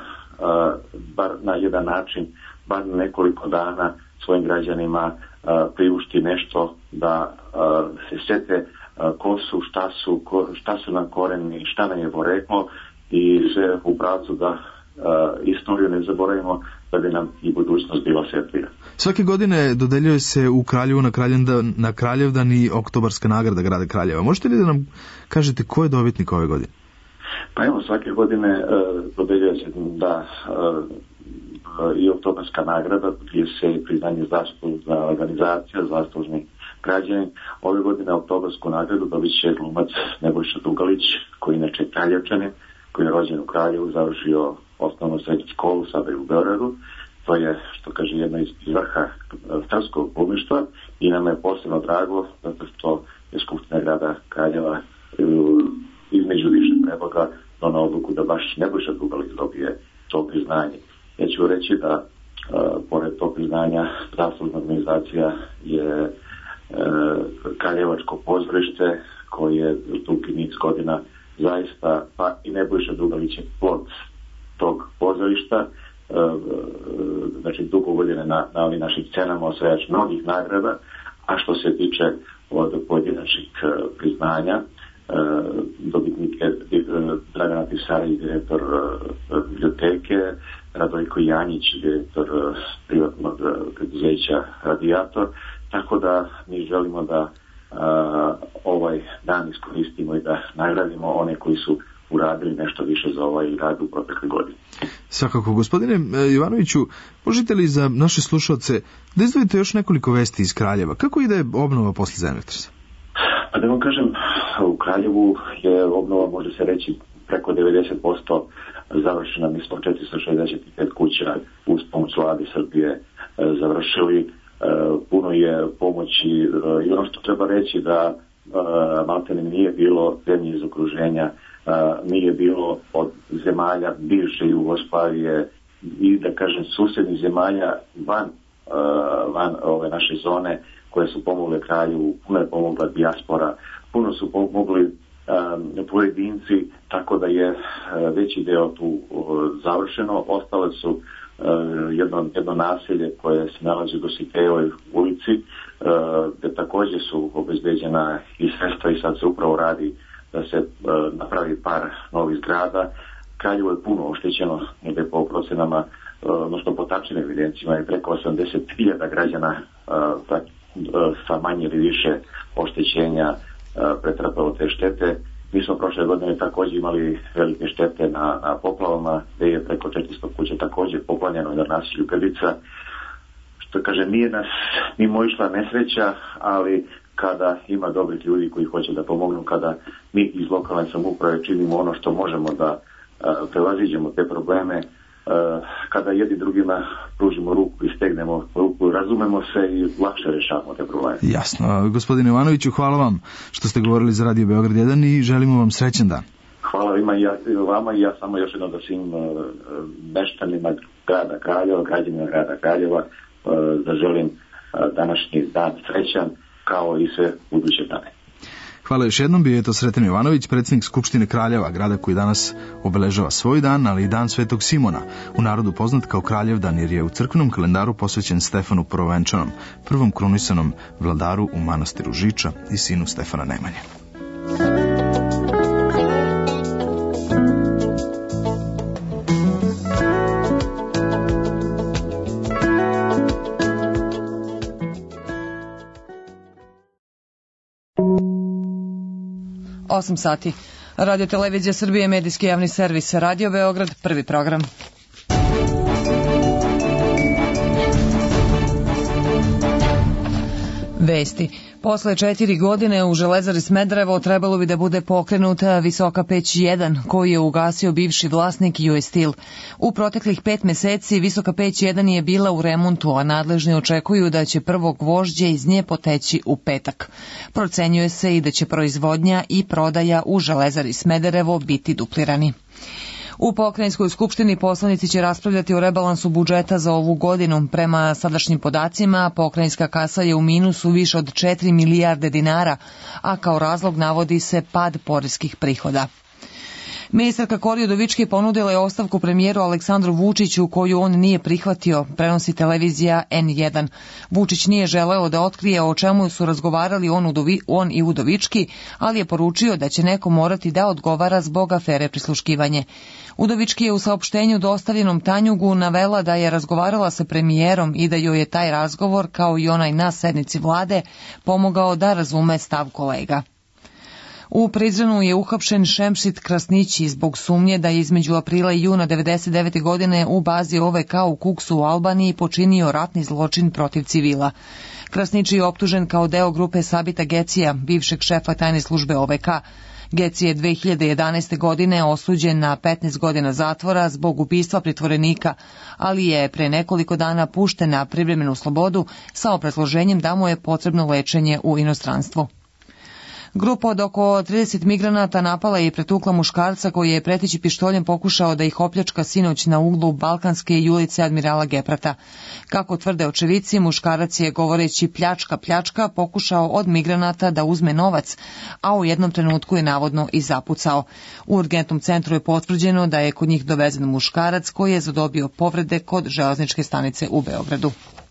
bar na jedan način, bar nekoliko dana svojim građanima priušti nešto da se sjete ko su, šta su, ko, šta su nam koreni, šta nam je poreklo i sve u pravcu da istoriju ne zaboravimo da bi nam i budućnost bila svjetlija. Svake godine dodeljuje se u Kraljevu na Kraljevdan, na Kraljevdan i oktobarska nagrada grada Kraljeva. Možete li da nam kažete ko je dobitnik ove godine? Pa evo, svake godine uh, dodeljuje se da uh, i oktobarska nagrada gdje se priznanje zaslužna organizacija, zaslužni građani. Ove godine oktobarsku nagradu dobit će glumac Nebojša Dugalić, koji inače Kraljevčanin, koji je rođen u Kraljevu, završio osnovnu srednju školu, sada je u Beogradu. To je, što kaže, jedno iz vrha srpskog glumištva i nam je posebno drago zato što je Skupština grada Kraljeva između više predloga donao odluku da baš Nebojša Dugalić dobije to priznanje. Ja ću reći da uh, pored tog priznanja zaslužna organizacija je uh, Kraljevačko pozorište koje je dugi niz godina zaista, pa i Nebojša Dugalić je plod tog pozorišta, uh, znači dugo godine na, na ovim našim scenama osvajač mnogih nagrada, a što se tiče od pojedinačnih uh, priznanja, Uh, dobitnik je uh, Dragana Pisarić, direktor uh, biblioteke, Radojko Janjić, direktor uh, privatnog uh, preduzeća Radijator, tako da mi želimo da uh, ovaj dan iskoristimo i da nagradimo one koji su uradili nešto više za ovaj rad u protekle godine. Svakako, gospodine Jovanoviću, možete li za naše slušalce da izdvojite još nekoliko vesti iz Kraljeva? Kako ide obnova posle zemljotresa? A da vam kažem, u Kraljevu je obnova, može se reći, preko devedeset posto završena. Mi smo četiristo šezdeset pet kuća uz pomoć Vlade Srbije završili. Puno je pomoći i ono što treba reći da maltene nije bilo zemlje iz okruženja, nije bilo od zemalja bivše Jugoslavije i da kažem susednih zemalja van, van ove naše zone koje su pomogle Kraljevu, puno je pomogla dijaspora, puno su pomogli um, pojedinci, tako da je uh, veći deo tu uh, završeno. Ostale su uh, jedno, jedno naselje koje se nalazi u Dositejevoj ulici, uh, gde također su obezbeđena i sredstva i sad se upravo radi da se uh, napravi par novih zgrada. Kraljevo je puno oštećeno, negde po procenama, uh, odnosno po tačnim evidencijama je preko osamdeset hiljada građana uh, tak, sa manje ili više oštećenja pretrpelo te štete. Mi smo prošle godine također imali velike štete na, na poplavama, gdje je preko četiristo kuća također poplavljeno na naselju Grdica. Što kaže, nije nas mimo išla nesreća, ali kada ima dobrih ljudi koji hoće da pomognu, kada mi iz lokalne samouprave činimo ono što možemo da uh, prevaziđemo te probleme, Uh, kada jedni drugima pružimo ruku i stegnemo ruku, razumemo se i lakše rešavamo te probleme. Jasno. Gospodine Jovanoviću, hvala vam što ste govorili za Radio Beograd jedan i želimo vam srećan dan. Hvala vama i ja, vama i ja samo još jedno da svim uh, meštanima grada Kraljeva, građanima grada Kraljeva uh, da želim uh, današnji dan srećan kao i sve buduće dane. Hvala još jednom, bio je to Sreten Jovanović, predsjednik Skupštine Kraljeva, grada koji danas obeležava svoj dan, ali i dan Svetog Simona, u narodu poznat kao Kraljevdan, jer je u crkvenom kalendaru posvećen Stefanu Prvovenčanom, prvom krunisanom vladaru u manastiru Žiča i sinu Stefana Nemanje. osam sati. Radio Televizija Srbije, medijski javni servis, Radio Beograd, prvi program. Vesti. Posle četiri godine u Železari Smederevo trebalo bi da bude pokrenuta Visoka peć jedan, koju je ugasio bivši vlasnik U S Steel. U proteklih pet meseci Visoka peć jedan je bila u remontu, a nadležni očekuju da će prvo gvožđe iz nje poteći u petak. Procenjuje se i da će proizvodnja i prodaja u Železari Smederevo biti duplirani. U Pokrajinskoj skupštini poslanici će raspravljati o rebalansu budžeta za ovu godinu. Prema sadašnjim podacima, pokrajinska kasa je u minusu više od četiri milijarde dinara, a kao razlog navodi se pad poreskih prihoda. Ministarka Kori Udovički ponudila je ostavku premijeru Aleksandru Vučiću, koju on nije prihvatio, prenosi televizija N jedan. Vučić nije želeo da otkrije o čemu su razgovarali on, Udovi, on i Udovički, ali je poručio da će neko morati da odgovara zbog afere prisluškivanje. Udovički je u saopštenju dostavljenom Tanjugu navela da je razgovarala sa premijerom i da joj je taj razgovor, kao i onaj na sednici vlade, pomogao da razume stav kolega. U Prizrenu je uhapšen Šemšit Krasnići zbog sumnje da je između aprila i juna devedeset devete. godine u bazi O V K u Kuksu u Albaniji počinio ratni zločin protiv civila. Krasnići je optužen kao deo grupe Sabita Gecija, bivšeg šefa tajne službe O V K. Geci je dve hiljade jedanaeste. godine osuđen na petnaest godina zatvora zbog ubistva pritvorenika, ali je pre nekoliko dana pušten na privremenu slobodu sa obrazloženjem da mu je potrebno lečenje u inostranstvu. Grupa od oko trideset migranata napala je i pretukla muškarca koji je preteći pištoljem pokušao da ih opljačka sinoć na uglu Balkanske i ulice Admirala Geprata. Kako tvrde očevici, muškarac je, govoreći pljačka, pljačka, pokušao od migranata da uzme novac, a u jednom trenutku je navodno i zapucao. U urgentnom centru je potvrđeno da je kod njih dovezen muškarac koji je zadobio povrede kod železničke stanice u Beogradu.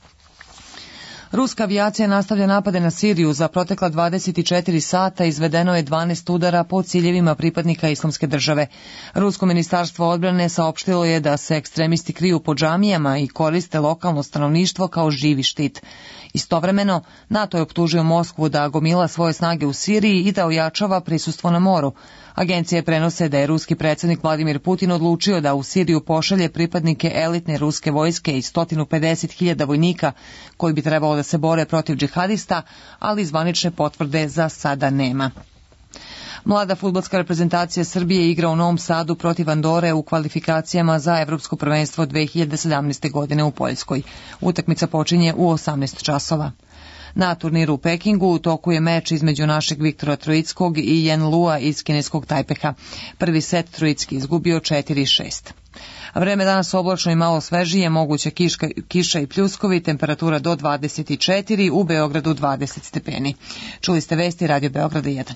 Ruska avijacija nastavlja napade na Siriju. Za protekla dvadeset četiri sata izvedeno je dvanaest udara po ciljevima pripadnika Islamske države. Rusko ministarstvo odbrane saopštilo je da se ekstremisti kriju po džamijama i koriste lokalno stanovništvo kao živi štit. Istovremeno, NATO je optužio Moskvu da gomila svoje snage u Siriji i da ojačava prisustvo na moru. Agencije prenose da je ruski predsjednik Vladimir Putin odlučio da u Siriju pošalje pripadnike elitne ruske vojske i sto pedeset hiljada vojnika koji bi trebalo da se bore protiv džihadista, ali zvanične potvrde za sada nema. Mlada fudbalska reprezentacija Srbije igra u Novom Sadu protiv Andore u kvalifikacijama za Evropsko prvenstvo dve hiljade sedamnaeste. godine u Poljskoj. Utakmica počinje u osamnaest časova. Na turniru u Pekingu u toku je meč između našeg Viktora Trojickog i Jen Lua iz kineskog Tajpeha. Prvi set Trojicki izgubio četiri šest. Vreme danas oblačno i malo svežije, moguća kiška, kiša i pljuskovi, temperatura do dvadeset četiri, u Beogradu dvadeset stepeni. Čuli ste vesti Radio Beograda jedan.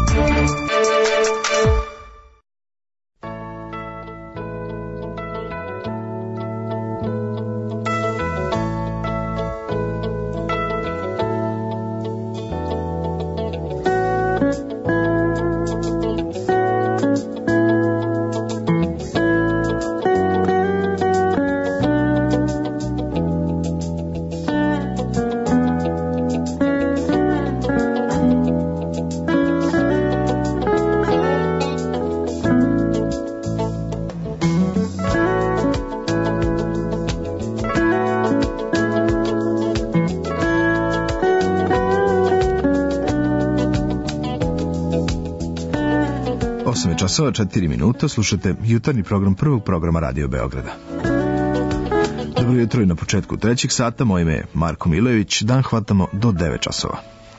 osam časova četiri minuta, slušate jutarnji program prvog programa Radio Beograda. Dobro jutro i na početku trećeg sata, moje ime je Marko Milojević, dan hvatamo do devet časova.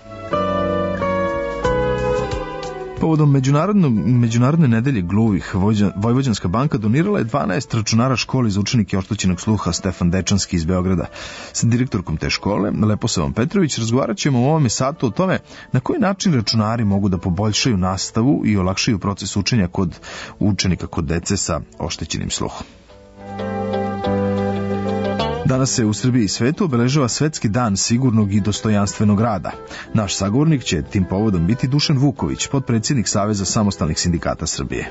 Povodom Međunarodne nedelje gluvih, Vojvođanska banka donirala je dvanaest računara školi za učenike oštećenog sluha Stefan Dečanski iz Beograda. Sa direktorkom te škole, Leposavom Petrović, razgovarat ćemo u ovome satu o tome na koji način računari mogu da poboljšaju nastavu i olakšaju proces učenja kod učenika, kod dece sa oštećenim sluhom. Danas se u Srbiji i svetu obeležava Svetski dan sigurnog i dostojanstvenog rada. Naš sagovornik će tim povodom biti Dušan Vuković, potpredsjednik Saveza samostalnih sindikata Srbije.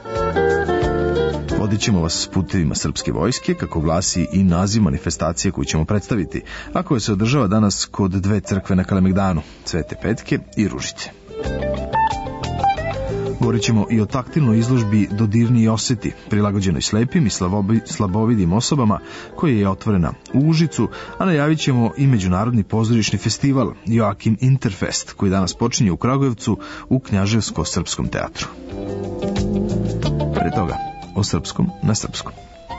Vodit ćemo vas putevima srpske vojske, kako glasi i naziv manifestacije koju ćemo predstaviti, a koja se održava danas kod dve crkve na Kalemegdanu, Svete Petke i Ružice. Govorit ćemo i o taktilnoj izložbi Dodirni i oseti, prilagođenoj slepim i slavobi, slabovidim osobama, koja je otvorena u Užicu, a najavit ćemo i Međunarodni pozorišni festival Joakim Interfest, koji danas počinje u Kragujevcu u Knjaževsko-srpskom teatru. Pre toga, o srpskom na srpskom.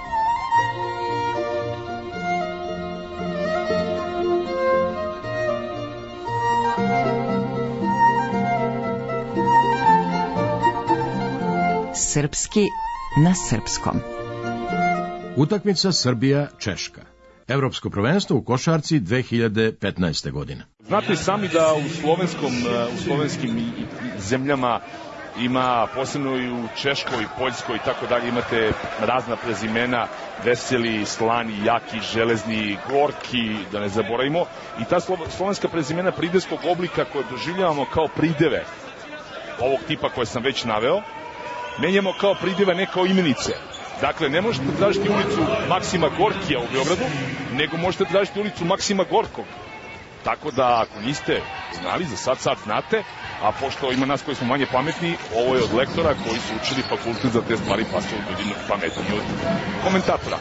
Srpski na srpskom. Utakmica Srbija-Češka. Evropsko prvenstvo u košarci dve hiljade petnaeste. godine. Znate sami da u slovenskom, u slovenskim zemljama ima, posebno i u Češkoj, Poljskoj i tako dalje, imate razna prezimena, veseli, slani, jaki, železni, gorki, da ne zaboravimo. I ta slovenska prezimena pridevskog oblika koje doživljavamo kao prideve ovog tipa koje sam već naveo, menjamo kao pridjeva, ne kao imenice. Dakle, ne možete tražiti ulicu Maksima Gorkija u Beogradu, nego možete tražiti ulicu Maksima Gorkog. Tako da, ako niste znali, za sad sad znate, a pošto ima nas koji smo manje pametni, ovo je od lektora koji su učili fakultet za te stvari, pa su ljudi pametni od komentatora.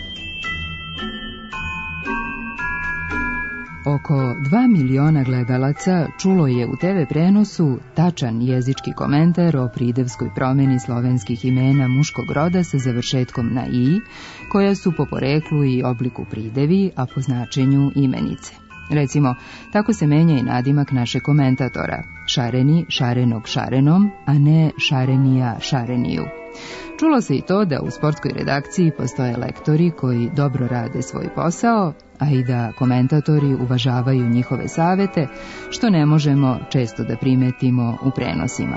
Oko dva miliona gledalaca čulo je u te ve prenosu tačan jezički komentar o pridevskoj promeni slovenskih imena muškog roda sa završetkom na i, koja su po poreklu i obliku pridevi, a po značenju imenice. Recimo, tako se menja i nadimak naše komentatora. Šareni, šarenog šarenom, a ne šarenija šareniju. Čulo se i to da u sportskoj redakciji postoje lektori koji dobro rade svoj posao, a i da komentatori uvažavaju njihove savete, što ne možemo često da primetimo u prenosima.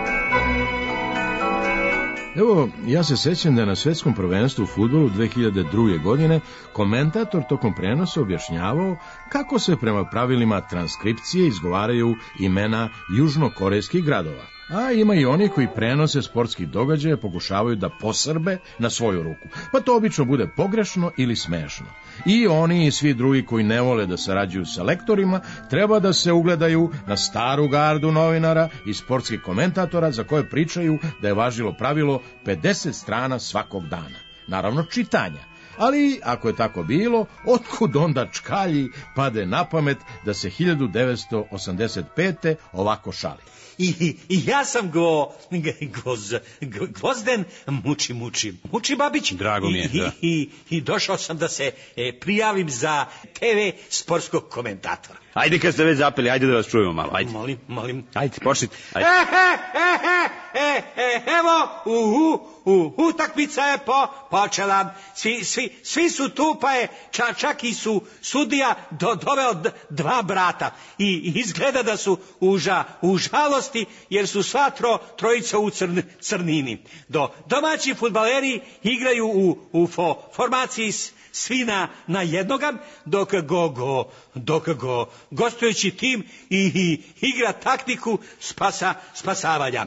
Evo, ja se sećam da je na svetskom prvenstvu u fudbalu dve hiljade druge. godine komentator tokom prenosa objašnjavao kako se prema pravilima transkripcije izgovaraju imena južnokorejskih gradova. A ima i oni koji prenose sportskih događaja pokušavaju da posrbe na svoju ruku. Pa to obično bude pogrešno ili smešno. I oni i svi drugi koji ne vole da sarađuju sa lektorima treba da se ugledaju na staru gardu novinara i sportskih komentatora za koje pričaju da je važilo pravilo pedeset strana svakog dana. Naravno čitanja. Ali, ako je tako bilo, otkud onda čkalji pade na pamet da se hiljadu devetsto osamdeset pete. ovako šali? I, i ja sam go, goz, go, Gvozden muči, muči, muči Babić. Drago mi je, I, da. I, i došao sam da se e, prijavim za te ve sportskog komentatora. Ajde kad ste već zapeli, ajde da vas čujemo malo, ajde. Molim, molim. Ajde, počnite. Ajde. E, e, e, e, e, evo, u, u, u, utakmica je po, počela, svi, svi, svi su tu, pa je ča, čak i su sudija do, doveo d, dva brata i izgleda da su u, ža, u žalosti jer su sva tro, trojica u crn, crnini. Do, domaći fudbaleri igraju u, u fo, formaciji svi na, na jednoga, dok go, go, dok go gostujući tim i, i igra taktiku spasa, spasavanja.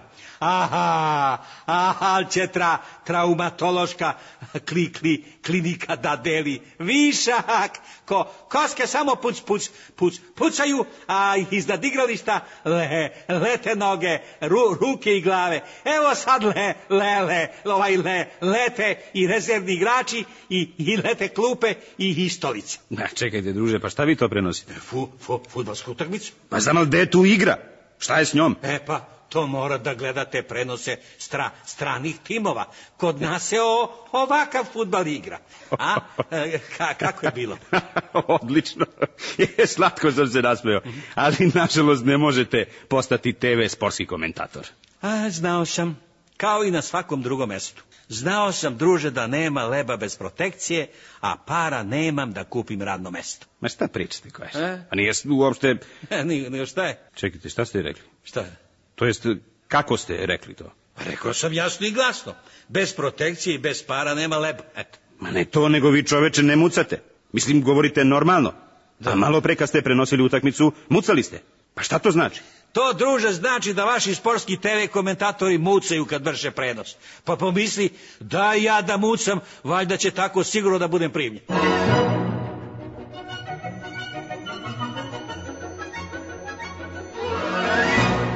Aha, aha, će tra, traumatološka kli, kli, klinika da deli višak, ko, koske samo puc, puc, puc, pucaju, a iznad igrališta le, lete noge, ru, ruke i glave. Evo sad le, le, le, ovaj le, lete i rezervni igrači i, i lete klupe i, i stolice. Na, čekajte, druže, pa šta vi to prenosite? Fu, fu, futbalsku utakmicu. Pa znam, ali gde je tu igra? Šta je s njom? E pa, to mora da gledate prenose stra, stranih timova. Kod nas se o, ovakav fudbal igra. A, e, ka, kako je bilo? Odlično. Je, slatko sam se nasmeo. Ali, nažalost, ne možete postati te ve sportski komentator. A, znao sam, kao i na svakom drugom mestu. Znao sam, druže, da nema leba bez protekcije, a para nemam da kupim radno mesto. Ma šta pričate, koješ? E? A nije uopšte... E, nije, šta je? Čekajte, šta ste rekli? Šta je? To jest, kako ste rekli to? Pa rekao sam jasno i glasno. Bez protekcije i bez para nema leba. Eto. Ma ne to, nego vi čoveče ne mucate. Mislim, govorite normalno. Da. A malo pre kad ste prenosili utakmicu, mucali ste. Pa šta to znači? To, druže, znači da vaši sportski te ve komentatori mucaju kad vrše prenos. Pa pomisli, da ja da mucam, valjda će tako sigurno da budem primljen.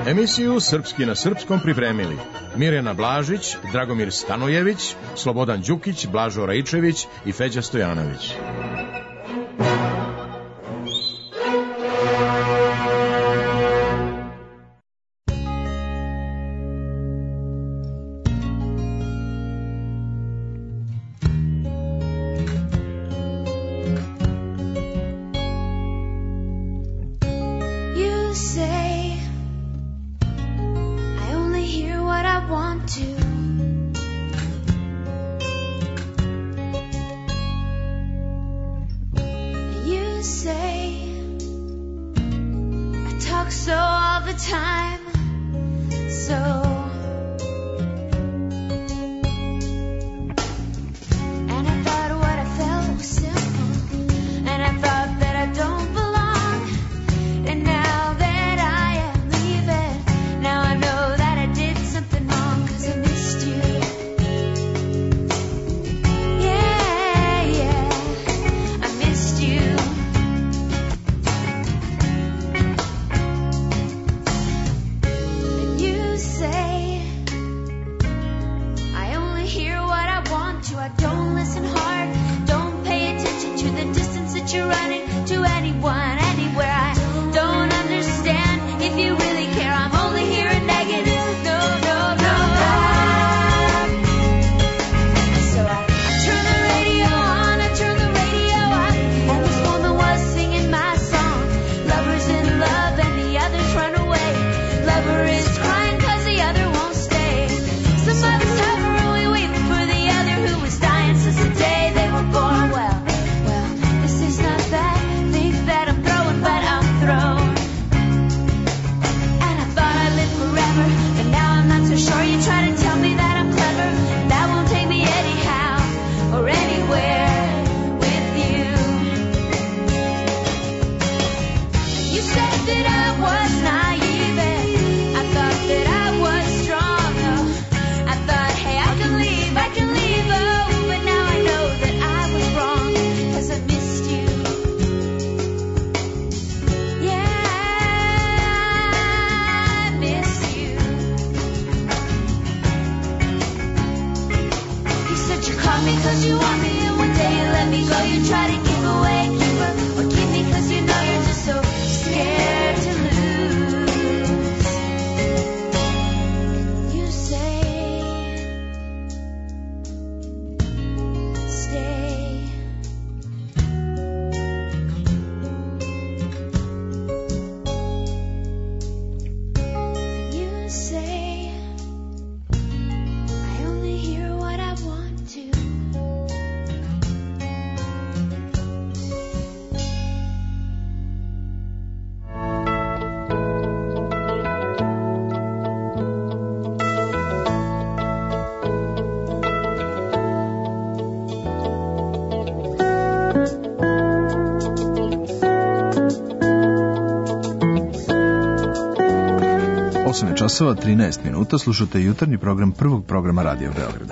Emisiju Srpski na srpskom pripremili Mirjana Blažić, Dragomir Stanojević, Slobodan Đukić, Blažo Raičević i Feđa Stojanović. osam časova trinaest minuta, slušate jutarnji program prvog programa Radija Beograda.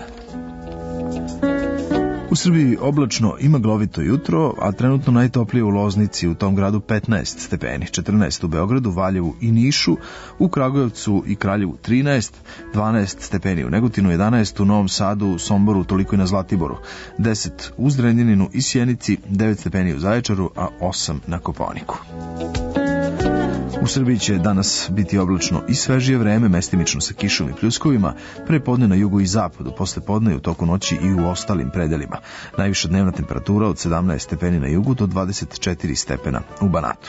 U Srbiji oblačno i maglovito jutro, a trenutno najtoplije u Loznici, u tom gradu petnaest stepeni, četrnaest u Beogradu, Valjevu i Nišu, u Kragujevcu i Kraljevu trinaest, dvanaest stepeni u Negotinu, jedanaest u Novom Sadu, Somboru, toliko i na Zlatiboru, deset u Zrenjaninu i Sjenici, devet stepeni u Zaječaru, a osam na Kopaoniku. U Srbiji će danas biti oblačno i svežije vreme, mestimično sa kišom i pljuskovima, pre podne na jugu i zapadu, posle podne i u toku noći i u ostalim predelima. Najviša dnevna temperatura od sedamnaest stepeni na jugu do dvadeset četiri stepena u Banatu.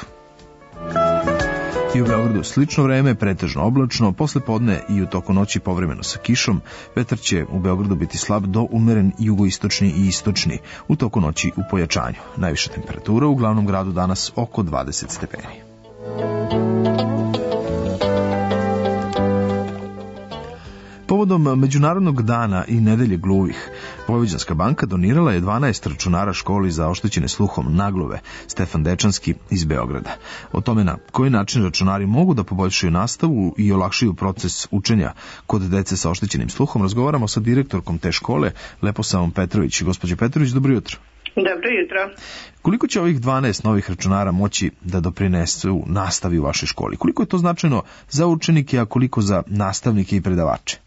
I u Beogradu slično vreme, pretežno oblačno, posle podne i u toku noći povremeno sa kišom. Vetar će u Beogradu biti slab do umeren jugoistočni i istočni, u toku noći u pojačanju. Najviša temperatura u glavnom gradu danas oko dvadeset stepeni. Povodom Međunarodnog dana i nedelje gluvih, Vojvođanska banka donirala je dvanaest računara školi za oštećene sluhom Naglove, Stefan Dečanski iz Beograda. O tome na koji način računari mogu da poboljšaju nastavu i olakšaju proces učenja kod dece sa oštećenim sluhom razgovaramo sa direktorkom te škole, Leposavom Petrović. Gospođo Petrović, dobro jutro. Dobro jutro. Koliko će ovih dvanaest novih računara moći da doprinesu nastavi u vašoj školi? Koliko je to značajno za učenike, a koliko za nastavnike i predavače?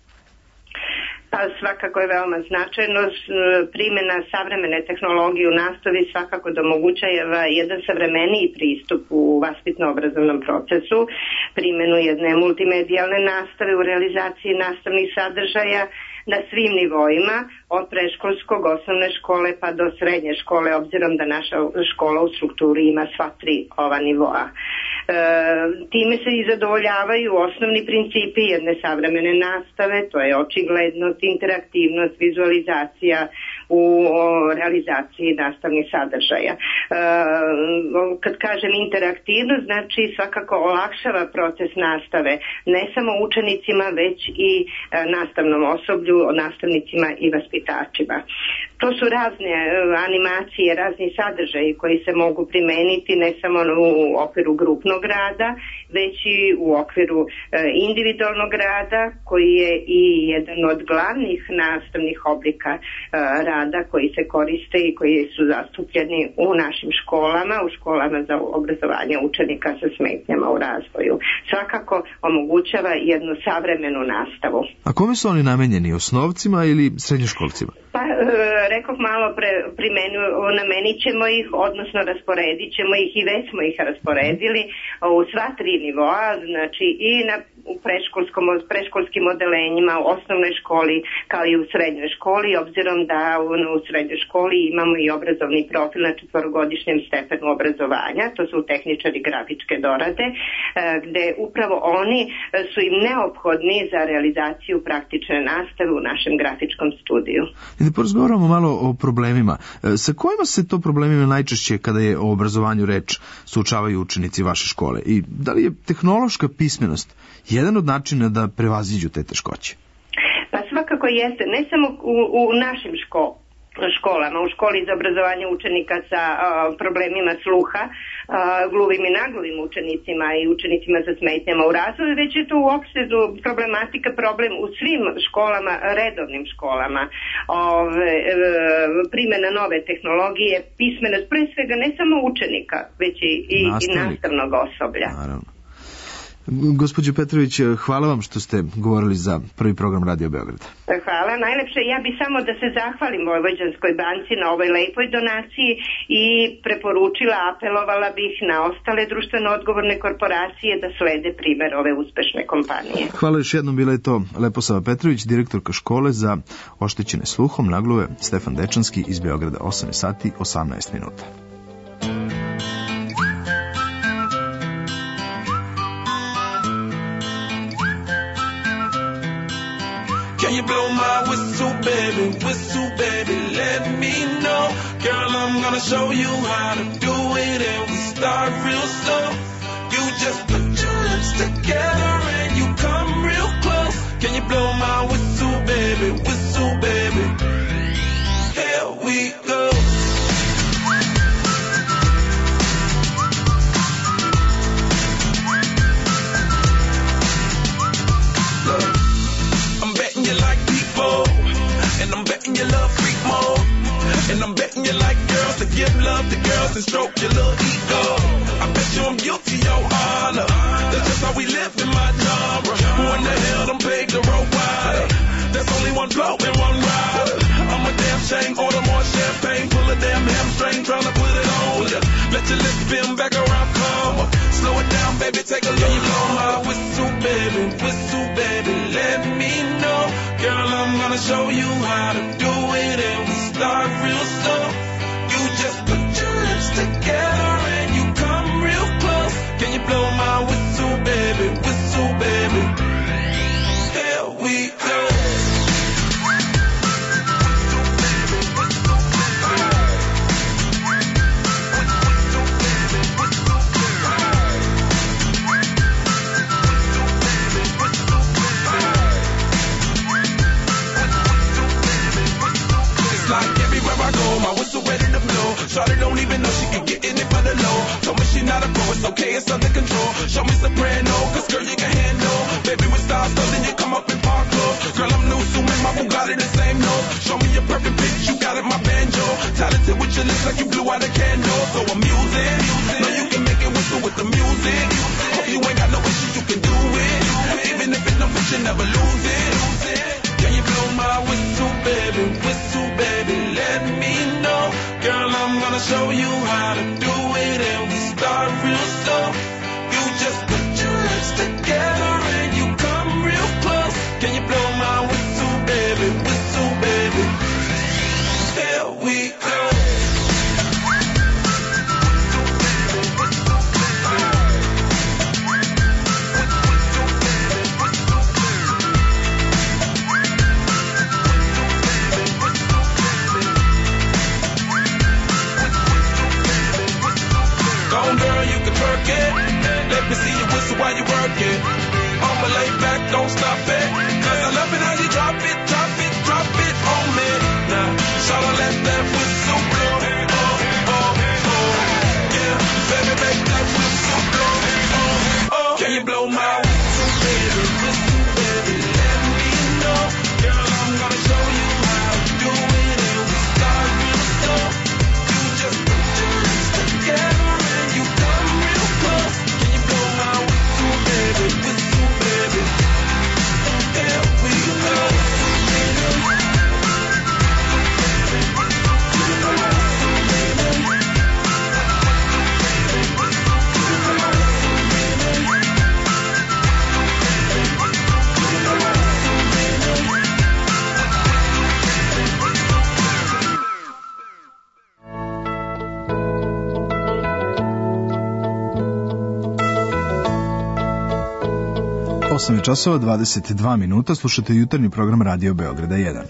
Pa svakako je veoma značajno. Primjena savremene tehnologije u nastavi svakako da omogućava jedan savremeniji pristup u vaspitno-obrazovnom procesu, primjenu jedne multimedijalne nastave u realizaciji nastavnih sadržaja na svim nivoima, od predškolskog, osnovne škole pa do srednje škole, obzirom da naša škola u strukturi ima sva tri ova nivoa. E, time se i zadovoljavaju osnovni principi jedne savremene nastave, to je očiglednost, interaktivnost, vizualizacija u realizaciji nastavnih sadržaja. E, kad kažem interaktivnost, znači svakako olakšava proces nastave ne samo učenicima, već i e, nastavnom osoblju, nastavnicima i vaspitačima. To su razne animacije, razni sadržaji koji se mogu primeniti ne samo u okviru grupnog rada, već i u okviru individualnog rada, koji je i jedan od glavnih nastavnih oblika rada koji se koriste i koji su zastupljeni u našim školama, u školama za obrazovanje učenika sa smetnjama u razvoju. Svakako omogućava jednu savremenu nastavu. A kome su oni namenjeni, osnovcima ili srednjoškolcima? Pa, e, rekoh malo pre, primenu, namenit ćemo ih, odnosno rasporedit ćemo ih i već smo ih rasporedili u sva tri nivoa, znači i na u predškolskom, predškolskim odelenjima, u osnovnoj školi kao i u srednjoj školi, obzirom da u, u srednjoj školi imamo i obrazovni profil na četvorogodišnjem stepenu obrazovanja, to su tehničari grafičke dorade, e, gde upravo oni su im neophodni za realizaciju praktične nastave u našem grafičkom studiju. I da porazgovaramo malo o problemima. Sa kojima se to problemima najčešće kada je o obrazovanju reč suočavaju učenici vaše škole? I da li je tehnološka pismenost jedan od načina da prevaziđu te teškoće? Pa svakako jeste, ne samo u, u našim školama, školama, u školi za obrazovanje učenika sa a, problemima sluha, a, gluvim i naglovim učenicima i učenicima sa smetnjama u razvoju, već je to uopšte problematika, problem u svim školama, redovnim školama. Ove, e, primjena nove tehnologije, pismenost, pre svega ne samo učenika, već i, i, i nastavnog osoblja. Naravno. Gospođo Petrović, hvala vam što ste govorili za prvi program Radio Beograda. Hvala, najlepše. Ja bih samo da se zahvalim Vojvođanskoj banci na ovoj lepoj donaciji i preporučila, apelovala bih na ostale društveno odgovorne korporacije da slede primer ove uspešne kompanije. Hvala još jednom, bila je to Leposava Petrović, direktorka škole za oštećene sluhom nagluve, Stefan Dečanski iz Beograda, osam sati osamnaest minuta. Can you blow my whistle, baby, whistle, baby, let me know. Girl, I'm gonna show you how to do it, and we start real slow. You just put your lips together and you come real close. Can you blow my whistle, baby, whistle, baby? Here we go. And I'm betting you love freak mode. And I'm betting you like girls to give love to girls and stroke your little ego. I bet you I'm guilty, your honor. That's just how we live in my genre. Who in the hell done paved the road wider? There's only one blow and one rider. I'm a damn shame, order more champagne, pull a damn hamstring, tryna put it on ya. Let your lips spin back around, come on. Slow it down, baby, take a look. You blow my whistle, baby, whistle, baby, let me know. Girl, I'm gonna show you how to do it, and we start real slow. You just put your lips together and you come real close. Can you blow my whistle, baby, whistle, baby? Here we go. Shawty don't even know she can get in it for the low. Told me she not a pro, it's okay, it's under control. Show me soprano, cause girl you can handle. Baby with stars, so then you come up in park clothes. Girl I'm new, so make my Bugatti the same nose. Show me your perfect pitch, you got it, my banjo. Talented with your lips, Looks like you blew out a candle, so I'm using. Now you can make it whistle with the music. Hope you ain't got no issues, you can do it. Even if it's no fish, you never lose it. Can you blow my whistle, baby? Whistle, baby, let me know. Girl, I'm gonna show you how to do it, and we start real slow. You just put your legs together and you come real close. Can you blow my whistle, baby? Whistle, baby. There we go. Let me see you whistle while you work it. I'ma lay back, don't stop it. Cause I love it how you drop it, drop it, drop it on me. Now, shall I let that whistle blow? Oh, oh, oh. Yeah, baby, make that whistle blow. Oh, oh. Can you blow my whistle, baby? Whistle, baby, let me know. Girl, I'm gonna show you how to do it. And we start real slow. You just put your lips together and you come real close. Baby, whistle, baby. There we go. osam je časova, dvadeset dva minuta, slušate jutarnji program Radio Beograda jedan.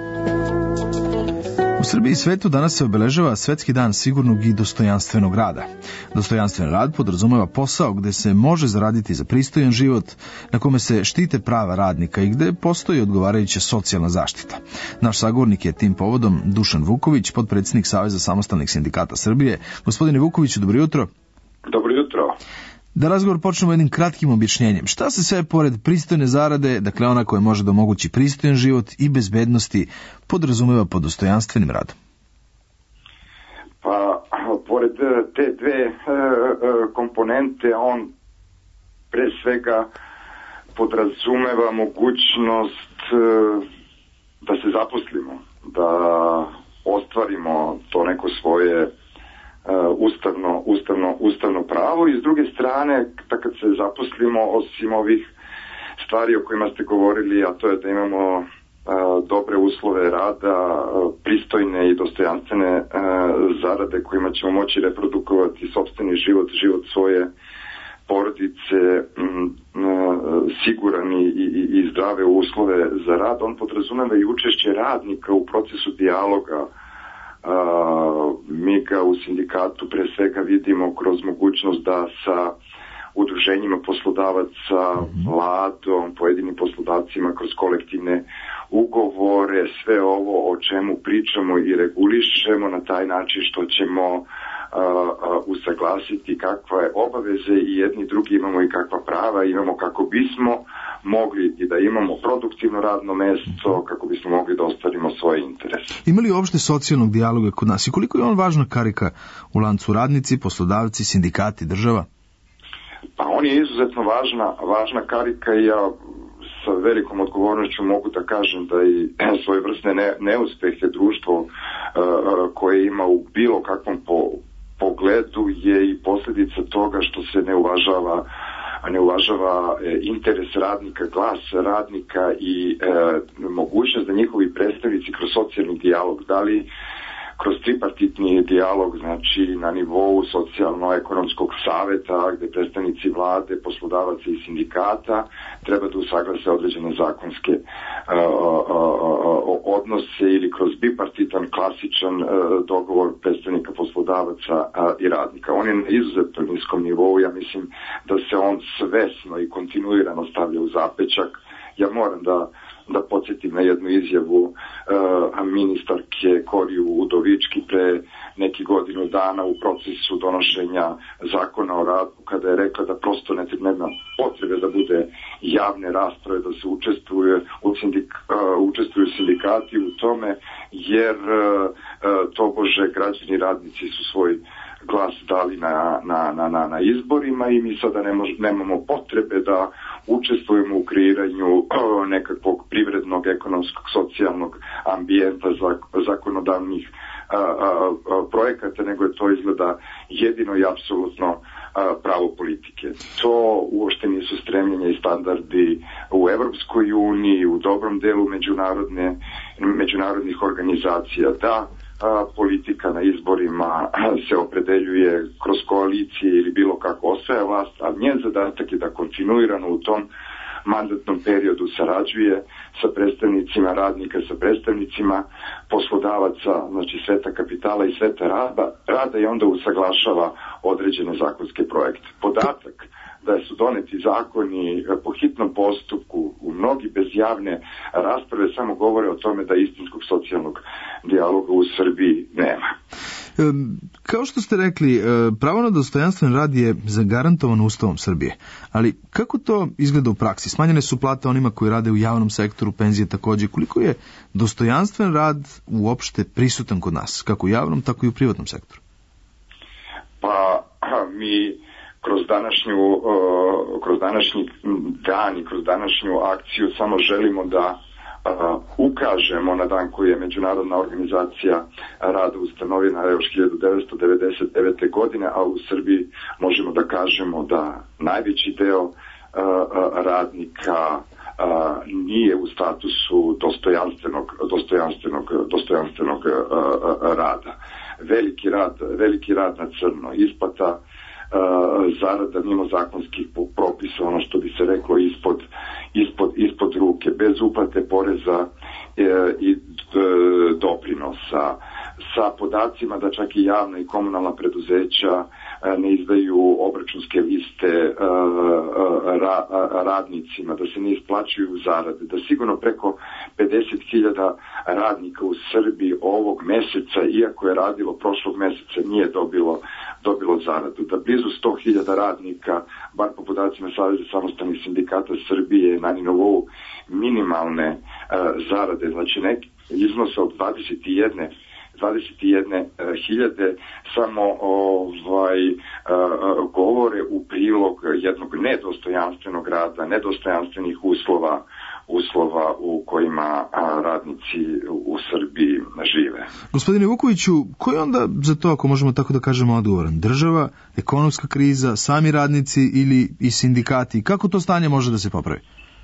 U Srbiji i svetu danas se obeležava Svetski dan sigurnog i dostojanstvenog rada. Dostojanstven rad podrazumeva posao gde se može zaraditi za pristojan život, na kome se štite prava radnika i gde postoji odgovarajuća socijalna zaštita. Naš sagovornik je tim povodom Dušan Vuković, potpredsjednik Saveza samostalnih sindikata Srbije. Gospodine Vukoviću, dobro jutro. Dobro jutro. Da razgovor počnemo jednim kratkim objašnjenjem. Šta se sve pored pristojne zarade, dakle ona koja može da omogući pristojan život i bezbednosti, podrazumeva pod dostojanstvenim radom? Pa, pored te dve e, komponente, on pre svega podrazumeva mogućnost e, da se zaposlimo, da ostvarimo to neko svoje ustavno, ustavno, ustavno pravo i s druge strane da kad se zaposlimo osim ovih stvari o kojima ste govorili, a to je da imamo a, dobre uslove rada, a, pristojne i dostojanstvene a, zarade kojima ćemo moći reprodukovati sopstveni život, život svoje porodice, m, a, siguran i, i, i zdrave uslove za rad. On podrazumeva i učešće radnika u procesu dijaloga. Uh, mi ga u sindikatu pre svega vidimo kroz mogućnost da sa udruženjima poslodavaca, vladom, pojedinim poslodavcima kroz kolektivne ugovore, sve ovo o čemu pričamo i regulišemo na taj način što ćemo uh, uh, usaglasiti kakve obaveze i jedni i drugi imamo i kakva prava imamo kako bismo mogli i da imamo produktivno radno mesto, kako bismo mogli da ostvarimo svoje interese. Ima li uopšte socijalnog dijaloga kod nas i koliko je on važna karika u lancu radnici, poslodavci, sindikati, država? Pa on je izuzetno važna, važna karika i ja sa velikom odgovornošću mogu da kažem da i svojevrsne ne, neuspehe društvo uh, koje ima u bilo kakvom po, pogledu je i posljedica toga što se ne uvažava ne uvažava e, interes radnika, glas radnika i e, mogućnost da njihovi predstavnici kroz socijalni dijalog, da li kroz tripartitni dijalog, znači na nivou socijalno-ekonomskog saveta, gde predstavnici vlade, poslodavaca i sindikata treba da usaglase određene zakonske uh, uh, uh, odnose ili kroz bipartitan, klasičan uh, dogovor predstavnika poslodavaca uh, i radnika. On je na izuzetno niskom nivou, ja mislim da se on svesno i kontinuirano stavlja u zapećak. Ja moram da da podsjetim na jednu izjavu uh, ministarke Koriju Udovički pre neki godinu dana u procesu donošenja zakona o radu, kada je rekla da prosto ne nema potrebe da bude javne rasprave, da se učestvuje u sindik, uh, učestvuju sindikati u tome, jer uh, tobože građani radnici su svoj glas dali na, na, na, na, na izborima i mi sada ne mož, nemamo potrebe da učestvujemo u kreiranju nekakvog privrednog, ekonomskog, socijalnog ambijenta, zakonodavnih a, a, a, projekata, nego je to izgleda jedino i apsolutno pravo politike. To uopšte nisu stremljenja i standardi u Evropskoj uniji, u dobrom delu međunarodne, međunarodnih organizacija. Da, a, politika na izborima se opredeljuje kroz koalicije ili bilo kako osvaja vlast, a njen zadatak je da kontinuirano u tom mandatnom periodu sarađuje sa predstavnicima radnika, sa predstavnicima poslodavaca, znači sveta kapitala i sveta rada, rada i onda usaglašava određene zakonske projekte. Podatak da su doneti zakoni po hitnom postupku, u mnogi bez javne rasprave, samo govore o tome da istinskog socijalnog dijaloga u Srbiji nema. Kao što ste rekli, pravo na dostojanstven rad je zagarantovano Ustavom Srbije, ali kako to izgleda u praksi? Smanjene su plate onima koji rade u javnom sektoru, penzije takođe. Koliko je dostojanstven rad uopšte prisutan kod nas, kako u javnom, tako i u privatnom sektoru? Pa mi kroz današnju, kroz današnji dan i kroz današnju akciju samo želimo da Uh, ukažemo na dan koji je Međunarodna organizacija rada ustanovljena još hiljadu devetsto devedeset devete. godine, a u Srbiji možemo da kažemo da najveći deo uh, radnika uh, nije u statusu dostojanstvenog, dostojanstvenog, dostojanstvenog uh, rada. Veliki rad, veliki rad na crno, isplata Uh, zarada mimo zakonskih propisa, ono što bi se reklo ispod, ispod, ispod ruke, bez uplate poreza e, i e, doprinosa, sa podacima da čak i javna i komunalna preduzeća e, ne izdaju obračunske liste e, ra, radnicima, da se ne isplaćuju zarade, da sigurno preko pedeset hiljada radnika u Srbiji ovog meseca, iako je radilo prošlog meseca, nije dobilo dobilo zaradu, da blizu sto hiljada radnika, bar po podacima Saveza samostalnih sindikata Srbije, na nivou minimalne uh, zarade, znači neki iznos od dvadeset jedne hiljade samo ovaj, uh, govore u prilog jednog nedostojanstvenog rada, nedostojanstvenih uslova uslova u kojima a, radnici u Srbiji žive. Gospodine Vukoviću, ko je onda za to, ako možemo tako da kažemo, odgovoran? Država, ekonomska kriza, sami radnici ili i sindikati? Kako to stanje može da se popravi?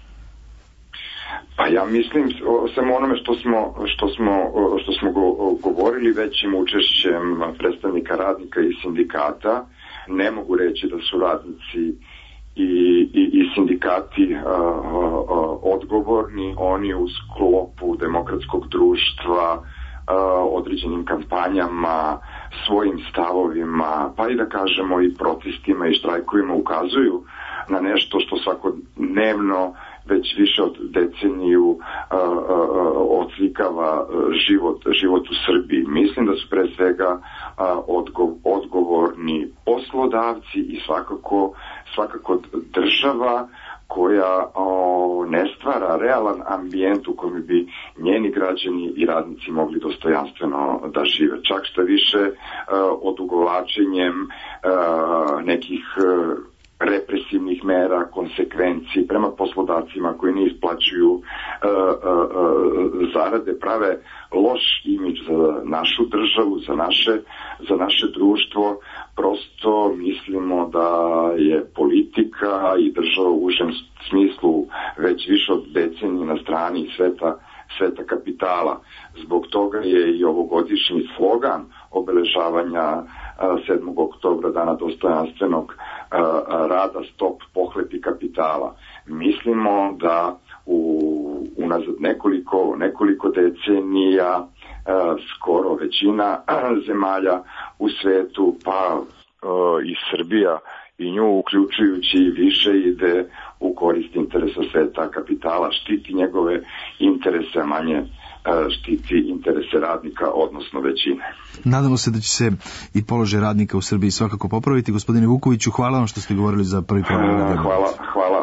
Pa ja mislim, samo onome što smo, što smo, što smo go, govorili većim učešćem predstavnika radnika i sindikata, ne mogu reći da su radnici I, i, i sindikati a, a, a, odgovorni. Oni u sklopu demokratskog društva a, određenim kampanjama, svojim stavovima, pa i da kažemo i protestima i štrajkovima ukazuju na nešto što svakodnevno već više od deceniju a, a, a, odslikava život, život u Srbiji. Mislim da su pre svega a, odgo, odgovorni poslodavci i svakako svakako država koja o, ne stvara realan ambijent u kojem bi njeni građani i radnici mogli dostojanstveno da žive. Čak što više e, odugovlačenjem e, nekih e, represivnih mera, konsekvenciji prema poslodavcima koji ne isplaćuju e, e, zarade, prave loš imidž za našu državu, za naše, za naše društvo. Prosto mislimo da je politika i država u užem smislu već više od decenije na strani sveta, sveta kapitala. Zbog toga je i ovogodišnji slogan obeležavanja sedmog oktobra, dana dostojanstvenog rada, stop pohlepi kapitala. Mislimo da u unazad nekoliko, nekoliko decenija skoro većina zemalja u svetu, pa i Srbija i nju uključujući više ide u korist interesa sveta kapitala, štiti njegove interese, a manje štiti interese radnika, odnosno većine. Nadamo se da će se i položaj radnika u Srbiji svakako popraviti. Gospodine Vukoviću, hvala vam što ste govorili za prvi program. Hvala, hvala,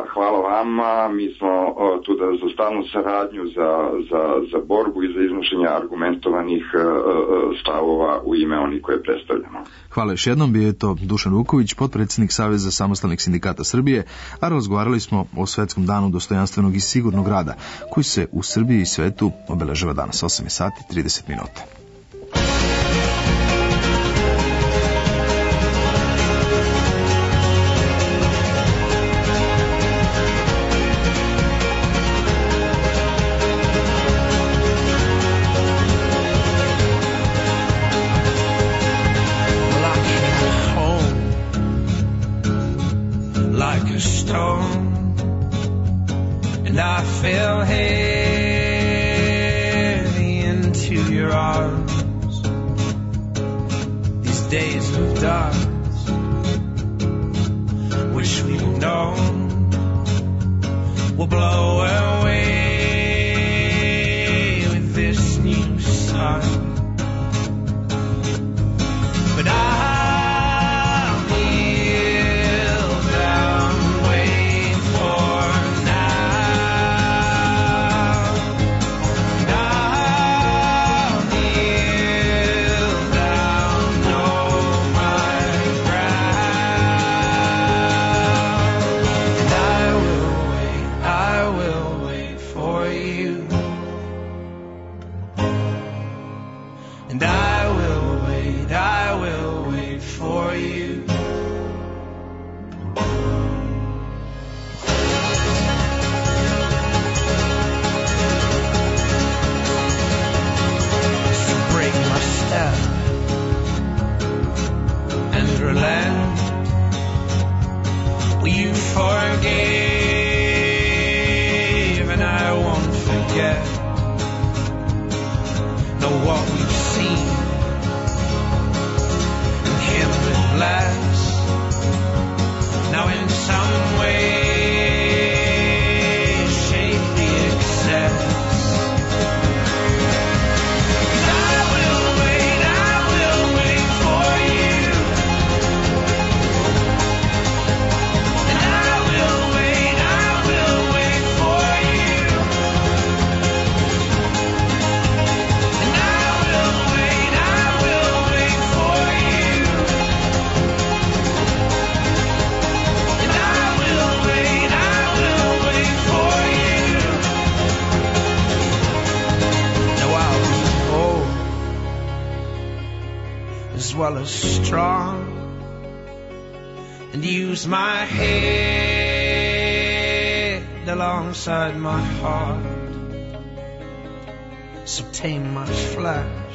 hvala vama, mi smo o, tu da za stalnu saradnju, za, za, za borbu i za iznošenje argumentovanih o, o, stavova u ime onih koje predstavljamo. Hvala još jednom, bio je to Dušan Vuković, potpredsjednik Saveza samostalnih sindikata Srbije, a razgovarali smo o Svetskom danu dostojanstvenog i sigurnog rada, koji se u Srbiji i svetu obeležava danas osam sati i trideset minuta. And I fell heavy into your arms. These days of dust, wish we'd known, will blow away with this new sun. But I strong and use my head alongside my heart, so tame my flesh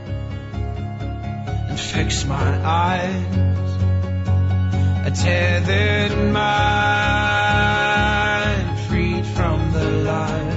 and fix my eyes, a tethered mind freed from the lies.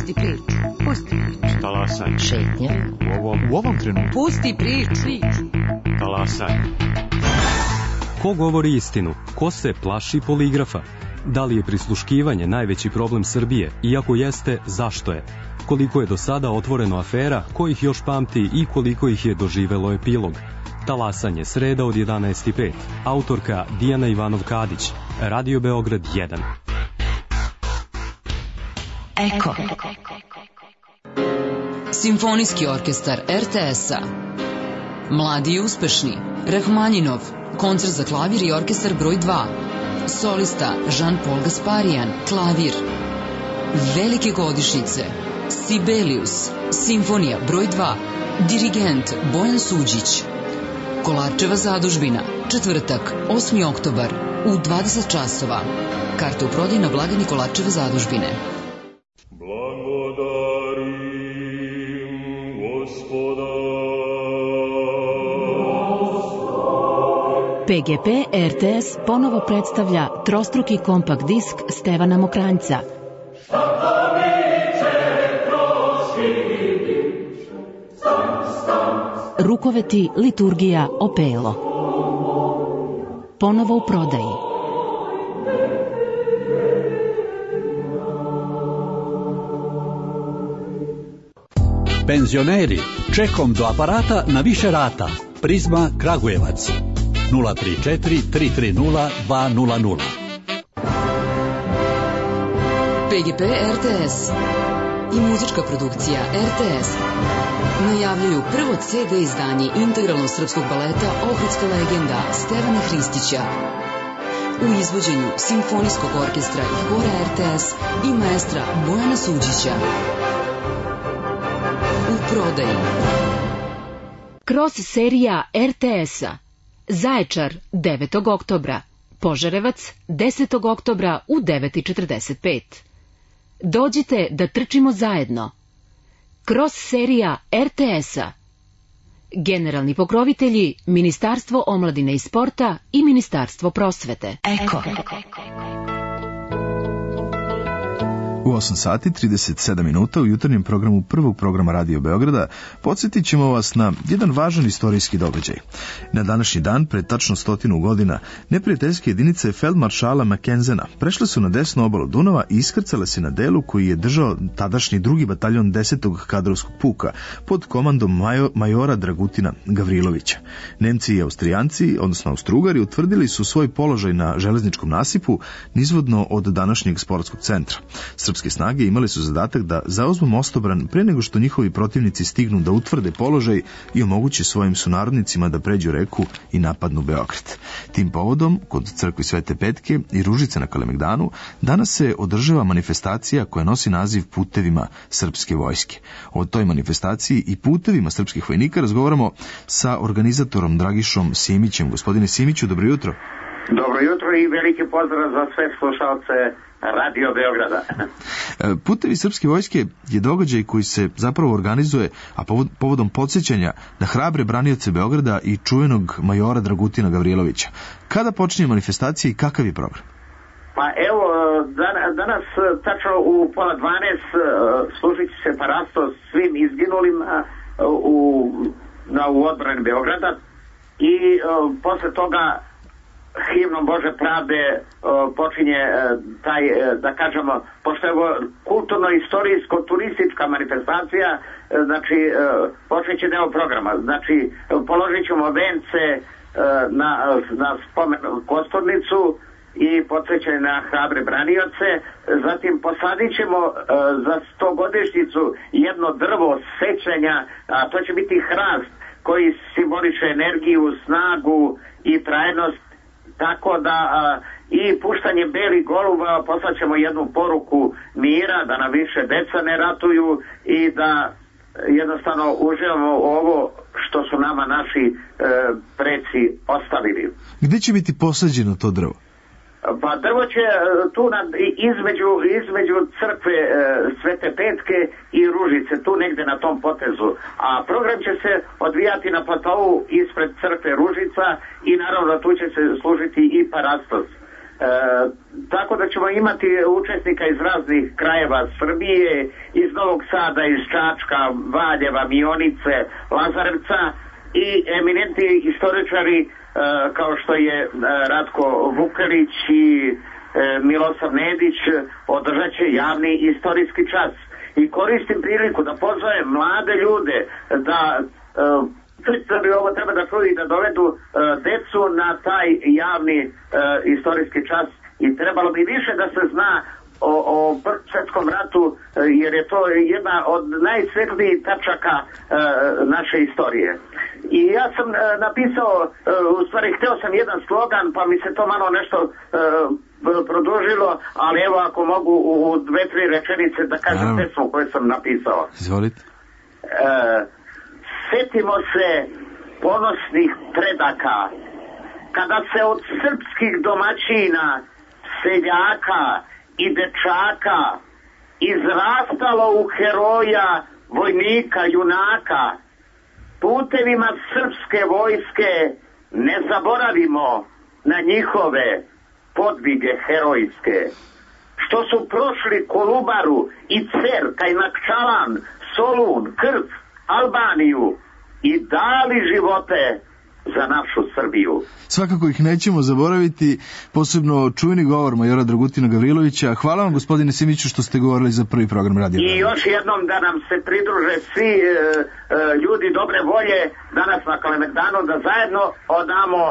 Pusti priču. Pusti priču. Talasaj. Šetnja. U ovom, u ovom trenutku. Pusti priču. Talasaj. Ko govori istinu? Ko se plaši poligrafa? Da li je prisluškivanje najveći problem Srbije? Iako jeste, zašto je? Koliko je do sada otvoreno afera, ko ih još pamti i koliko ih je doživelo epilog? Talasanje, sreda od jedanaest i pet. Autorka Dijana Ivanov-Kadić. Radio Beograd jedan. Eko. Simfonijski orkestar er te es-a. Mladi i uspešni. Rahmanjinov. Koncert za klavir i orkestar broj dva. Solista Jean-Paul Gasparian. Klavir. Velike godišnjice. Sibelius. Simfonija broj dva. Dirigent Bojan Suđić. Kolarčeva zadužbina. Četvrtak, osmi oktobar, u dvadeset časova. Karte u prodaju na blagajni Kolarčeve zadužbine. pe ge pe er te es ponovo predstavlja trostruki kompakt disk Stevana Mokranjca. Rukoveti, liturgija, opelo. Ponovo u prodaji. Penzioneri, čekom do aparata na više rata. Prizma Kragujevac. nula tri četiri tri tri nula dva nula nula. pe ge pe er te es i muzička produkcija er te es najavljuju prvo ce de izdanje integralnog srpskog baleta Ohridska legenda Stevana Hristića u izvođenju Simfonijskog orkestra i hora er te es i maestra Bojana Suđića. U prodaji. Kroz serija er te es-a. Zaječar devetog oktobra. Požarevac desetog oktobra u devet i četrdeset pet. Dođite da trčimo zajedno. Kroz serija er te es-a. Generalni pokrovitelji Ministarstvo omladine i sporta i Ministarstvo prosvete. Eko. U osam sati trideset sedam minuta u jutarnjem programu prvog programa Radio Beograda podsjetit ćemo vas na jedan važan istorijski događaj. Na današnji dan, pred tačno stotinu godina, neprijateljske jedinice feldmaršala Mackenzena prešle su na desnu obalu Dunava i iskrcale se na delu koji je držao tadašnji drugi bataljon desetog kadrovskog puka pod komandom majo, majora Dragutina Gavrilovića. Nemci i Austrijanci, odnosno Austrougarji, utvrdili su svoj položaj na železničkom nasipu nizvodno od današnjeg sportskog centra. Srpske snage imale su zadatak da zauzmu mostobran pre nego što njihovi protivnici stignu da utvrde položaj i omoguće svojim sunarodnicima da pređu reku i napadnu Beograd. Tim povodom, kod crkvi Svete Petke i Ružice na Kalemegdanu, danas se održava manifestacija koja nosi naziv Putevima srpske vojske. O toj manifestaciji i putevima srpskih vojnika razgovaramo sa organizatorom Dragišom Simićem. Gospodine Simiću, dobro jutro. Dobro jutro i veliki pozdrav za sve slušalce Radio Beograda. Putevi srpske vojske je događaj koji se zapravo organizuje, a povodom podsjećanja na hrabre branioce Beograda i čuvenog majora Dragutina Gavrilovića. Kada počinje manifestacija i kakav je program? Pa evo, danas tačno u pola dvanaest služit će se parasto svim izginulim u, na, u odbrani Beograda i posle toga himnom Bože pravde počinje taj, da kažemo, pošto je kulturno-istorijsko-turistička manifestacija, znači počeće deo programa. Znači položit ćemo vence na, na spomen kosturnicu i podsjećanje na hrabre branioce, zatim posadit ćemo za stogodišnjicu jedno drvo sećanja, a to će biti hrast koji simboliše energiju, snagu i trajnost. Tako da a, i puštanje belih goluba poslaćemo jednu poruku mira, da nam više deca ne ratuju i da jednostavno uživamo ovo što su nama naši e, preci ostavili. Gde će biti posađeno to drvo? Pa drvo će tu na, između, između crkve e, Svete Petke i Ružice, tu negde na tom potezu. A program će se odvijati na platovu ispred crkve Ružica i naravno tu će se služiti i parastos. E, tako tako da ćemo imati učesnika iz raznih krajeva Srbije, iz Novog Sada, iz Čačka, Valjeva, Mionice, Lazarevca i eminentni historičari kao što je Ratko Vukelić i Milosav Nedić održat će javni istorijski čas. I koristim priliku da pozovem mlade ljude da da ovo treba da čuju i da dovedu uh, decu na taj javni uh, istorijski čas i trebalo bi više da se zna o, o Prvom svetskom ratu uh, jer je to jedna od najsvetlijih tačaka uh, naše istorije. I ja sam uh, napisao, uh, u stvari hteo sam jedan slogan pa mi se to malo nešto uh, produžilo, ali evo ako mogu u dve, tri rečenice da kažem pesmu koju sam napisao. Izvolite. Uh, Sjetimo se ponosnih predaka, kada se od srpskih domaćina, seljaka i dečaka izrastalo u heroja, vojnika, junaka. Putevima srpske vojske ne zaboravimo na njihove podvige herojske, što su prošli Kolubaru i Cer, Kajmakčalan, Solun, Krf, Albaniju i dali živote za našu Srbiju. Svakako ih nećemo zaboraviti, posebno čujni govor majora Dragutina Gavrilovića. Hvala vam, gospodine Simiću, što ste govorili za prvi program radija. I još jednom da nam se pridruže svi e, e, ljudi dobre volje danas na Kalemegdanu, da zajedno odamo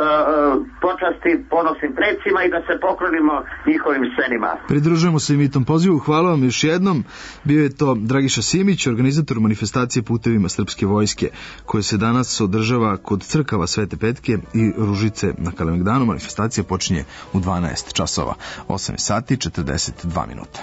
počasti ponosnim predsima i da se poklonimo njihovim senima. Pridružujemo se i mi tom pozivu. Hvala vam još jednom. Bio je to Dragiša Simić, organizator manifestacije Putevima srpske vojske, koja se danas održava kod crkava Svete Petke i Ružice na Kalemegdanu. Manifestacija počinje u dvanaest časova, osam sati četrdeset dva minuta.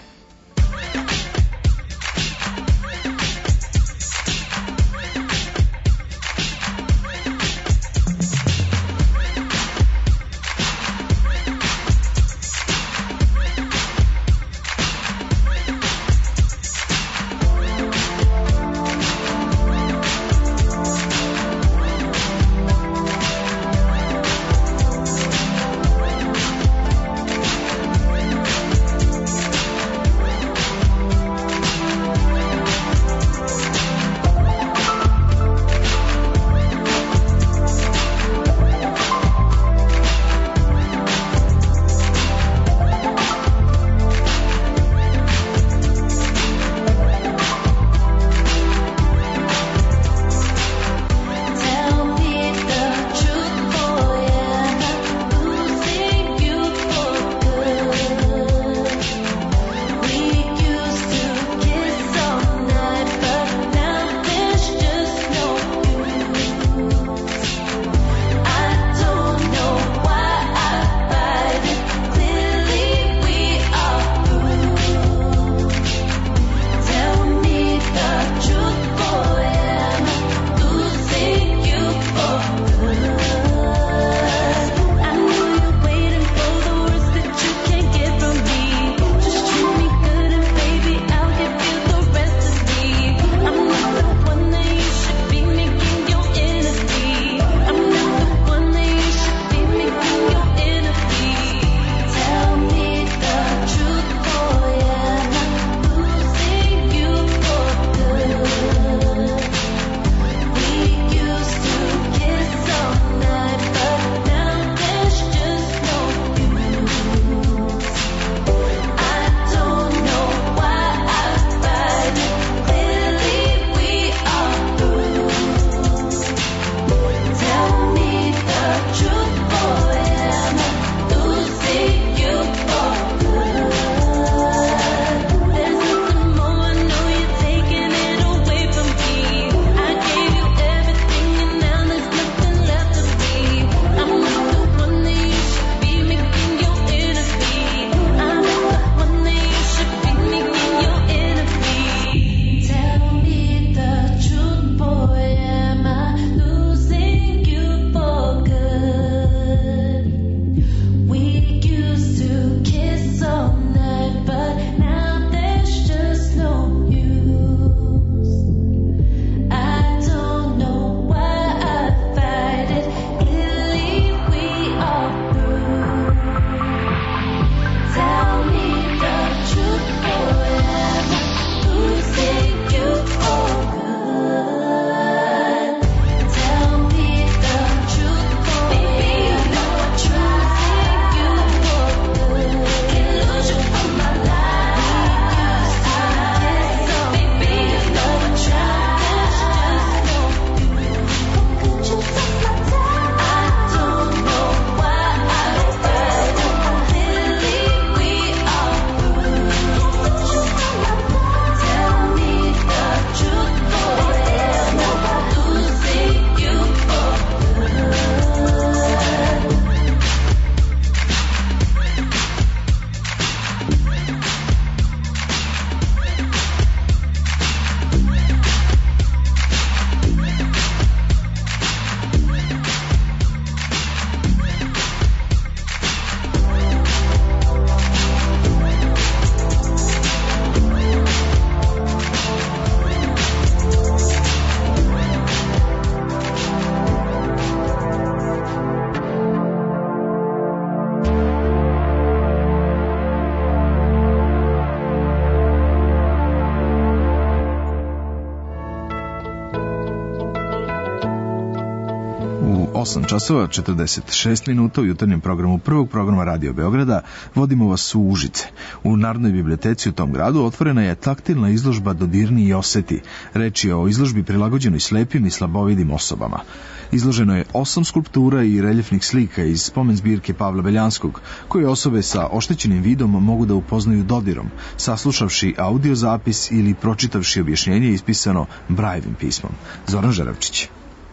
osam časova četrdeset šest minuta u jutarnjem programu prvog programa Radio Beograda vodimo vas u Užice. U Narodnoj biblioteci u tom gradu otvorena je taktilna izložba Dodirni i oseti. Reč je o izložbi prilagođenoj slepim i slabovidim osobama. Izloženo je osam skulptura i reljefnih slika iz spomen zbirke Pavla Beljanskog, koje osobe sa oštećenim vidom mogu da upoznaju dodirom, saslušavši audio zapis ili pročitavši objašnjenje ispisano Brajevim pismom. Zoran Žaravčić.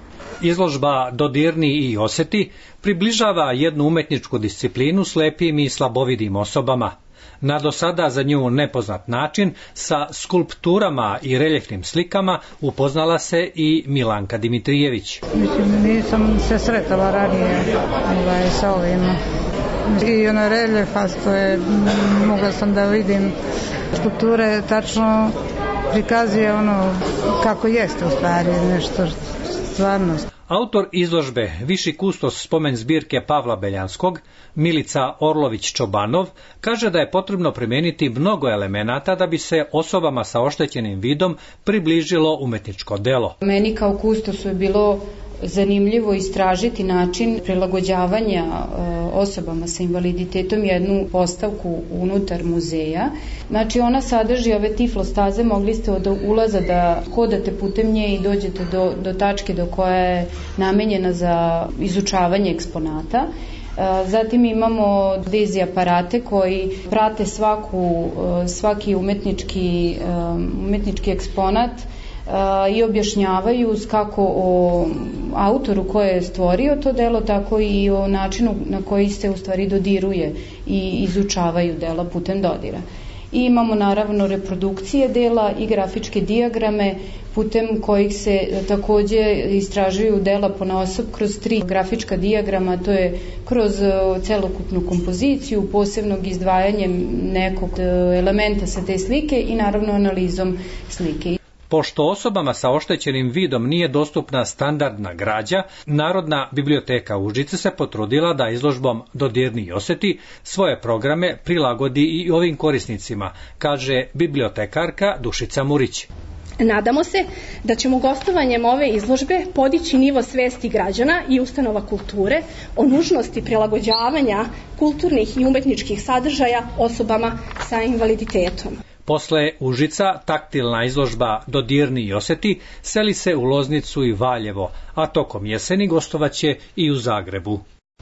Izložba Dodirni i oseti približava jednu umetničku disciplinu slepim i slabovidim osobama. Na do sada za nju nepoznat način sa skulpturama i reljefnim slikama upoznala se i Milanka Dimitrijević. Mislim, nisam se sretala ranije ovaj, sa ovim. I ono reljef, a što je, mogla sam da vidim skulpture, tačno prikazuje ono kako jeste u stvari, nešto stvarnost. Autor izložbe, viši kustos spomen zbirke Pavla Beljanskog, Milica Orlović-Čobanov, kaže da je potrebno primeniti mnogo elemenata da bi se osobama sa oštećenim vidom približilo umetničko delo. Meni kao kustosu je bilo zanimljivo istražiti način prilagođavanja osobama sa invaliditetom jednu postavku unutar muzeja. Znači ona sadrži ove tiflostaze, mogli ste od ulaza da hodate putem nje i dođete do, do tačke do koja je namenjena za izučavanje eksponata. Zatim imamo vizi aparate koji prate svaku, svaki umetnički, umetnički eksponat i objašnjavaju kako o autoru koji je stvorio to delo, tako i o načinu na koji se u stvari dodiruje i izučavaju dela putem dodira. I imamo naravno reprodukcije dela i grafičke dijagrame putem kojih se takođe istražuju dela ponaosob kroz tri grafička dijagrama, to je kroz celokupnu kompoziciju, posebnog izdvajanjem nekog elementa sa te slike i naravno analizom slike. Pošto osobama sa oštećenim vidom nije dostupna standardna građa, Narodna biblioteka Užice se potrudila da izložbom Dodirni i oseti svoje programe prilagodi i ovim korisnicima, kaže bibliotekarka Dušica Murić. Nadamo se da ćemo gostovanjem ove izložbe podići nivo svesti građana i ustanova kulture o nužnosti prilagođavanja kulturnih i umetničkih sadržaja osobama sa invaliditetom. Posle Užica, taktilna izložba Dodirni i oseti seli se u Loznicu i Valjevo, a tokom jeseni gostovaće i u Zagrebu.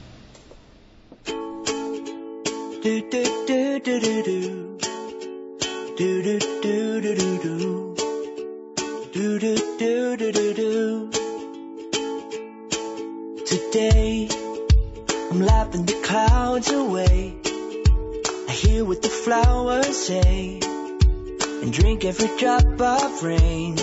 Today I'm laughing the clouds away. I hear what the flowers say and drink every drop of rain.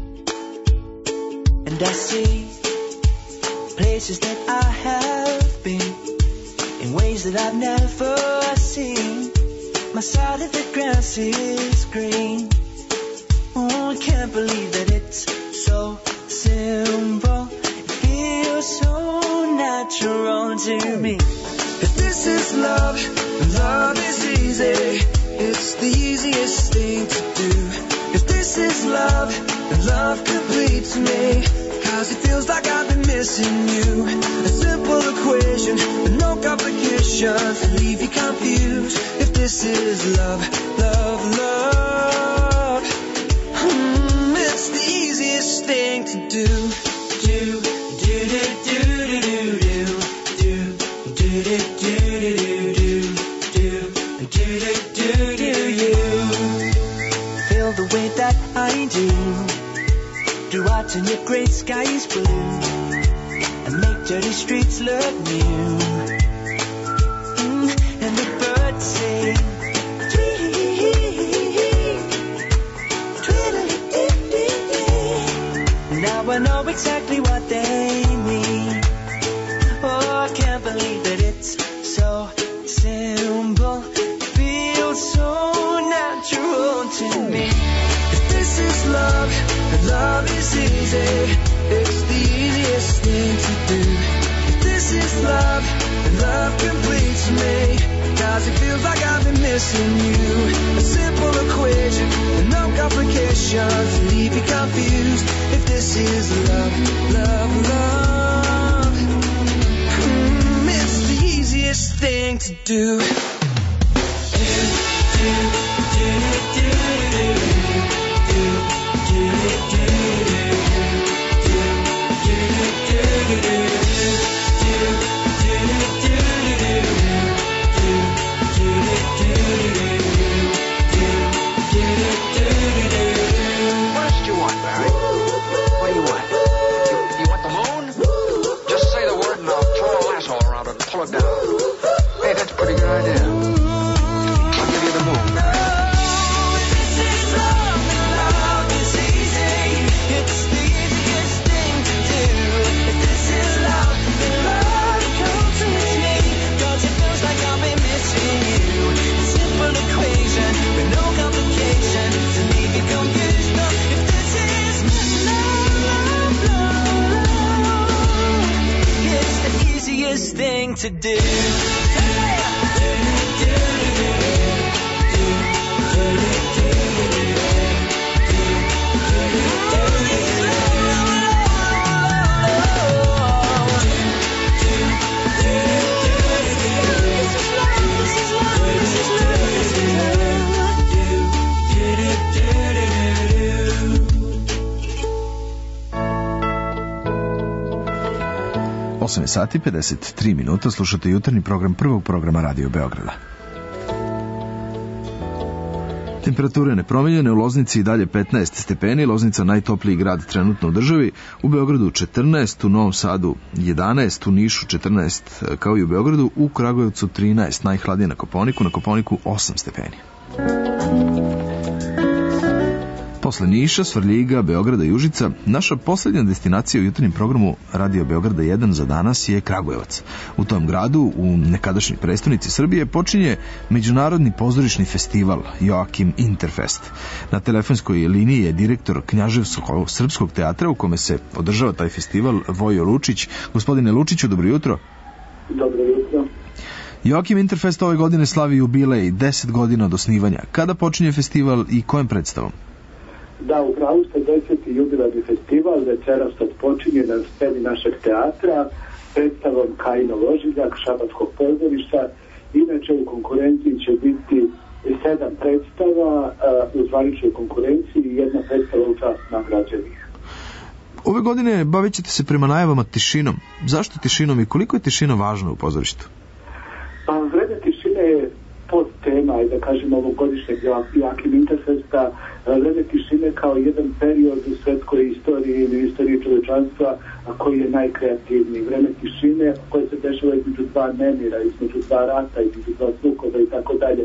And I see places that I have been in ways that I've never seen. My side of the grass is green. Oh, I can't believe that it's so simple. It feels so natural to me. If this is love, love is easy. It's the easiest thing to do. If this is love, then love completes me. Cause it feels like I've been missing you. A simple equation with no complications to leave you confused. If this is love, love, love, mm, it's the easiest thing to do. Do, do, do, do, do, do, do, do, do, do, do, do, do, do, do, do, do, you. Feel the way that I do. Do I turn your gray skies blue and make dirty streets look new? Mm, and the birds sing. Now I know exactly what they mean. Oh, I can't believe that it's so simple. It feels so natural to me. If this is love, then love is easy. It's the easiest thing to do. If this is love, then love completes me. Cause it feels like I've been missing you. A simple equation with no complications to leave you confused. If this is love, love, love, thing to do. Pull it down. Hey, that's a pretty good idea. I'll give you the moon. Thing to do. osam sati pedeset tri minuta, slušate jutarnji program prvog programa Radio Beograda. Temperature nepromijenjene, u Loznici i dalje petnaest stepeni, Loznica najtopliji grad trenutno u državi, u Beogradu četrnaest, u Novom Sadu jedanaest, u Nišu četrnaest, kao i u Beogradu, u Kragujevcu trinaest, najhladnije na Kopaoniku, na Kopaoniku osam stepeni. Posle Niša, Svrljiga, Beograda i Užica, naša posljednja destinacija u jutarnjem programu Radio Beograda jedan za danas je Kragujevac. U tom gradu, u nekadašnjoj prestonici Srbije, počinje Međunarodni pozorišni festival Joakim Interfest. Na telefonskoj liniji je direktor Knjaževskog srpskog teatra u kome se održava taj festival, Vojo Lučić. Gospodine Lučiću, dobro jutro. Dobro jutro. Joakim Interfest ove godine slavi jubilej, deset godina od osnivanja. Kada počinje festival i kojim predstavom? Da, upravo ste deseti jubilarni festival, večeras počinje na sceni našeg teatra, predstavom Kajinov ožiljak, šabatskog pozorišta. Inače u konkurenciji će biti sedam predstava u zvaničnoj konkurenciji i jedna predstava u čast nagrađenih. Ove godine bavit ćete se prema najavama tišinom. Zašto tišinom i koliko je tišina važna u pozorištu? Pa vreme tišine je pod tema, da kažem, ovogodišnjeg Joakim Interfesta, vreme tišine kao jedan period u svetskoj istoriji ili istoriji čovečanstva koji je najkreativniji. Vreme tišine koje se dešava između dva nemira, između dva rata, između dva sukoba i tako dalje.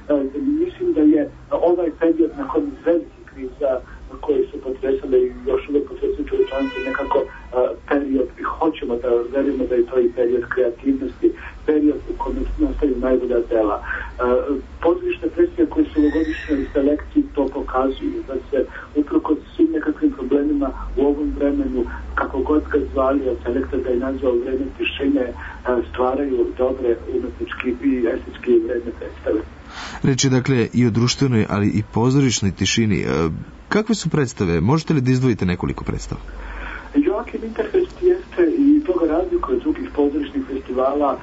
Mislim da je ovaj period nakon velikih kriza koje su potresale i još uvek potresaju čovečanstvo nekako period, i hoćemo da verimo da je to i period kreativnosti, period u kojem nastaju najbolja dela. Pozorišne predstave koje su u ovogodišnjoj selekciji to pokazuju, da se uprkos svim nekakvim problemima u ovom vremenu, kako god ga zvali, od selektor da je nazvao vreme tišine, stvaraju dobre umetnički i estetski vredne predstave. Reč je dakle i o društvenoj, ali i pozorišnoj tišini. Kakve su predstave? Možete li da izdvojite nekoliko predstava? Joakim Interfest jeste i toga razlika od drugih pozorišnih festivala,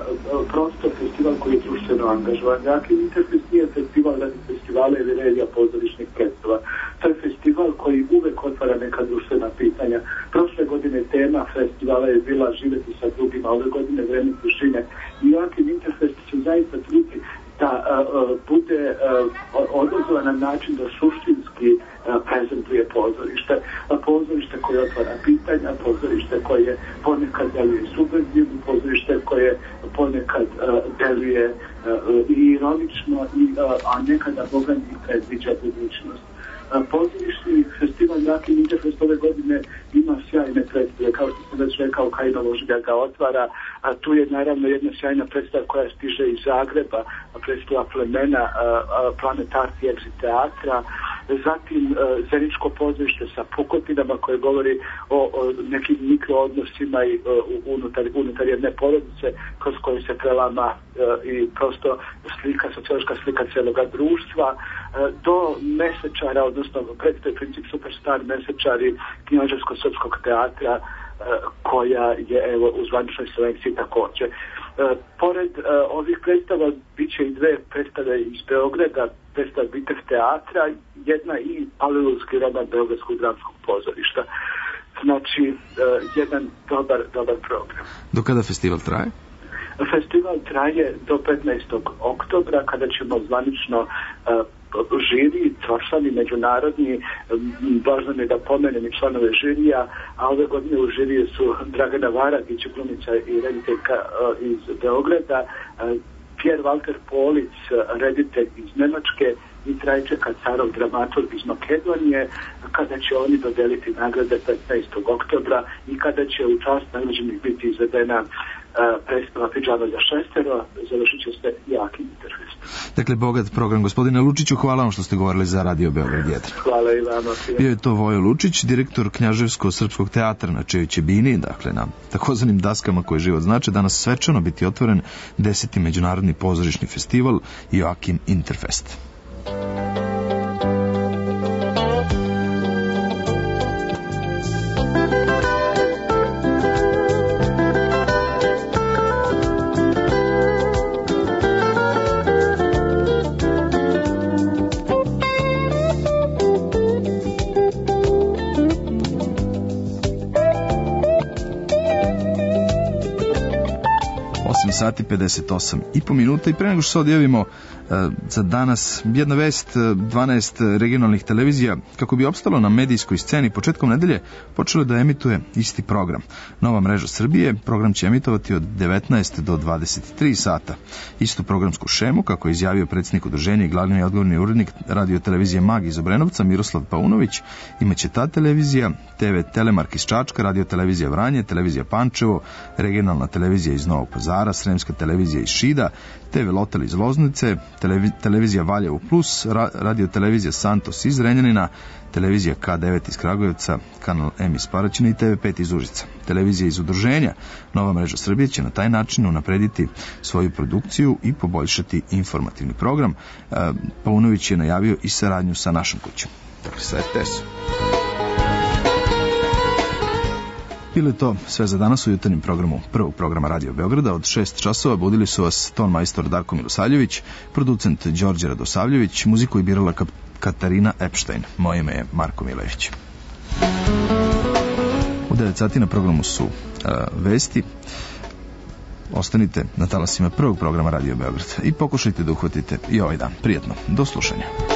prosto festival koji je društveno angažovan. Joakim Interfest nije festival radi festivala ili redija pozorišnih predstava. To je festival koji uvek otvara neka društvena pitanja. Prošle godine tema festivala je bila živeti sa drugima, ove godine vreme tišine. I Joakim Interfest se zaista trudi da uh, bude uh, odazovan na način da suštinski uh, prezentuje pozorište. Pozorište koje otvara pitanja, pozorište koje ponekad deluje subverzivno, pozorište koje ponekad uh, deluje uh, i ironično, i, uh, a nekada Boga i predviđa budućnost. Pozorišni festival Joakim Interfest ove godine ima sjajne predstave, kao što sam već rekao, Kajinov ožiljak ga otvara, a tu je naravno jedna sjajna predstava koja stiže iz Zagreba, predstava Plemena, Planet Art i Exit teatra, zatim Zeničko pozorište sa pukotinama koje govori o, o nekim mikroodnosima i unutar, unutar jedne porodice kroz koje se prelama i prosto slika, sociološka slika celoga društva, do Mesečara, odnosno predstav princip Superstar Mesečari Knjaževsko-srpskog teatra, koja je evo u zvaničnoj selekciji takođe. pored e, ovih predstava bit će i dve predstave iz Beograda, predstava Bitev teatra, jedna i Alelujski roman Beogradskog dramskog pozorišta. Znači, e, jedan dobar, dobar program. Do kada festival traje? Festival traje do petnaestog oktobra, kada ćemo zvanično e, žiri, članovi međunarodni, važno mi je da pomenem i članove žirija, a ove godine u žiriju su Dragana Varagić, glumica i rediteljka iz Beograda, Pierre Walter Polic, reditelj iz Nemačke i Trajče Kacarov, dramaturg iz Makedonije, kada će oni dodeliti nagrade petnaestog oktobra i kada će u čast nagrađenih biti izvedena predstava Pidžama za šestero, završit će se jaki interfest. Dakle, bogat program. Gospodine Lučiću, hvala vam što ste govorili za Radio Beograd jedan. Hvala i vama. Bio je to Vojo Lučić, direktor Knjaževsko-srpskog teatra na čijoj će bini, dakle na takozvanim daskama koje život znače, danas svečano biti otvoren deseti međunarodni pozorišni festival Joakim Interfest. sati pedeset osam i po minuta i pre nego što se odjavimo e, za danas jedna vest, dvanaest regionalnih televizija kako bi opstalo na medijskoj sceni početkom nedelje počelo da emituje isti program. Nova mreža Srbije program će emitovati od devetnaest do dvadeset tri sata. Istu programsku šemu, kako je izjavio predsjednik udruženja i glavni odgovorni urednik radio televizije Mag iz Obrenovca Miroslav Paunović, imaće ta televizija, te ve Telemark iz Čačka, radio televizija Vranje, televizija Pančevo, regionalna televizija iz Novog Pazara, Sremska televizija iz Šida, te ve Lotel iz Loznice, televi, televizija Valjevo Plus, ra, radio televizija Santos iz Renjanina, televizija ka devet iz Kragujevca, kanal M iz Paraćina i te ve pet iz Užica. Televizija iz udruženja Nova mreža Srbije će na taj način unaprediti svoju produkciju i poboljšati informativni program. E, Paunović je najavio i saradnju sa našom kućom, dakle sa er te esom. Bilo je to sve za danas u jutarnjem programu prvog programa Radio Beograda. Od šest časova budili su vas ton majstor Darko Milosavljević, producent Đorđe Radosavljević, muziku je birala Katarina Epstein. Moje ime je Marko Milević. U devet sati na programu su uh, vesti. Ostanite na talasima prvog programa Radio Beograda i pokušajte da uhvatite i ovaj dan. Prijetno. Do slušanja.